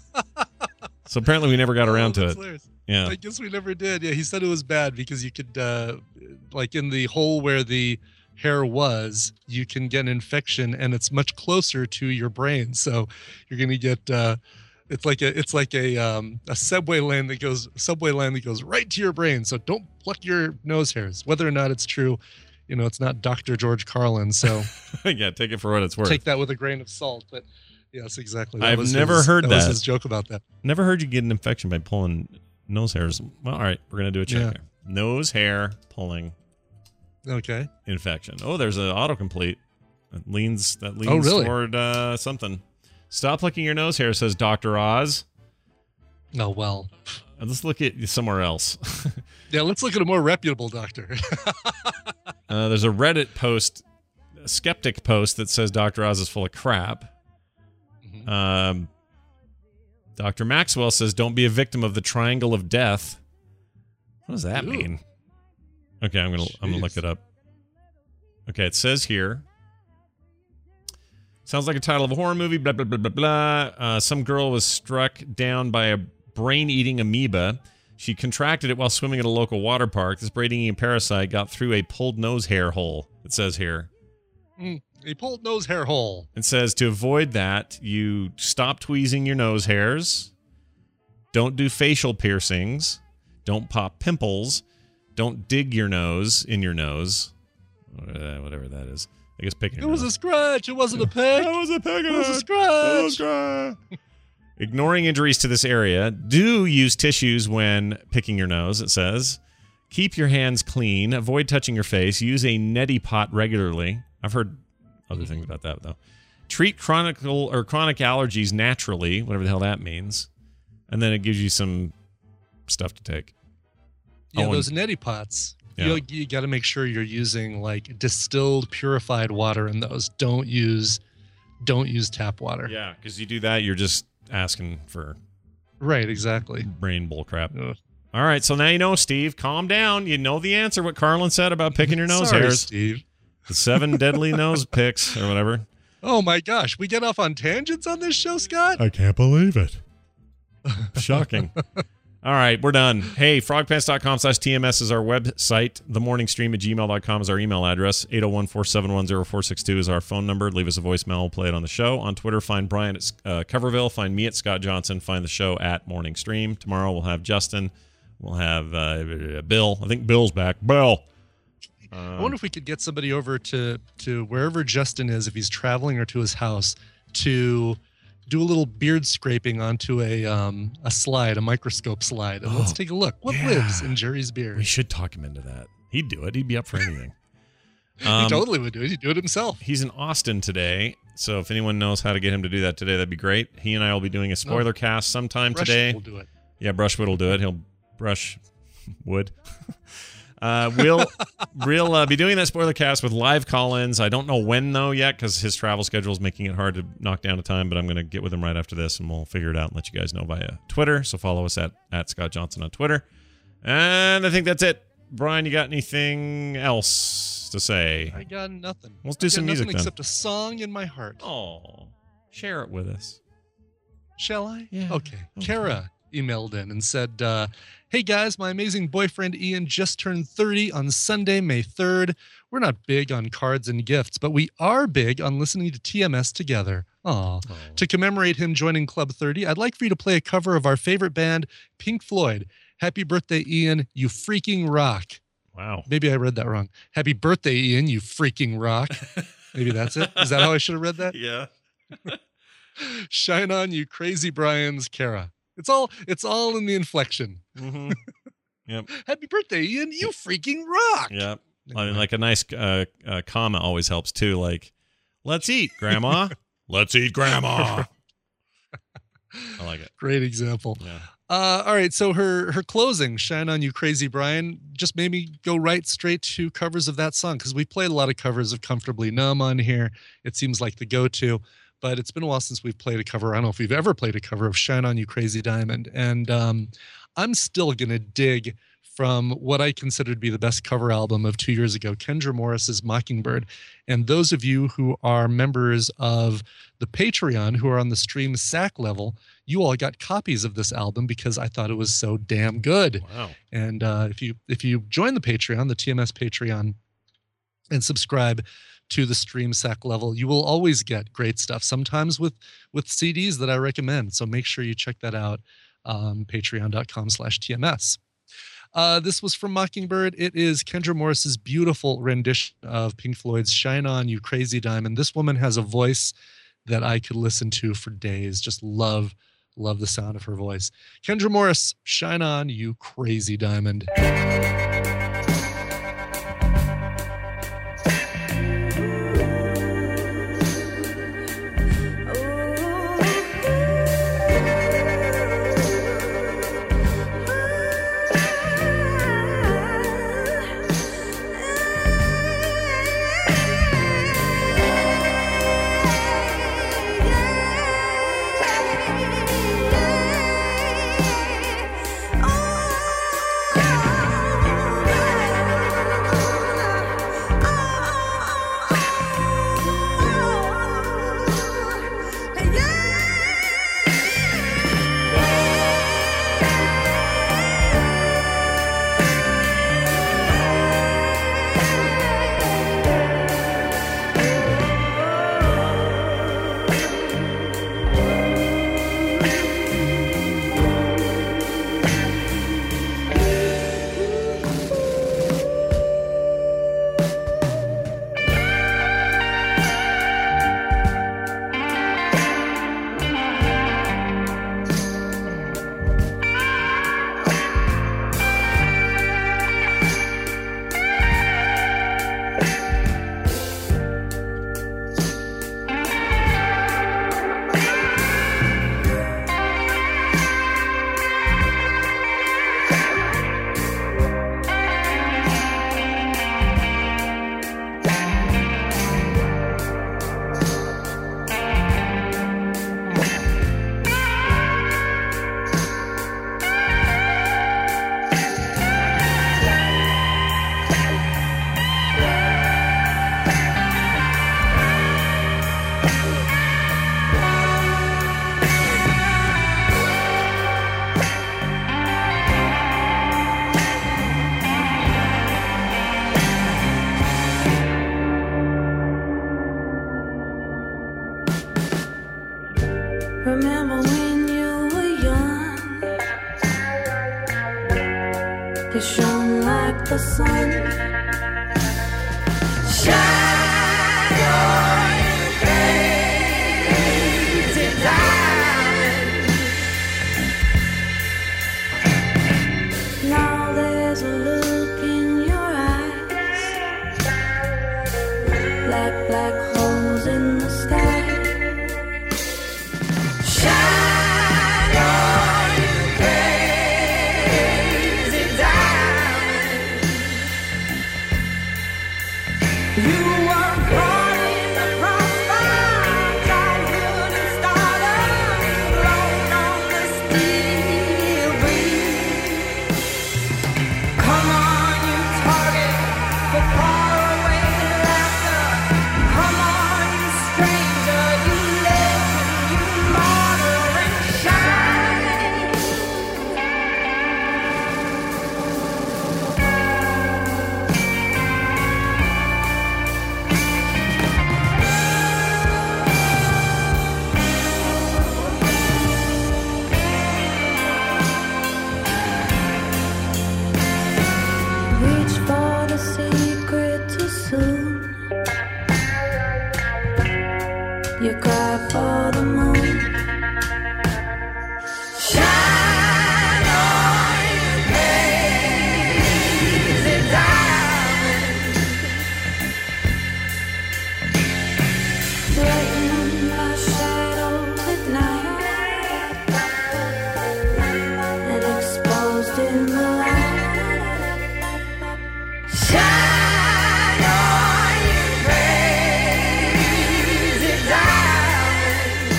Speaker 1: So apparently we never got around
Speaker 2: Oh,
Speaker 1: to
Speaker 2: that's
Speaker 1: it.
Speaker 2: hilarious.
Speaker 1: Yeah.
Speaker 2: I guess we never did. Yeah, he said it was bad because you could, uh, like in the hole where the hair was, you can get an infection and it's much closer to your brain. So you're going to get, uh, it's like a, it's like a, um, a subway lane that goes, subway line that goes right to your brain. So don't pluck your nose hairs, whether or not it's true. You know, it's not Doctor George Carlin. So
Speaker 1: yeah, take it for what it's worth.
Speaker 2: take that with a grain of salt. But yes, exactly. That
Speaker 1: I've
Speaker 2: was
Speaker 1: never
Speaker 2: his,
Speaker 1: heard that.
Speaker 2: That was his joke about that.
Speaker 1: Never heard you get an infection by pulling nose hairs. Well, all right, we're gonna do a check
Speaker 2: Yeah.
Speaker 1: here. Nose hair pulling
Speaker 2: Okay.
Speaker 1: infection. Oh, there's an autocomplete that leans that leans
Speaker 2: Oh, really?
Speaker 1: toward uh, something. Stop licking your nose hair, says Doctor Oz.
Speaker 2: Oh, well.
Speaker 1: Uh, Let's look at somewhere else.
Speaker 2: Yeah, let's look at a more reputable doctor.
Speaker 1: uh, there's a Reddit post, a skeptic post that says Doctor Oz is full of crap.
Speaker 2: Mm-hmm.
Speaker 1: Um, Doctor Maxwell says, don't be a victim of the triangle of death. What does that
Speaker 2: Ooh.
Speaker 1: mean? Okay, I'm gonna I'm gonna look
Speaker 2: Jeez.
Speaker 1: it up. Okay, it says here. Sounds like a title of a horror movie. Blah blah blah blah blah. Uh, some girl was struck down by a brain-eating amoeba. She contracted it while swimming at a local water park. This brain-eating parasite got through a pulled nose hair hole. It says here.
Speaker 2: Mm, a pulled nose hair hole.
Speaker 1: It says to avoid that, you stop tweezing your nose hairs. Don't do facial piercings. Don't pop pimples. Don't dig your nose in your nose. Uh, whatever that is. I guess picking
Speaker 2: It
Speaker 1: your
Speaker 2: was
Speaker 1: nose.
Speaker 2: a scratch. It wasn't a pick.
Speaker 1: It was a pick.
Speaker 2: It was a scratch.
Speaker 1: Ignoring injuries to this area. Do use tissues when picking your nose, it says. Keep your hands clean. Avoid touching your face. Use a neti pot regularly. I've heard other things about that, though. treat chronic or chronic allergies naturally, whatever the hell that means, and then it gives you some stuff to take.
Speaker 2: Yeah,
Speaker 1: oh,
Speaker 2: those
Speaker 1: and,
Speaker 2: neti pots.
Speaker 1: Yeah.
Speaker 2: You, you got to make sure you're using like distilled, purified water in those. Don't use, don't use tap water.
Speaker 1: Yeah, because you do that, you're just asking for
Speaker 2: right, exactly
Speaker 1: brain bull crap. Ugh. All right, so now you know, Steve. Calm down. You know the answer. What Carlin said about picking your nose
Speaker 2: Sorry,
Speaker 1: hairs,
Speaker 2: Steve.
Speaker 1: The seven deadly nose picks or whatever.
Speaker 2: Oh my gosh, we get off on tangents on this show, Scott.
Speaker 1: I can't believe it. Shocking. All right, we're done. Hey, frogpants.com slash TMS is our website. Themorningstream at gmail dot com is our email address. eight oh one, four seven one, oh four six two is our phone number. Leave us a voicemail. We'll play it on the show. On Twitter, find Brian at uh, Coverville. Find me at Scott Johnson. Find the show at Morning Stream. Tomorrow we'll have Justin. We'll have uh, Bill. I think Bill's back. Bill. Um,
Speaker 2: I wonder if we could get somebody over to, to wherever Justin is, if he's traveling, or to his house, to do a little beard scraping onto a um, a slide, a microscope slide, and oh, let's take a look. What yeah. lives in Jerry's beard?
Speaker 1: We should talk him into that. He'd do it. He'd be up for anything.
Speaker 2: um, he totally would do it. He'd do it himself.
Speaker 1: He's in Austin today, so if anyone knows how to get him to do that today, that'd be great. He and I will be doing a spoiler oh, cast sometime
Speaker 2: Brushwood
Speaker 1: today.
Speaker 2: will do it.
Speaker 1: Yeah, Brushwood will do it. He'll brush wood. Uh, we'll we'll uh, be doing that spoiler cast with live call-ins. I don't know when, though, yet, because his travel schedule is making it hard to knock down a time, but I'm going to get with him right after this, and we'll figure it out and let you guys know via Twitter. So follow us at, at Scott Johnson on Twitter. And I think that's it. Brian, you got anything else to say?
Speaker 2: I got nothing.
Speaker 1: Let's do
Speaker 2: I
Speaker 1: some
Speaker 2: got
Speaker 1: music,
Speaker 2: nothing
Speaker 1: then.
Speaker 2: Except a song in my heart.
Speaker 1: Oh, share it with us.
Speaker 2: Shall I?
Speaker 1: Yeah.
Speaker 2: Okay.
Speaker 1: okay.
Speaker 2: Kara emailed in and said, uh, hey guys, my amazing boyfriend Ian just turned thirty on Sunday, May third. We're not big on cards and gifts, but we are big on listening to T M S together. Aww. Oh. To commemorate him joining Club thirty, I'd like for you to play a cover of our favorite band, Pink Floyd. Happy birthday, Ian. You freaking rock.
Speaker 1: Wow.
Speaker 2: Maybe I read that wrong. Happy birthday, Ian. You freaking rock. Maybe that's it. Is that how I should have read that?
Speaker 1: Yeah.
Speaker 2: Shine on, you crazy Brian's, Kara. It's all it's all in the inflection.
Speaker 1: Mm-hmm. Yep.
Speaker 2: Happy birthday, Ian. You freaking rock.
Speaker 1: Yep. I mean, like a nice uh, uh, comment always helps too. Like, let's eat, Grandma. Let's eat, Grandma. I like it.
Speaker 2: Great example.
Speaker 1: Yeah.
Speaker 2: Uh, all right. So her her closing, Shine On You Crazy Brian, just made me go right straight to covers of that song, because we played a lot of covers of Comfortably Numb on here. It seems like the go-to. But it's been a while since we've played a cover. I don't know if we've ever played a cover of Shine On You Crazy Diamond. And um, I'm still going to dig from what I consider to be the best cover album of two years ago, Kendra Morris's Mockingbird. And those of you who are members of the Patreon, who are on the stream S A C level, you all got copies of this album because I thought it was so damn good.
Speaker 1: Wow.
Speaker 2: And uh, if you if you join the Patreon, the T M S Patreon, and subscribe to the stream S A C level, you will always get great stuff, sometimes with with C Ds that I recommend. So make sure you check that out, um, patreon.com slash TMS. Uh, this was from Mockingbird. It is Kendra Morris's beautiful rendition of Pink Floyd's Shine On You Crazy Diamond. This woman has a voice that I could listen to for days. Just love, love the sound of her voice. Kendra Morris, Shine On You Crazy Diamond.
Speaker 20: Oh Remember when you were young? You shone like the sun. Shine on, you crazy diamond. Now there's a look in your eyes, black, black holes in the sky. Shine on, you crazy diamond. You were born in the crossfire, childhood and stardom, blown on the steel breeze. Come on, you target for faraway laughter. Come on, you stranger, you legend, you martyr, and shine. Reach for the secret too soon. You cry for the moon. Shine on, you crazy diamond. Threatened by shadows at night and exposed in the light. Shine on, you crazy diamond.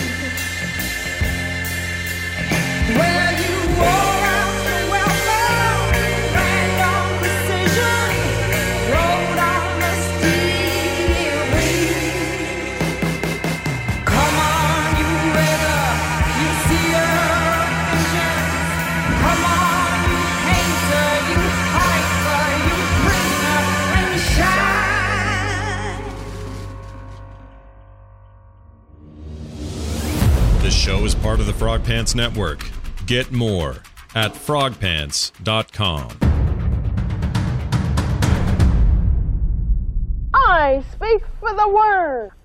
Speaker 20: Well, you wore out the welcome, random precision, rode on the steel breeze. Come on, you weather, you seer of visions. Come on, you painter, you hiker, you bringer, and shine.
Speaker 1: This show is part of the Frog Pants Network. Get more at frog pants dot com.
Speaker 4: I speak for the worm.